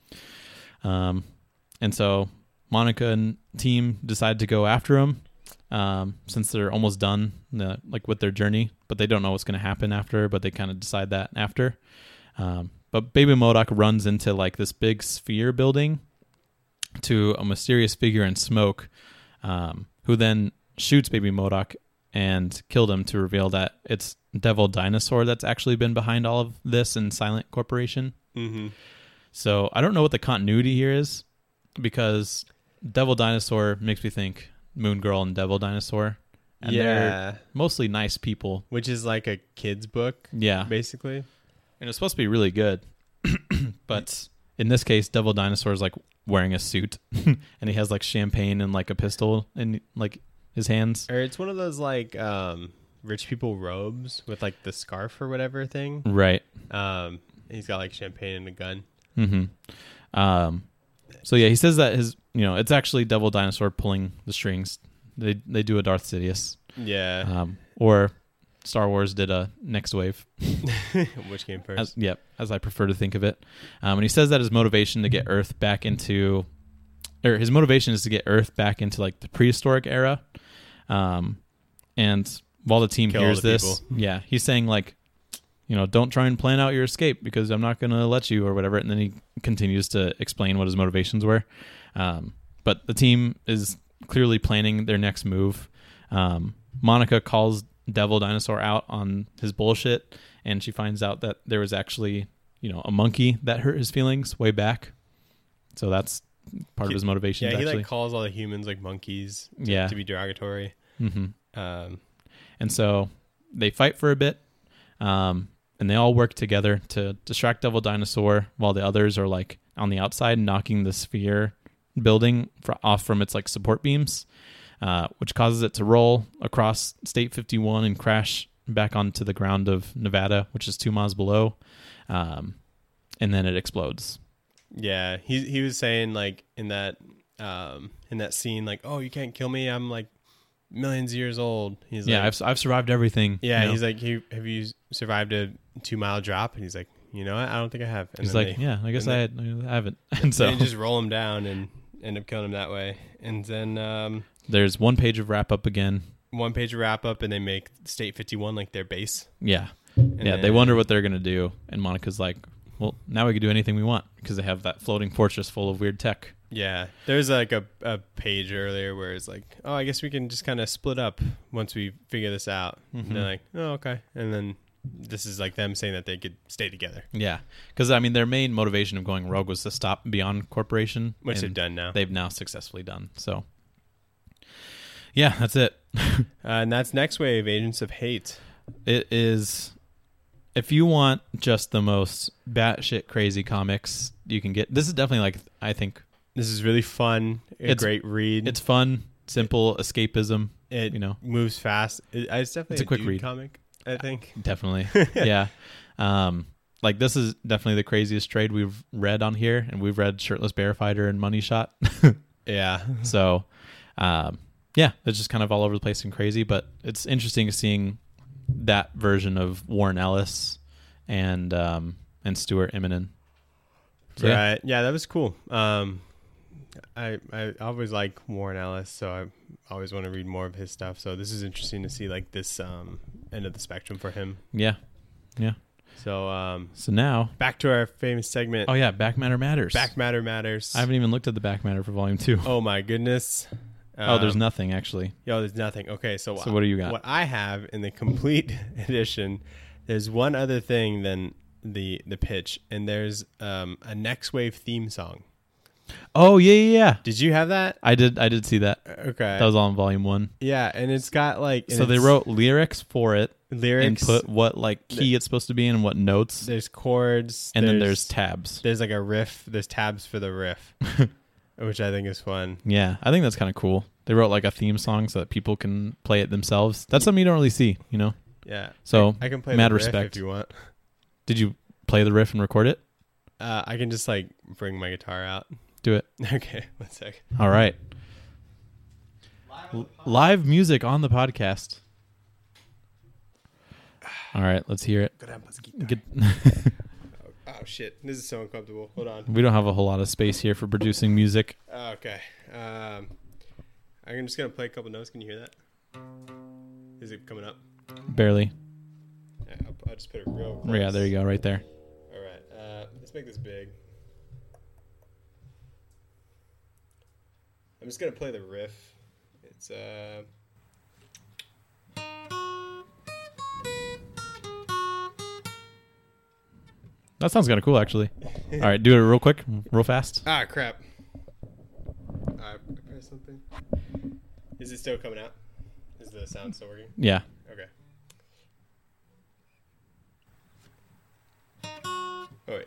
Speaker 1: Um, and so Monica and team decide to go after him. Um, since they're almost done, uh, like with their journey, but they don't know what's going to happen after. But they kind of decide that after. Um, but Baby MODOK runs into like this big sphere building to a mysterious figure in smoke, um, who then shoots Baby MODOK and killed him to reveal that it's Devil Dinosaur that's actually been behind all of this in Silent Corporation.
Speaker 3: Mm-hmm.
Speaker 1: So I don't know what the continuity here is because Devil Dinosaur makes me think Moon Girl and Devil Dinosaur. And they're
Speaker 3: Yeah.
Speaker 1: mostly nice people.
Speaker 3: Which is like a kid's book,
Speaker 1: Yeah.
Speaker 3: basically.
Speaker 1: And it's supposed to be really good. But in this case, Devil Dinosaur is like wearing a suit and he has like champagne and like a pistol in like his hands.
Speaker 3: Or it's one of those like um, rich people robes with like the scarf or whatever thing.
Speaker 1: Right.
Speaker 3: Um, he's got like champagne and a gun.
Speaker 1: Mm-hmm. Um, so yeah, he says that his, you know, it's actually Devil Dinosaur pulling the strings. They they do a Darth Sidious,
Speaker 3: Yeah.
Speaker 1: um, or Star Wars did a Next Wave.
Speaker 3: Which came first?
Speaker 1: As, yep, as I prefer to think of it. Um, and he says that his motivation to get Earth back into, or his motivation is to get Earth back into like the prehistoric era. Um, and while the team
Speaker 3: Kill all
Speaker 1: hears
Speaker 3: the
Speaker 1: this, yeah, he's saying like, you know, don't try and plan out your escape because I'm not going to let you or whatever. And then he continues to explain what his motivations were. Um, but the team is clearly planning their next move. Um, Monica calls Devil Dinosaur out on his bullshit, and she finds out that there was actually you know, a monkey that hurt his feelings way back. So that's part
Speaker 3: He-
Speaker 1: of his motivation.
Speaker 3: Yeah, he
Speaker 1: actually.
Speaker 3: like calls all the humans like monkeys to,
Speaker 1: Yeah.
Speaker 3: to be derogatory.
Speaker 1: Mm-hmm.
Speaker 3: Um,
Speaker 1: And so they fight for a bit, um, and they all work together to distract Devil Dinosaur while the others are like on the outside knocking the sphere building fr- off from its like support beams, uh, which causes it to roll across State fifty-one and crash back onto the ground of Nevada, which is two miles below, um, and then it explodes.
Speaker 3: yeah, he he was saying like in that um, in that scene like, oh, you can't kill me. I'm like millions of years old. He's
Speaker 1: Yeah,
Speaker 3: like,
Speaker 1: I've I've survived everything.
Speaker 3: yeah.
Speaker 1: you know?
Speaker 3: He's like, he, have you survived a two mile drop? And he's like, you know what? I don't think I have. And
Speaker 1: He's
Speaker 3: then
Speaker 1: like,
Speaker 3: they-
Speaker 1: yeah, I guess I,
Speaker 3: and
Speaker 1: had, I haven't. And so
Speaker 3: they just roll him down and end up killing him that way. And then um,
Speaker 1: there's one page of wrap up again.
Speaker 3: one page wrap up, and they make State fifty-one like their base.
Speaker 1: Yeah.
Speaker 3: And
Speaker 1: yeah, they
Speaker 3: then-
Speaker 1: wonder what they're going to do. And Monica's like, well, now we can do anything we want because they have that floating fortress full of weird tech.
Speaker 3: Yeah, there's like a, a page earlier where it's like, oh, I guess we can just kind of split up once we figure this out.
Speaker 1: Mhm.
Speaker 3: And they're like, oh, okay. And then this is like them saying that they could stay together,
Speaker 1: Yeah. Because, I mean, their main motivation of going rogue was to stop Beyond Corporation.
Speaker 3: which
Speaker 1: and
Speaker 3: they've done now.
Speaker 1: They've now successfully done. So, yeah, that's it.
Speaker 3: Uh, and that's Next Wave, Agents of Hate.
Speaker 1: It is, if you want just the most batshit crazy comics you can get, this is definitely like, I think,
Speaker 3: This is really fun. A
Speaker 1: It's-
Speaker 3: great read.
Speaker 1: it's fun, simple escapism.
Speaker 3: it
Speaker 1: you know.
Speaker 3: moves fast. It, it's definitely
Speaker 1: It's a quick
Speaker 3: dude
Speaker 1: read.
Speaker 3: comic, I think.
Speaker 1: Definitely. Yeah. Um, like this is definitely the craziest trade we've read on here, and we've read Shirtless Bear Fighter and Money Shot.
Speaker 3: Yeah.
Speaker 1: So, um, yeah, it's just kind of all over the place and crazy, but it's interesting seeing that version of Warren Ellis and um, and Stuart Immonen. So, yeah.
Speaker 3: Right. Yeah, that was cool. Um, I I always like Warren Ellis, so I always want to read more of his stuff. So this is interesting to see like this um, end of the spectrum for him.
Speaker 1: Yeah. Yeah.
Speaker 3: So um,
Speaker 1: So now,
Speaker 3: back to our famous segment.
Speaker 1: oh yeah, Back Matter Matters.
Speaker 3: Back Matter Matters.
Speaker 1: I haven't even looked at the Back Matter for Volume Two.
Speaker 3: Oh my goodness.
Speaker 1: oh, there's
Speaker 3: Um,
Speaker 1: nothing actually.
Speaker 3: Yo, there's nothing. Okay, so
Speaker 1: So what do you got?
Speaker 3: What I have in the complete edition, there's one other thing than the the pitch, and there's um, a Next Wave theme song.
Speaker 1: Oh yeah, yeah, yeah.
Speaker 3: Did you have that?
Speaker 1: I did. I did see that.
Speaker 3: Okay.
Speaker 1: That was all in Volume One.
Speaker 3: Yeah, and it's got like and
Speaker 1: So they
Speaker 3: it's
Speaker 1: wrote lyrics for it
Speaker 3: lyrics
Speaker 1: and put what like key it's supposed to be in and what notes,
Speaker 3: There's chords,
Speaker 1: and then there's tabs.
Speaker 3: there's like a riff. There's tabs for the riff, which I think is fun.
Speaker 1: Yeah, I think that's kind of cool. They wrote like a theme song so that people can play it themselves. That's something you don't really see, you know.
Speaker 3: Yeah.
Speaker 1: So
Speaker 3: I can play
Speaker 1: mad
Speaker 3: the riff
Speaker 1: respect.
Speaker 3: if you want.
Speaker 1: Did you play the riff and record it?
Speaker 3: Uh, I can just like bring my guitar out.
Speaker 1: Do it.
Speaker 3: Okay, one sec.
Speaker 1: All right.
Speaker 2: Live on the pod-
Speaker 1: Live music on the podcast. All right, let's hear it. Get,
Speaker 3: Oh shit, this is so uncomfortable. Hold on.
Speaker 1: we don't have a whole lot of space here for producing music.
Speaker 3: Okay. Um, I'm just gonna play a couple notes. Can you hear that? Is it coming up?
Speaker 1: Barely.
Speaker 3: Yeah, I'll, I'll just put it real close.
Speaker 1: Yeah, there you go, right there.
Speaker 3: All right. Uh, let's make this big. I'm just gonna play the riff. It's uh.
Speaker 1: That sounds kind of cool, actually. All right, do it real quick, real fast.
Speaker 3: Ah, crap. I pressed something. Is it still coming out? Is the sound still working?
Speaker 1: Yeah.
Speaker 3: Okay. Oh, wait.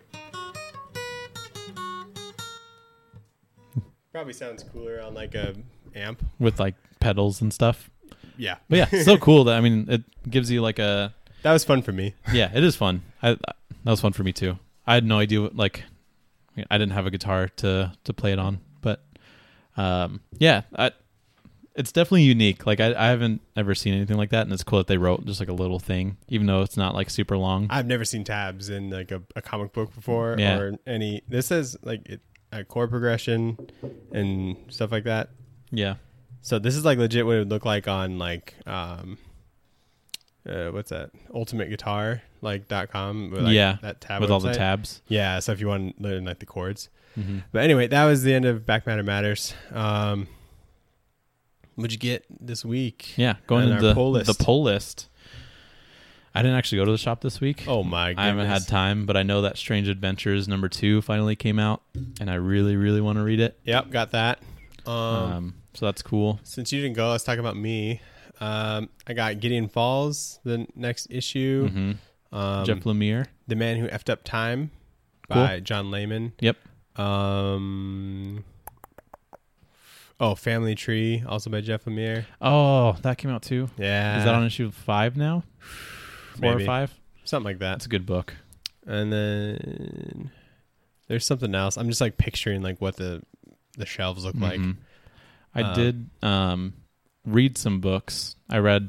Speaker 3: Probably sounds cooler on like a amp.
Speaker 1: With like pedals and stuff.
Speaker 3: Yeah.
Speaker 1: But yeah, so cool that I mean it gives you like a
Speaker 3: That was fun for me.
Speaker 1: yeah, it is fun. I, I that was fun for me too. I had no idea what like I didn't have a guitar to to play it on, but um yeah, I, it's definitely unique. Like I, I haven't ever seen anything like that, and it's cool that they wrote just like a little thing, even though it's not like super long.
Speaker 3: I've never seen tabs in like a, a comic book before
Speaker 1: Yeah.
Speaker 3: or any. This is like it, a chord progression and stuff like that.
Speaker 1: Yeah,
Speaker 3: So this is like legit what it would look like on like um uh, what's that? Ultimate Guitar like dot com with, like,
Speaker 1: yeah,
Speaker 3: that tab
Speaker 1: with all the
Speaker 3: website.
Speaker 1: tabs.
Speaker 3: Yeah, so if you want to learn like the chords.
Speaker 1: Mm-hmm.
Speaker 3: But anyway, that was the end of Back Matter Matters. Um what'd you get this week?
Speaker 1: Yeah, going
Speaker 3: And
Speaker 1: into
Speaker 3: our
Speaker 1: the
Speaker 3: poll list.
Speaker 1: the poll list. I didn't actually go to the shop this week.
Speaker 3: Oh my goodness.
Speaker 1: I haven't had time, but I know that Strange Adventures number two finally came out, and I really, really want to read it.
Speaker 3: Yep, got that. Um,
Speaker 1: Um, so that's cool.
Speaker 3: since you didn't go, let's talk about me. Um, I got Gideon Falls, the next issue.
Speaker 1: hmm
Speaker 3: Um,
Speaker 1: Jeff Lemire.
Speaker 3: The Man Who Effed Up Time
Speaker 1: Cool.
Speaker 3: by John Layman.
Speaker 1: Yep.
Speaker 3: Um, oh, Family Tree, also by Jeff Lemire.
Speaker 1: Oh, that came out too.
Speaker 3: Yeah.
Speaker 1: Is that on issue five now? Four
Speaker 3: Maybe.
Speaker 1: or five?
Speaker 3: Something like that.
Speaker 1: That's a good book.
Speaker 3: And then there's something else. I'm just like picturing like what the the shelves look like.
Speaker 1: Mhm. I
Speaker 3: Uh,
Speaker 1: did um, read some books. I read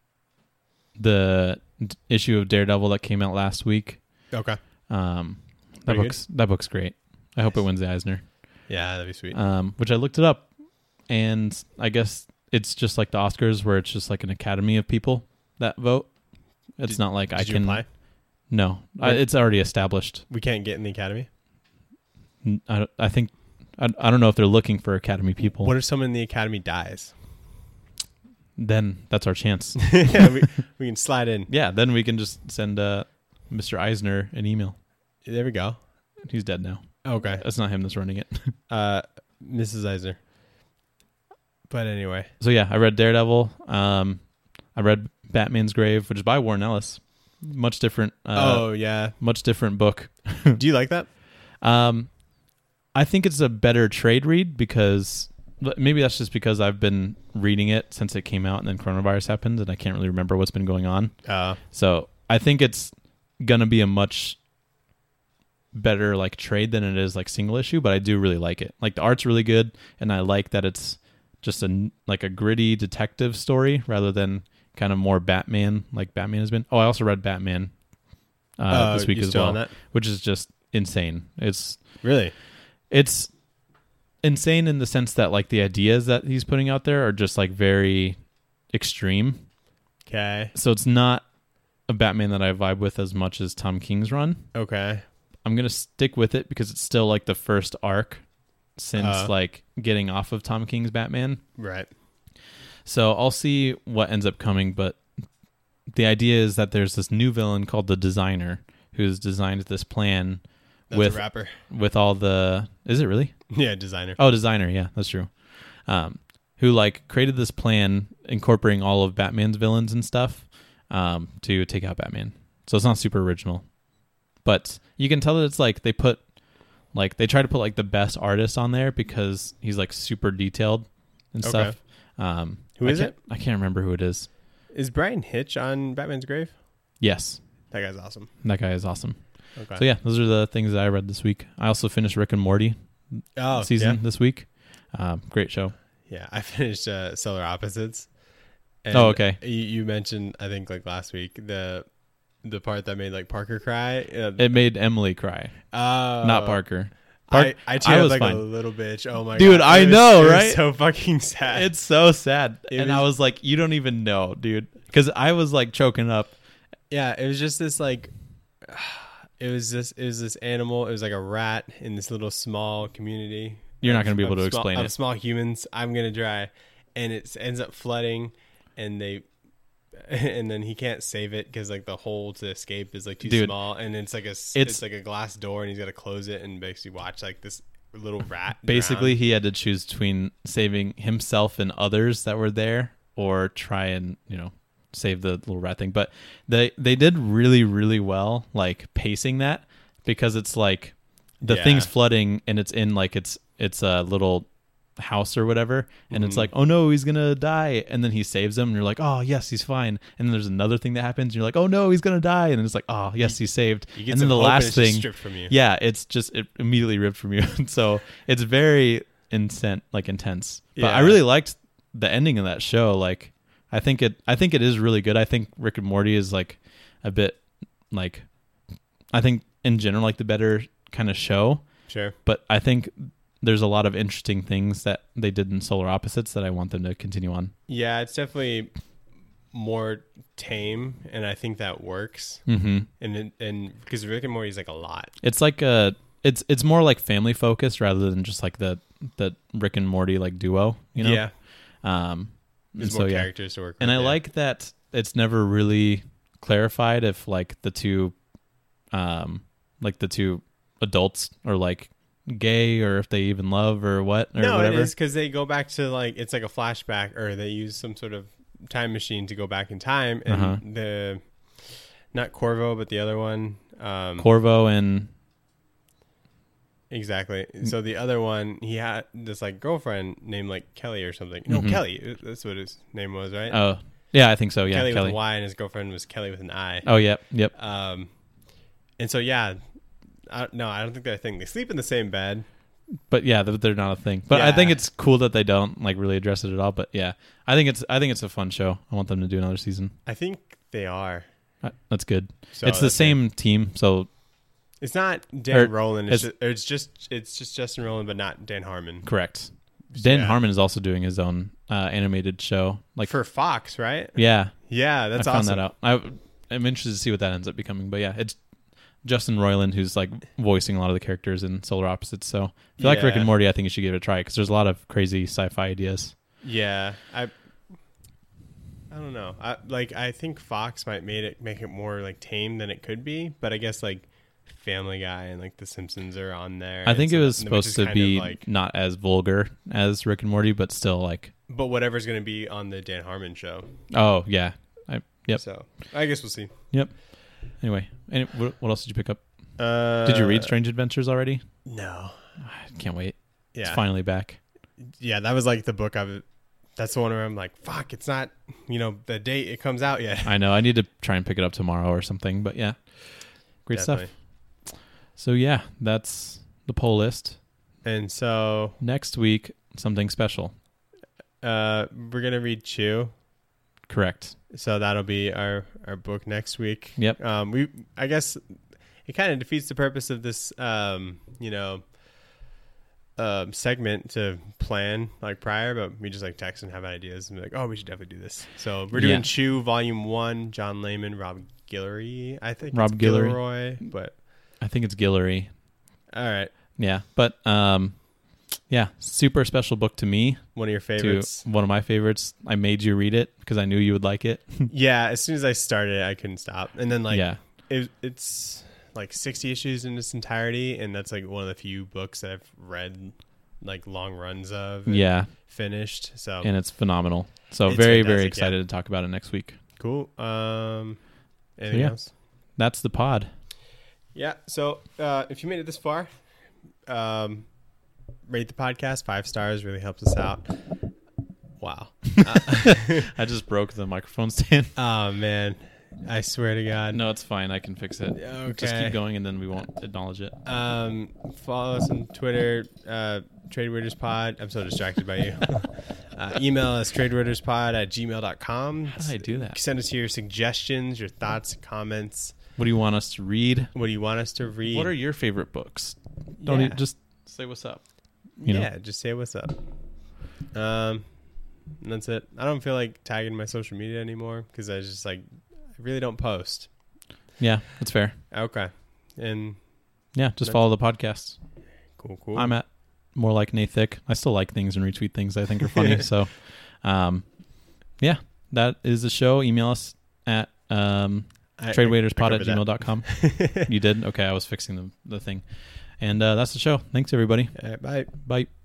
Speaker 1: the d- issue of Daredevil that came out last week.
Speaker 3: Okay.
Speaker 1: Um, that
Speaker 3: Pretty
Speaker 1: book's that book's great. I hope it wins the Eisner.
Speaker 3: Yeah, that'd be sweet.
Speaker 1: Um, which I looked it up, and I guess it's just like the Oscars, where it's just like an academy of people that vote. It's
Speaker 3: Did-
Speaker 1: not like I
Speaker 3: Did you
Speaker 1: can.
Speaker 3: apply?
Speaker 1: No, I,
Speaker 3: What?
Speaker 1: it's already established.
Speaker 3: We can't get in the academy.
Speaker 1: N- I, don't- I think I, I don't know if they're looking for academy people.
Speaker 3: What if someone in the academy dies?
Speaker 1: Then that's our chance.
Speaker 3: yeah, we, we can slide in.
Speaker 1: Yeah, then we can just send uh, Mister Eisner an email.
Speaker 3: There we go.
Speaker 1: He's dead now.
Speaker 3: Okay.
Speaker 1: That's not him that's running it.
Speaker 3: Uh, Missus Eisner. But anyway,
Speaker 1: So yeah, I read Daredevil. Um, I read Batman's Grave, which is by Warren Ellis. Much different. Uh,
Speaker 3: oh yeah.
Speaker 1: much different book.
Speaker 3: Do you like that?
Speaker 1: Um, I think it's a better trade read because maybe that's just because I've been reading it since it came out and then coronavirus happened and I can't really remember what's been going on.
Speaker 3: Uh,
Speaker 1: So I think it's gonna be a much better like trade than it is like single issue, but I do really like it. Like the art's really good, and I like that it's just a like a gritty detective story rather than kind of more Batman like Batman has been. Oh, I also read Batman uh,
Speaker 3: uh,
Speaker 1: this week
Speaker 3: you
Speaker 1: as
Speaker 3: still
Speaker 1: well,
Speaker 3: on that?
Speaker 1: which is just insane. It's
Speaker 3: Really?
Speaker 1: it's insane in the sense that like the ideas that he's putting out there are just like very extreme.
Speaker 3: Okay.
Speaker 1: So it's not a Batman that I vibe with as much as Tom King's run.
Speaker 3: Okay.
Speaker 1: I'm gonna stick with it because it's still like the first arc since
Speaker 3: Uh.
Speaker 1: like getting off of Tom King's Batman.
Speaker 3: Right.
Speaker 1: So I'll see what ends up coming, but the idea is that there's this new villain called the Designer who's designed this plan
Speaker 3: That's
Speaker 1: with
Speaker 3: a rapper.
Speaker 1: with all the is it really?
Speaker 3: Yeah, designer.
Speaker 1: Oh, Designer, yeah, that's true. Um, who like created this plan incorporating all of Batman's villains and stuff um, to take out Batman. So it's not super original, but you can tell that it's like they put like they try to put like the best artist on there because he's like super detailed and
Speaker 3: Okay.
Speaker 1: stuff. Um,
Speaker 3: Who
Speaker 1: I
Speaker 3: is
Speaker 1: can't-
Speaker 3: it?
Speaker 1: I can't remember who it is.
Speaker 3: Is Brian Hitch on Batman's Grave?
Speaker 1: Yes,
Speaker 3: That guy's awesome.
Speaker 1: that guy is awesome.
Speaker 3: Okay.
Speaker 1: So yeah, those are the things that I read this week. I also finished Rick and Morty
Speaker 3: Oh,
Speaker 1: season
Speaker 3: Yeah.
Speaker 1: this week. Um, great show.
Speaker 3: Yeah, I finished uh, Solar Opposites. And
Speaker 1: Oh, okay.
Speaker 3: You, you mentioned, I think, like last week, the the part that made like Parker cry. Uh,
Speaker 1: It made Emily cry,
Speaker 3: uh,
Speaker 1: not Parker. Park-
Speaker 3: I, I
Speaker 1: I
Speaker 3: teared
Speaker 1: was
Speaker 3: like
Speaker 1: fine.
Speaker 3: a little bitch. Oh my
Speaker 1: Dude,
Speaker 3: god,
Speaker 1: I
Speaker 3: It was-
Speaker 1: know,
Speaker 3: it was
Speaker 1: right?
Speaker 3: so fucking sad.
Speaker 1: It's so sad.
Speaker 3: It
Speaker 1: and
Speaker 3: was-
Speaker 1: I was like, you don't even know, dude. Because I was like choking up.
Speaker 3: Yeah, it was just this like, it was this it was this animal. It was like a rat in this little small community.
Speaker 1: You're not
Speaker 3: of-
Speaker 1: gonna be able
Speaker 3: of
Speaker 1: to
Speaker 3: small-
Speaker 1: explain
Speaker 3: of
Speaker 1: it.
Speaker 3: Small humans. I'm gonna try, and it ends up flooding, and they, and then he can't save it because like the hole to escape is like too
Speaker 1: Dude,
Speaker 3: small, and it's like a it's,
Speaker 1: it's-
Speaker 3: like a glass door, and he's got to close it and basically watch like this little rat.
Speaker 1: Basically,
Speaker 3: drown.
Speaker 1: he had to choose between saving himself and others that were there or try and, you know, save the little rat thing. But they they did really, really well, like pacing that because it's like the
Speaker 3: Yeah.
Speaker 1: thing's flooding and it's in like it's it's a little house or whatever, and it's
Speaker 3: Mhm.
Speaker 1: like, oh no, he's gonna die, and then he saves him and you're like, oh yes, he's fine. And then there's another thing that happens and you're like, oh no, he's gonna die, and then it's like, oh yes, he's saved.
Speaker 3: You get
Speaker 1: And then
Speaker 3: some
Speaker 1: the
Speaker 3: hope and
Speaker 1: last
Speaker 3: it's just
Speaker 1: thing,
Speaker 3: stripped from you.
Speaker 1: yeah, it's just it immediately ripped from you. So it's very incent like intense, but I
Speaker 3: Yeah.
Speaker 1: really liked the ending of that show. Like I think it I think it is really good. I think Rick and Morty is like a bit like I think in general like the better kind of show,
Speaker 3: Sure.
Speaker 1: but I think there's a lot of interesting things that they did in Solar Opposites that I want them to continue on.
Speaker 3: Yeah, it's definitely more tame, and I think that works.
Speaker 1: Mm-hmm.
Speaker 3: And it- and because Rick and Morty is like a lot.
Speaker 1: It's like a it's it's more like family focused rather than just like the the Rick and Morty like duo, you know.
Speaker 3: Yeah,
Speaker 1: Um and
Speaker 3: there's
Speaker 1: so
Speaker 3: more
Speaker 1: yeah.
Speaker 3: characters to work with.
Speaker 1: And I
Speaker 3: yeah.
Speaker 1: like that it's never really clarified if like the two, um, like the two adults are like gay or if they even love or what or
Speaker 3: no,
Speaker 1: whatever.
Speaker 3: it is because they go back to like it's like a flashback, or they use some sort of time machine to go back in time, and
Speaker 1: Uh-huh.
Speaker 3: the not Corvo, but the other one, um,
Speaker 1: Corvo and
Speaker 3: exactly. So the other one, he had this like girlfriend named like Kelly or something. No,
Speaker 1: Mhm.
Speaker 3: Kelly. That's what his name was, right?
Speaker 1: oh yeah, I think so. Yeah,
Speaker 3: Kelly,
Speaker 1: Kelly.
Speaker 3: with a Y, and his girlfriend was Kelly with an I.
Speaker 1: Oh yep, yep.
Speaker 3: Um, and so yeah, I, no, I don't think they're a thing. They sleep in the same bed.
Speaker 1: But yeah, th- they're not a thing. But I think
Speaker 3: Yeah.
Speaker 1: it's cool that they don't like really address it at all. But yeah, I think it's I think it's a fun show. I want them to do another season.
Speaker 3: I think they are.
Speaker 1: Uh, That's good.
Speaker 3: So
Speaker 1: it's the
Speaker 3: that's
Speaker 1: same team, so
Speaker 3: good. It's not Dan
Speaker 1: Or
Speaker 3: Rowland. It's,
Speaker 1: it's-
Speaker 3: just, or it's just it's just Justin Rowland, but not Dan Harmon.
Speaker 1: correct. Dan
Speaker 3: Yeah.
Speaker 1: Harmon is also doing his own uh, animated show. Like,
Speaker 3: For Fox, right?
Speaker 1: yeah,
Speaker 3: Yeah, that's
Speaker 1: I found
Speaker 3: awesome.
Speaker 1: that out. I, I'm interested to see what that ends up becoming. But yeah, it's Justin Roiland who's like voicing a lot of the characters in Solar Opposites. So if you like Rick
Speaker 3: Yeah.
Speaker 1: and Morty, I think you should give it a try because there's a lot of crazy sci-fi ideas.
Speaker 3: Yeah, I I don't know. I like I think Fox might made it make it more like tame than it could be, but I guess like Family Guy and like The Simpsons are on there.
Speaker 1: I think
Speaker 3: and
Speaker 1: it was
Speaker 3: so- which
Speaker 1: supposed
Speaker 3: is
Speaker 1: to
Speaker 3: kind of,
Speaker 1: be
Speaker 3: like,
Speaker 1: not as vulgar as Rick and Morty, but still like,
Speaker 3: but whatever's going to be on the Dan Harmon show.
Speaker 1: oh yeah, I, yep,
Speaker 3: So I guess we'll see.
Speaker 1: yep. Anyway, any, what, what else did you pick up?
Speaker 3: Uh,
Speaker 1: Did you read Strange Adventures already?
Speaker 3: No.
Speaker 1: I can't wait.
Speaker 3: Yeah.
Speaker 1: It's finally back.
Speaker 3: Yeah, that was like the book I've. That's the one where I'm like, fuck, it's not, you know, the date it comes out yet.
Speaker 1: I know. I need to try and pick it up tomorrow or something. But yeah, great
Speaker 3: Definitely.
Speaker 1: stuff. So yeah, that's the poll list.
Speaker 3: And so
Speaker 1: Next week, something special.
Speaker 3: uh, we're gonna read Chew.
Speaker 1: Correct.
Speaker 3: So that'll be our, our book next week.
Speaker 1: Yep.
Speaker 3: Um, we I guess it kind of defeats the purpose of this, um, you know, um, segment to plan like prior, but we just like text and have ideas and be like, oh, we should definitely do this. So we're doing
Speaker 1: Yeah.
Speaker 3: Chew Volume One, John Layman, Rob Guillory. I think
Speaker 1: Rob
Speaker 3: it's
Speaker 1: Guillory.
Speaker 3: Gilroy, but
Speaker 1: I think it's Guillory.
Speaker 3: all right,
Speaker 1: Yeah, but um, yeah, super special book to me.
Speaker 3: one of your
Speaker 1: To
Speaker 3: favorites.
Speaker 1: one of my favorites. I made you read it because I knew you would like it.
Speaker 3: Yeah, as soon as I started, I couldn't stop, and then like
Speaker 1: yeah,
Speaker 3: it, it's like sixty issues in its entirety, and that's like one of the few books that I've read like long runs of and
Speaker 1: yeah,
Speaker 3: finished. So
Speaker 1: and it's phenomenal. So
Speaker 3: It's
Speaker 1: very, very
Speaker 3: fantastic,
Speaker 1: excited
Speaker 3: yeah.
Speaker 1: to talk about it next week.
Speaker 3: cool. Um, anything
Speaker 1: yeah.
Speaker 3: else?
Speaker 1: That's the pod.
Speaker 3: Yeah. So uh, if you made it this far, um, rate the podcast five stars. Really helps us out. Wow.
Speaker 1: I just broke the microphone stand.
Speaker 3: Oh man, I swear to God.
Speaker 1: No, it's fine. I can fix it. Just
Speaker 3: Okay.
Speaker 1: keep going, and then we won't acknowledge it.
Speaker 3: Um, follow us on Twitter, uh, TradeWordersPod. I'm so distracted by you. uh, email us TradeWordersPod at gmail dot com.
Speaker 1: How did I do that?
Speaker 3: Send us your suggestions, your thoughts, comments.
Speaker 1: What do you want us to read?
Speaker 3: What do you want us to read?
Speaker 1: What are your favorite books? Don't
Speaker 3: Yeah.
Speaker 1: e- just say what's up. you know?
Speaker 3: Yeah, just say what's up. Um, and that's it. I don't feel like tagging my social media anymore because I just like I really don't post.
Speaker 1: Yeah, that's fair.
Speaker 3: Okay, and
Speaker 1: Yeah, just
Speaker 3: That's-
Speaker 1: follow the podcast.
Speaker 3: cool, cool.
Speaker 1: I'm at more like Nathic. I still like things and retweet things I think are funny. so, um, yeah, that is the show. Email us at um,
Speaker 3: I-
Speaker 1: tradewaiterspod
Speaker 3: I
Speaker 1: at
Speaker 3: covered
Speaker 1: gmail dot com. You did? Okay, I was fixing the, the thing. And uh, that's the show. Thanks, everybody.
Speaker 3: All right, bye.
Speaker 1: Bye.